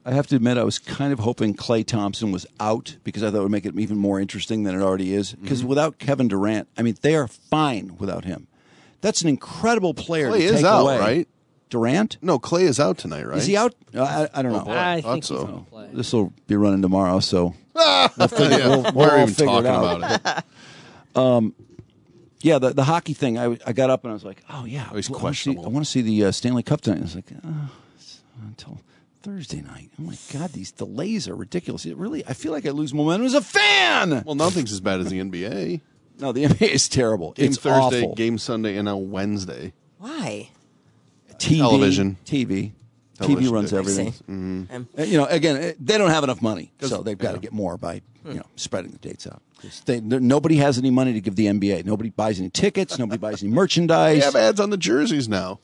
I have to admit, I was kind of hoping Klay Thompson was out because I thought it would make it even more interesting than it already is. Because Mm-hmm. without Kevin Durant, I mean, they are fine without him. That's an incredible player Klay to is take out, away. right? Durant? No, Klay is out tonight, right? Is he out? Uh, I, I don't know. Oh, boy. I Thought think he's so. gonna play. This will be running tomorrow, so we'll figure- yeah, we'll- we'll we're all even figure it talking out. about it. Um, yeah, the the hockey thing. I, I got up and I was like, oh yeah, Oh, he's I wanna see- questionable. I want to see the uh, Stanley Cup tonight. I was like, oh, it's until Thursday night. Oh my god, these delays are ridiculous. It really, I feel like I lose momentum as a fan. Well, nothing's as bad as the N B A. No, the N B A is terrible. Game It's Thursday, awful. game Sunday, and now Wednesday. Why? T V, Television. T V. Television. T V runs I everything. see. Mhm. Um, Uh, You know, again, uh, they don't have enough money, 'Cause- so they've got to yeah. get more by you know spreading the dates out. 'Cause They, there- nobody has any money to give the N B A. Nobody buys any tickets. Nobody buys any They merchandise. have ads on the jerseys now.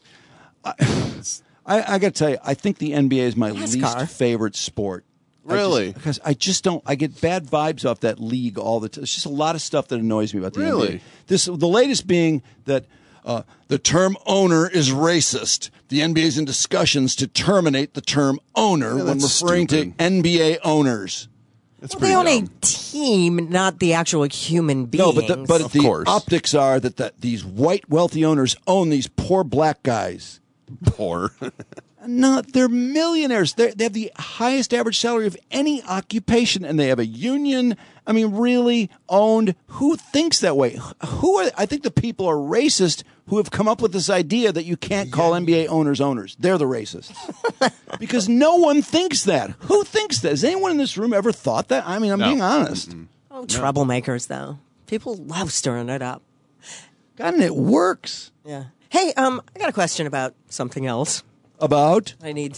I, I got to tell you, I think the N B A is my NASCAR. least favorite sport. I Really? just- because I just don't. I get bad vibes off that league all the time. It's just a lot of stuff that annoys me about the Really? N B A. This the latest being that uh, the term owner is racist. The N B A is in discussions to terminate the term owner Yeah, when that's referring stupid. to N B A owners. That's well, pretty they own a dumb. team, not the actual human beings. No, but the, but Of the course. optics are that, that these white wealthy owners own these poor black guys. Poor. No, they're millionaires. They're, they have the highest average salary of any occupation, and they have a union. I mean, really owned. Who thinks that way? Who are? I think the people are racist who have come up with this idea that you can't call N B A owners owners. They're the racists because no one thinks that. Who thinks that? Has anyone in this room ever thought that? I mean, I'm No. being honest. oh, troublemakers, though. People love stirring it up. God, and it works. Yeah. Hey, um, I got a question about something else. About I need.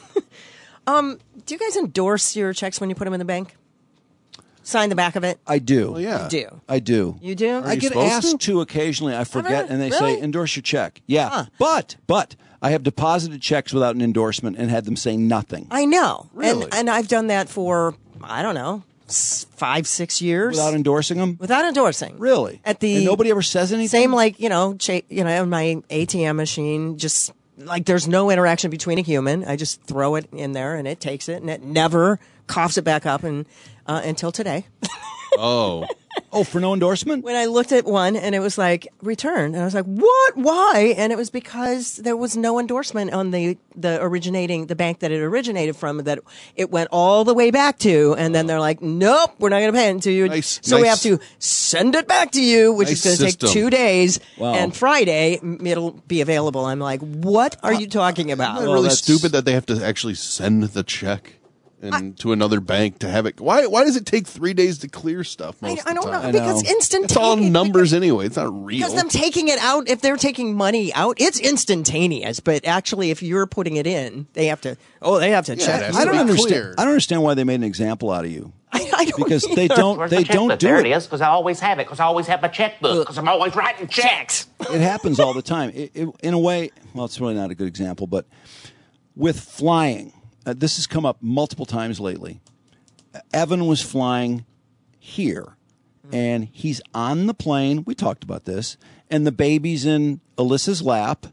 um, do you guys endorse your checks when you put them in the bank? Sign the back of it. I do. Well, yeah. You do. I do. You do? I you get supposed asked to? to? occasionally. I forget, really? and they Really? say endorse your check. Yeah, Huh. but but I have deposited checks without an endorsement and had them say nothing I know. Really? And, and I've done that for, I don't know, s- five, six years. without endorsing them. Without endorsing. Really? At the and nobody ever says anything. Same like, you know, cha- you know, my A T M machine, just like there's no interaction between a human. I just throw it in there and it takes it and it never coughs it back up and uh, until today. Oh. Oh, for no endorsement? When I looked at one and it was like return, and I was like, "What? Why?" And it was because there was no endorsement on the the originating the bank that it originated from. That it went all the way back to, and then they're like, "Nope, we're not going to pay it until you." Nice- so we have nice- to send it back to you, which Nice is going to take system. two days. Wow. And Friday m- it'll be available. I'm like, "What are you talking about?" Isn't that Well, really that's- stupid that they have to actually send the check and to another bank to have it? Why? Why does it take three days to clear stuff? I, Most I of the don't time? know I because know. instantaneous. It's all numbers anyway. It's not real. Because them taking it out, if they're taking money out, it's instantaneous. But actually, if you're putting it in, they have to. Oh, they have to Yeah, check. it has I to don't be understand. clear. I don't understand why they made an example out of you. I, I don't Because they either. don't. Where's They my don't checkbook? do There it. it is, because I always have it, because I always have my checkbook, because I'm always writing checks. It happens all the time. It, it, in a way, well, it's really not a good example, but with flying, uh, this has come up multiple times lately. Evan was flying here, and he's on the plane. We talked about this, and the baby's in Alyssa's lap,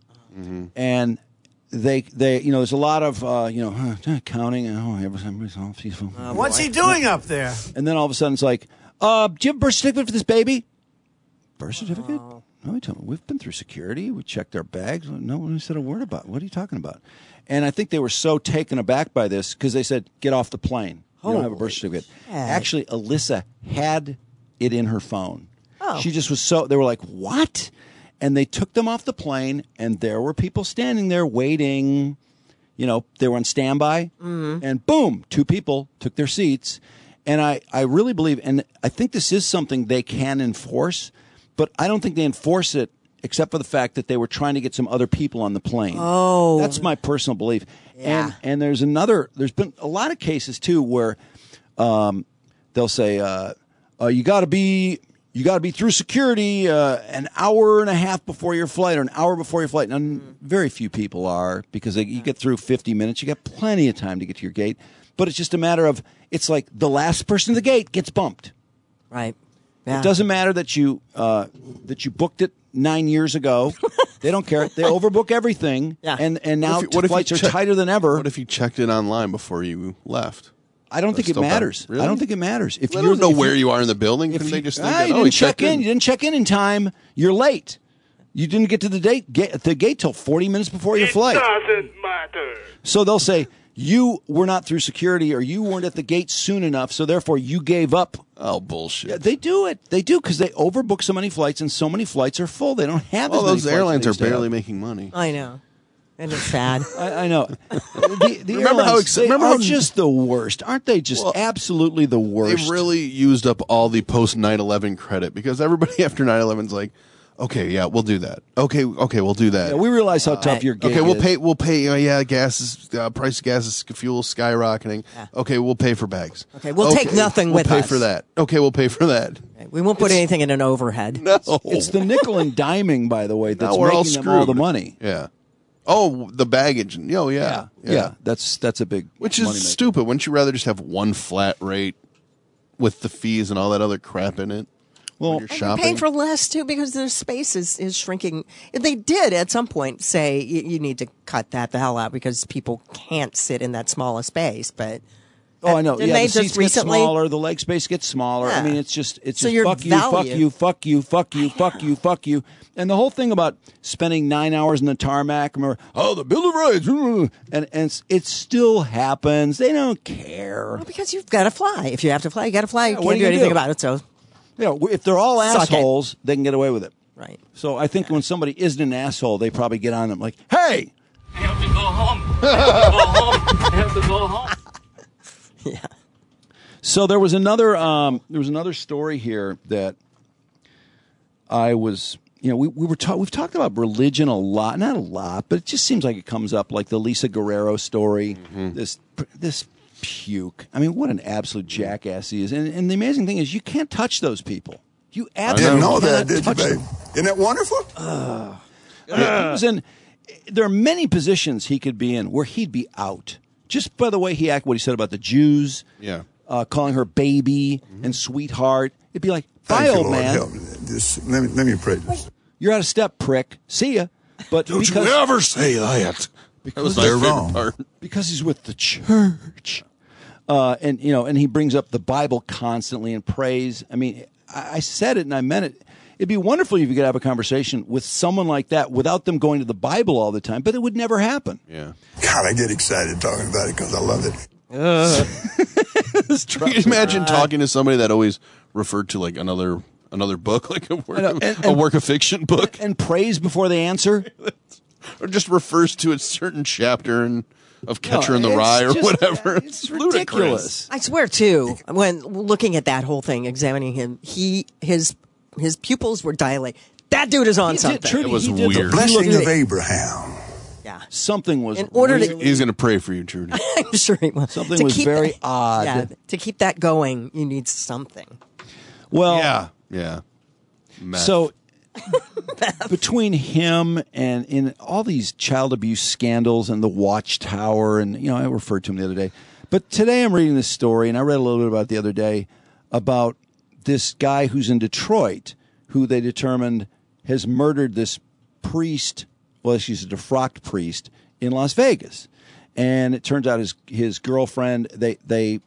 and they, they, you know, there's a lot of, uh, you know, huh, counting. Oh, everybody's all peaceful. What's he doing up there? And then all of a sudden, it's like, uh, do you have a birth certificate for this baby? Birth certificate? No, we don't. We've been through security. We checked our bags. No one said a word about it. What are you talking about? And I think they were so taken aback by this because they said, get off the plane. You don't have a birth certificate. heck. Actually, Alyssa had it in her phone. Oh. She just was so, they were like, what? And they took them off the plane, and there were people standing there waiting. You know, they were on standby, and boom, two people took their seats. And I, I really believe, and I think this is something they can enforce, but I don't think they enforce it except for the fact that they were trying to get some other people on the plane. Oh. That's my personal belief. Yeah. And and there's another, there's been a lot of cases, too, where um, they'll say, uh, uh, you got to be... You got to be through security uh, an hour and a half before your flight or an hour before your flight. Now, very few people are because they, you get through fifty minutes. You got plenty of time to get to your gate. But it's just a matter of, it's like the last person to the gate gets bumped. Right. Yeah. It doesn't matter that you uh, that you booked it nine years ago. They don't care. They overbook everything. Yeah. And, and now What if you- what if you flights are check- tighter than ever. What if you checked it online before you left? I don't That's think it still better. matters. Really? I don't think it matters. If Well, I you're don't know if where you are in the building. If Couldn't they you, just ah, think that, you oh, didn't he check checked in. in? You didn't check in in time. You're late. You didn't get to the date get, the gate till forty minutes before your flight. Doesn't matter. So they'll say you were not through security or you weren't at the gate soon enough, so therefore you gave up. Oh, bullshit. Yeah, they do it. They do because they overbook so many flights and so many flights are full. They don't have Well, as many those flights airlines they are used to have. barely making money. I know. And it's sad. I, I know. The, the Remember how airlines, ex- they remember are how- just the worst, aren't they? Just Well, absolutely the worst. They really used up all the post nine eleven credit because everybody after nine eleven's like, okay, yeah, we'll do that. Okay, okay, we'll do that. Yeah, we realize how tough your gig Okay, we'll is. pay. We'll pay. Uh, yeah, gas is uh, price of gas is fuel skyrocketing. Okay, we'll pay for bags. Okay, we'll take nothing we'll with pay us. for that. Okay, we'll pay for that. We won't put anything in an overhead. No, It's the nickel and diming, by the way, that's Now we're all making them all the screwed. money. Yeah. Oh, the baggage. Oh, yeah. Yeah, yeah, that's that's a big Which is money maker. stupid. Wouldn't you rather just have one flat rate with the fees and all that other crap in it? Well, when you're And you're shopping. paying for less too because their space is, is shrinking. They did at some point say you, you need to cut that the hell out because people can't sit in that small a space. But Oh, I know. Didn't Yeah, they the just seats recently- get smaller, the leg space gets smaller. I Yeah. mean, it's just it's So just your fuck you, fuck value- you, fuck you, fuck you, fuck you, fuck you. And the whole thing about spending nine hours in the tarmac, remember, oh, the Bill of Rights, and and it's, it still happens. They don't care. well, because you've got to fly. If you have to fly, you got to fly. You Yeah, can't what are do you gonna anything do? about it. So Yeah, if they're all Suck it. assholes, they can get away with it. right. So I think when somebody isn't an asshole, they probably get on them like, hey, I have to go home. I have to go home. I have to go home. Yeah. So there was another um, there was another story here that I was you know we, we were ta- we've talked about religion a lot, not a lot, but it just seems like it comes up, like the Lisa Guerrero story. Mm-hmm. This this puke. I mean, what an absolute jackass he is. And, and the amazing thing is, you can't touch those people. You absolutely Didn't know that, cannot did you, touch babe? them. Isn't that wonderful? Yeah, he was in. There are many positions he could be in where he'd be out. Just by the way he acted, what he said about the Jews. Yeah. Uh, calling her baby and sweetheart. It'd be like, Thank bye, you, old Lord. man. Help me. Just, let, me, let me pray. You're out of step, prick. See ya. But Don't because, you ever say that. That because, was my They're favorite wrong. part. because he's with the church. Uh, and, you know, and he brings up the Bible constantly and prays. I mean, I, I said it and I meant it. It'd be wonderful if you could have a conversation with someone like that without them going to the Bible all the time, but it would never happen. Yeah. God, I get excited talking about it because I love it. Can you imagine talking to somebody that always referred to like another another book, like a work, I know, of, and- a and- work of fiction book, And prays before they answer. or just refers to a certain chapter and of Catcher No, in the it's Rye or just- whatever? It's ridiculous. I swear too, when looking at that whole thing, examining him, he his his pupils were dilated. That dude is on He did, something. truly, It was he did weird. the Blessing looked- of Abraham. Yeah. Something was In order to- really- He's going to pray for you, Trudy. I'm sure he will. Something To was keep very that- odd. Yeah, to keep that going, you need something. well, yeah. Yeah. Meth. So between him and in all these child abuse scandals and the Watchtower, and you know, I referred to him the other day. But today I'm reading this story, and I read a little bit about it the other day about this guy who's in Detroit who they determined has murdered this priest. Well, she's a defrocked priest in Las Vegas, and it turns out his his girlfriend they they.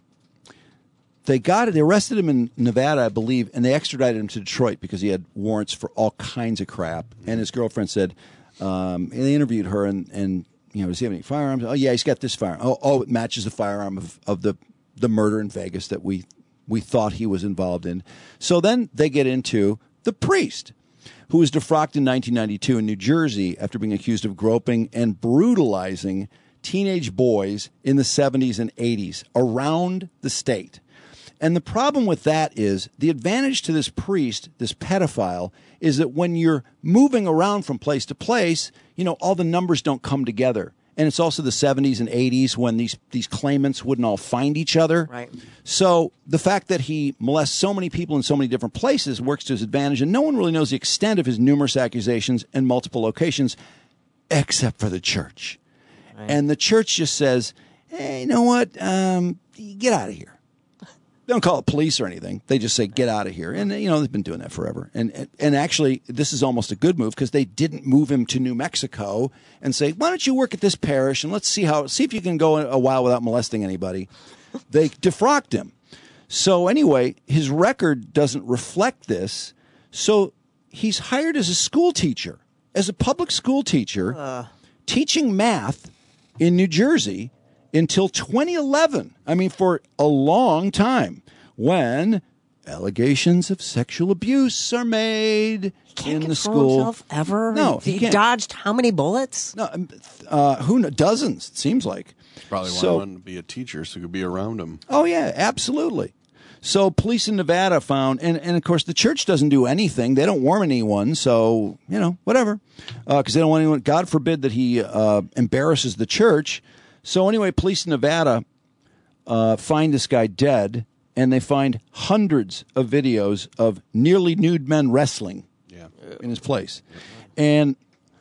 They got it. They arrested him in Nevada, I believe, and they extradited him to Detroit because he had warrants for all kinds of crap. And his girlfriend said, um, and they interviewed her, and, and you know, does he have any firearms? Oh yeah, he's got this firearm. Oh, oh, it matches the firearm of, of the the murder in Vegas that we we thought he was involved in. So then they get into the priest, who was defrocked in nineteen ninety-two in New Jersey after being accused of groping and brutalizing teenage boys in the seventies and eighties around the state. And the problem with that is the advantage to this priest, this pedophile, is that when you're moving around from place to place, you know, all the numbers don't come together. And it's also the seventies and eighties when these, these claimants wouldn't all find each other. Right. So the fact that he molests so many people in so many different places works to his advantage. And no one really knows the extent of his numerous accusations in multiple locations, except for the church. Right. And the church just says, hey, you know what? Um, get out of here. They don't call it police or anything. They just say, get out of here. And, you know, they've been doing that forever. And and, and actually, this is almost a good move because they didn't move him to New Mexico and say, why don't you work at this parish and let's see how see if you can go a while without molesting anybody. They defrocked him. So anyway, his record doesn't reflect this. So he's hired as a school teacher, as a public school teacher, uh. teaching math in New Jersey until twenty eleven. I mean, for a long time, when allegations of sexual abuse are made Can't in the control school. Himself ever? No, he, he he can't. dodged how many bullets? No, uh, who knows? Dozens. It seems like. Probably So- wanted to be a teacher so he could be around him. Oh, yeah, absolutely. So police in Nevada found, and, and of course the church doesn't do anything. They don't warn anyone, so, you know, whatever. Because they don't want anyone, God forbid that he uh, embarrasses the church. So anyway, police in Nevada uh, find this guy dead, and they find hundreds of videos of nearly nude men wrestling yeah. in his place. And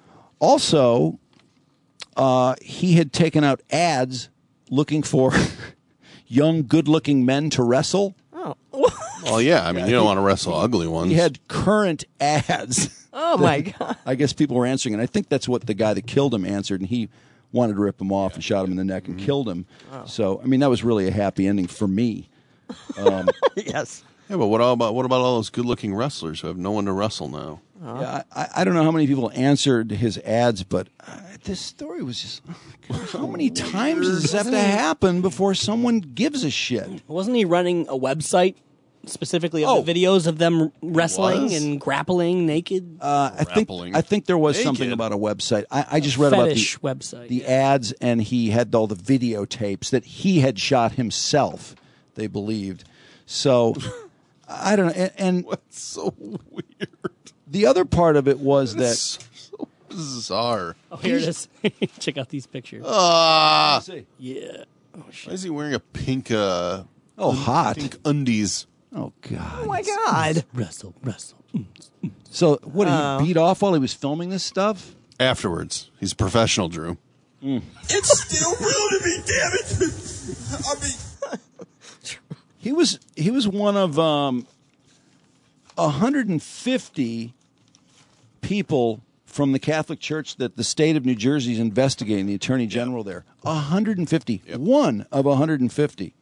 also, uh, he had taken out ads looking for young, good-looking men to wrestle. Oh. Well, yeah. I mean, you don't want to wrestle ugly ones. He had current ads. Oh, my God. I guess people were answering, and I think that's what the guy that killed him answered, and he wanted to rip him off and shot him in the neck and killed him. Oh. So, I mean, that was really a happy ending for me. Um, yes. Yeah, but what all about what about all those good-looking wrestlers who have no one to wrestle now? Yeah, I, I don't know how many people answered his ads, but uh, this story was just, God, how many times does this have to happen before someone gives a shit? Wasn't he running a website specifically of Oh. the videos of them wrestling was? and grappling naked? Uh, I think I think there was Naked. something about a website. I, I just read Fetish about the website, the ads, and he had all the videotapes that he had shot himself. They believed. So I don't know. And, and What's so weird? The other part of it was that so bizarre. Oh, here it is. Check out these pictures. Ah, yeah. Oh, shit. why is he wearing a pink? Uh, Oh, hot. Pink undies. Oh God. Oh, my God. Wrestle, wrestle. So what did Oh. he beat off while he was filming this stuff? Afterwards, he's a professional, Drew. It's still real to me, damn it. I mean, He was he was one of um, one hundred fifty people from the Catholic Church that the state of New Jersey is investigating, the Attorney General there. one hundred fifty. Yep. One of one hundred fifty.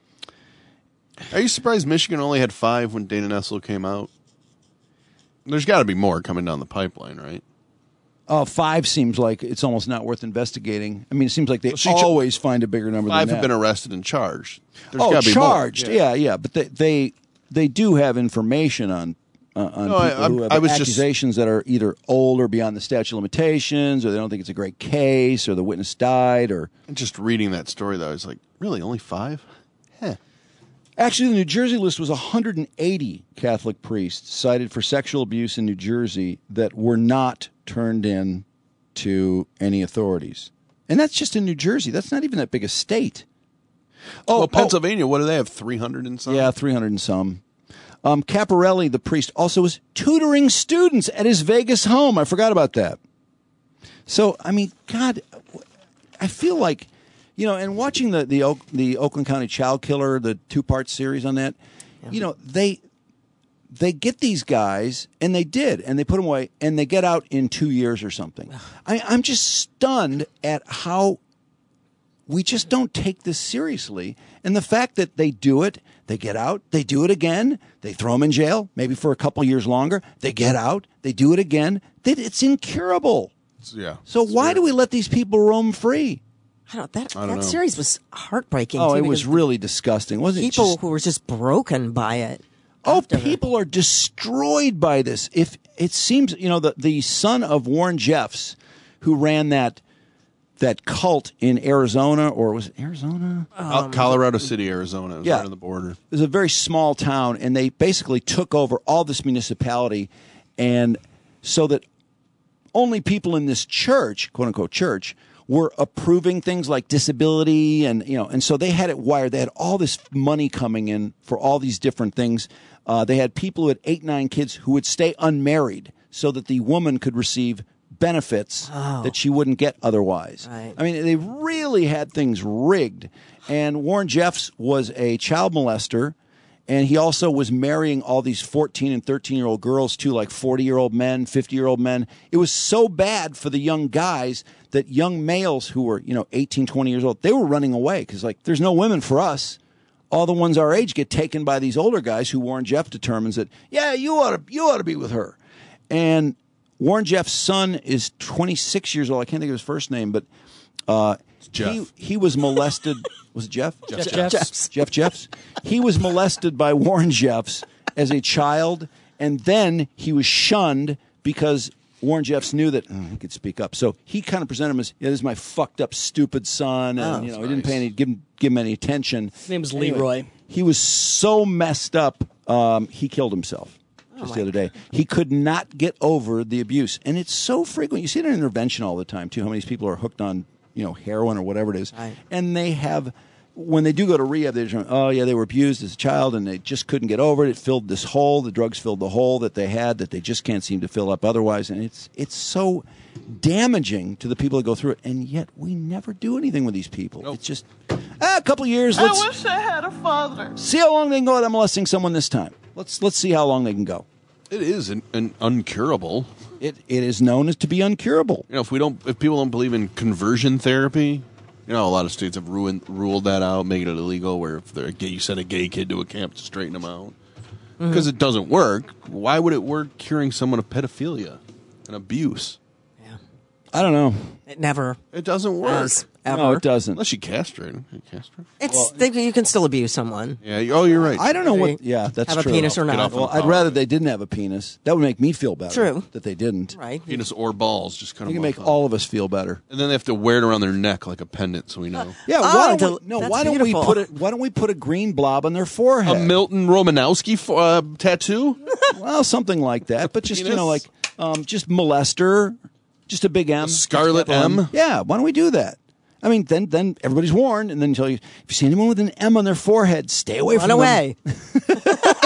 Are you surprised Michigan only had five when Dana Nessel came out? There's got to be more coming down the pipeline, right? Uh, five seems like it's almost not worth investigating. I mean, it seems like they Well, she ch- always find a bigger number Five than have that. been arrested and charged. There's oh, gotta be charged. more. Yeah, yeah. But they, they they do have information on uh, on No, I- people I'm- who have I was just- accusations that are either old or beyond the statute of limitations, or they don't think it's a great case, or the witness died, or Just reading that story, though, I was like, really, only five? Heh. actually, the New Jersey list was one hundred eighty Catholic priests cited for sexual abuse in New Jersey that were not turned in to any authorities, and that's just in New Jersey. That's not even that big a state. Oh, well, Pennsylvania, what do they have, three hundred and something? Yeah, three hundred and some. Um, Caparelli, the priest, also was tutoring students at his Vegas home. I forgot about that. So, I mean, God, I feel like, you know, and watching the the, Oak, the Oakland County Child Killer, the two-part series on that, you know, they they get these guys, and they did, and they put them away, and they get out in two years or something. I, I'm just stunned at how we just don't take this seriously. And the fact that they do it, they get out, they do it again, they throw them in jail, maybe for a couple years longer, they get out, they do it again. That it's incurable. Yeah. So why do we let these people roam free? I don't, that I don't that know. series was heartbreaking. Oh, too, it was because really disgusting, wasn't it? people Just- who were just broken by it. Oh, people are destroyed by this. If it seems, you know, the the son of Warren Jeffs, who ran that that cult in Arizona, or was it Arizona? Col- Colorado City, Arizona. It was Yeah. right on the border. It was a very small town, and they basically took over all this municipality, and so that only people in this church, quote unquote church, were approving things like disability, and you know, and so they had it wired. They had all this money coming in for all these different things. Uh, they had people who had eight, nine kids who would stay unmarried so that the woman could receive benefits Oh. that she wouldn't get otherwise. Right. I mean, they really had things rigged. And Warren Jeffs was a child molester, And he also was marrying all these fourteen and thirteen-year-old girls to like forty-year-old men, fifty-year-old men. It was so bad for the young guys that young males who were, you know, eighteen, twenty years old, they were running away because, like, there's no women for us. All the ones our age get taken by these older guys who Warren Jeff determines that, yeah, you ought to, you ought to be with her. And Warren Jeff's son is twenty-six years old. I can't think of his first name, but uh, Jeff. He, he was molested. Was it Jeff? Jeff Jeff Jeffs. Jeff Jeffs. He was molested by Warren Jeffs as a child, and then he was shunned because Warren Jeffs knew that oh, he could speak up. So he kind of presented him as, yeah, this is my fucked up, stupid son, and Oh, you know, he that's didn't pay any, give him, give him any attention. His name was Anyway, Leroy. He was so messed up, um, he killed himself just the other day. He could not get over the abuse, and it's so frequent. You see it in intervention all the time too. How many people are hooked on, you know, heroin or whatever it is, Right. and they have. When they do go to rehab, they just, oh, yeah, they were abused as a child, and they just couldn't get over it. It filled this hole. The drugs filled the hole that they had that they just can't seem to fill up otherwise. And it's it's so damaging to the people that go through it, and yet we never do anything with these people. It's just ah, a couple of years. Let's I wish I had a father. see how long they can go without molesting someone this time. Let's let's see how long they can go. It is an, an uncurable. It it is known as to be uncurable. You know, if we don't, if people don't believe in conversion therapy, you know, a lot of states have ruined, ruled that out, making it illegal. Where if they're gay, you send a gay kid to a camp to straighten them out because Mm-hmm. it doesn't work. Why would it work curing someone of pedophilia and abuse? I don't know. It never. It doesn't work. has, ever. No, it doesn't. Unless you castrate them. You castrate? It's they, you can still abuse someone. Yeah. you- Oh, you're right. I don't know They what. Yeah, that's have a true. penis or Get not. off Well, the I'd power. rather they didn't have a penis. That would make me feel better. True. That they didn't. Right. Penis or balls, just kind You of. can make all of us feel better. And then they have to wear it around their neck like a pendant, so we know. Yeah, Oh, why don't we, del- no? that's Why don't beautiful. we put it? Why don't we put a green blob on their forehead? A Milton Romanowski f- uh, tattoo. well, something like that. But just you know, like um, just molester, just a big M, Scarlet capital M? Yeah, why don't we do that? I mean, then then everybody's warned, and then tell you if you see anyone with an M on their forehead, stay away Run from away. them.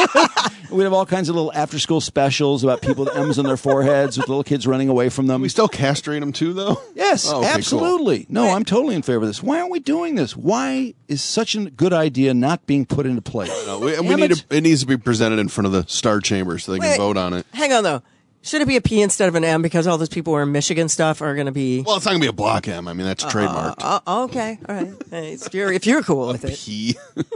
We have all kinds of little after-school specials about people with M's on their foreheads, with little kids running away from them. We still castrate them too, though. Yes, Oh, okay, cool. absolutely. No, I'm totally in favor of this. Why aren't we doing this? Why is such a good idea not being put into place? No, we, we Damn need it. to, it needs to be presented in front of the Star Chamber so they can Wait. vote on it. Hang on though. Should it be a P instead of an M because all those people wearing Michigan stuff are going to be? Well, it's not going to be a block M. I mean, that's trademarked. Uh, uh, okay, all right. Hey, if you're if you're cool with it, P.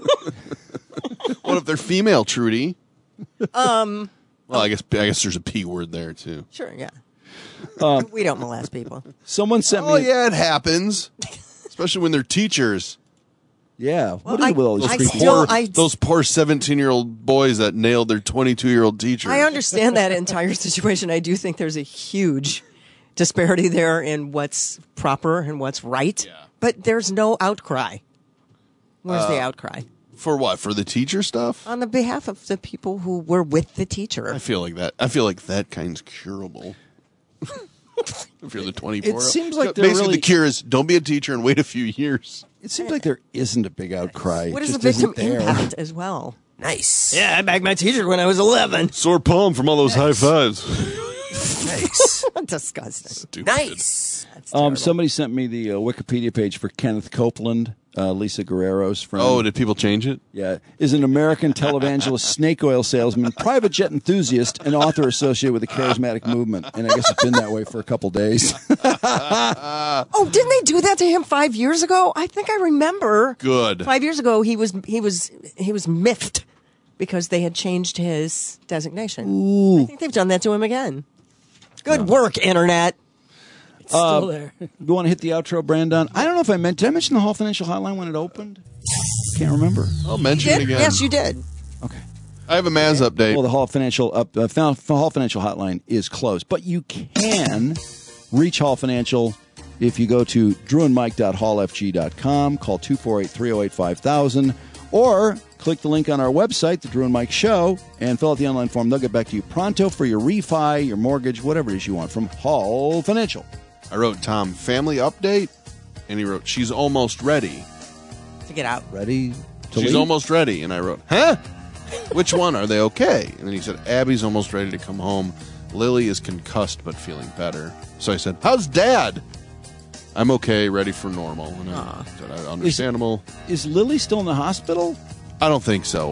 What if they're female, Trudy? um, Well, I guess I guess there's a P word there too. sure, yeah. Um, We don't molest people. Someone sent Oh me. yeah, it happens, especially when they're teachers. Yeah. What Well, is I- it with all these I creepy? still- Poor, I- those poor seventeen-year-old boys that nailed their twenty-two-year-old teacher. I understand that entire situation. I do think there's a huge disparity there in what's proper and what's right. But there's no outcry. Where's the Uh, outcry? For what? For the teacher stuff? On the behalf of the people who were with the teacher. I feel like that. I feel like that kind's curable. If you're the twenty-four, It seems like they're basically really- the cure is don't be a teacher and wait a few years. It seems like there isn't a big outcry. What It is the just victim isn't there. impact as well? Nice. Yeah, I bagged my teacher when I was eleven. Sore palm from all those high fives. Nice. Disgusting. Nice. Um, somebody sent me the uh, Wikipedia page for Kenneth Copeland, uh, Lisa Guerrero's friend. Oh, did people change it? Yeah, is an American televangelist, snake oil salesman, private jet enthusiast, and author associated with the charismatic movement. And I guess it's been that way for a couple days. Oh, didn't they do that to him five years ago? I think I remember. Good. Five years ago, he was he was he was miffed because they had changed his designation. Ooh. I think they've done that to him again. Good work, Internet. It's still Uh, there. You want to hit the outro, Brandon? I don't know if I meant. Did I mention the Hall Financial Hotline when it opened? Can't remember. I'll mention You it did? again. Yes, you did. I have a Maz update. Well, the Hall Financial up, uh, Fin- Hall Financial Hotline is closed, but you can reach Hall Financial if you go to drew and mike dot hall f g dot com, call two four eight, three oh eight, five thousand, or click the link on our website, The Drew and Mike Show, and fill out the online form. They'll get back to you pronto for your refi, your mortgage, whatever it is you want from Hall Financial. I wrote Tom family update, and he wrote she's almost ready. To get out. Ready to She's leave? almost ready, and I wrote, huh? Which one? Are they okay? And then he said, Abby's almost ready to come home. Lily is concussed but feeling better. So I said, how's Dad? I'm okay, ready for normal. And I said, "Uh, understandable. Is Lily still in the hospital? I don't think so. Well,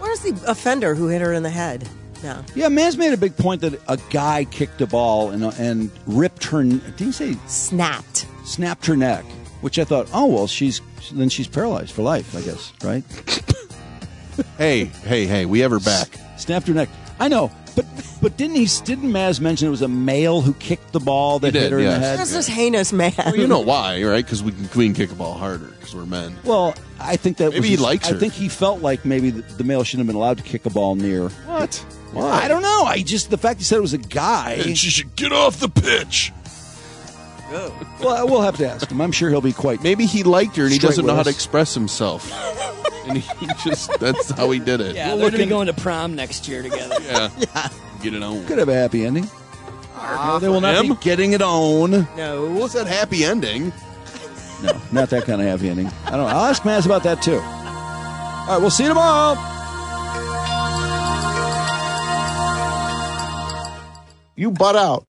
Where's the offender who hit her in the head? No. Yeah, Maz made a big point that a guy kicked a ball and and ripped her. Did he say snapped? Snapped her neck, which I thought, oh well, she's then she's paralyzed for life, I guess, right? hey, hey, hey, we have her back. Snapped her neck. I know, but but didn't he? Didn't Maz mention it was a male who kicked the ball that He did, hit her in yes. the head? This is heinous, man. Well, you know why, right? Because we can, we can kick a ball harder because we're men. Well, I think that Maybe was he his- likes I her. think he felt like maybe the, the male shouldn't have been allowed to kick a ball near. What? Well, I don't know. I just the fact he said it was a guy. And she should get off the pitch. Well, we'll have to ask him. I'm sure he'll be quite. Maybe he liked her and he straight doesn't know with how to us. express himself. And he just, that's how he did it. Yeah, We'll they're look going to in- be going to prom next year together. Yeah. Get it on. Could have a happy ending. No, they will not be getting it on. No. What's that happy ending? No, not that kind of happy ending. I don't know. I'll ask Maz about that too. All right, we'll see you tomorrow. You butt out.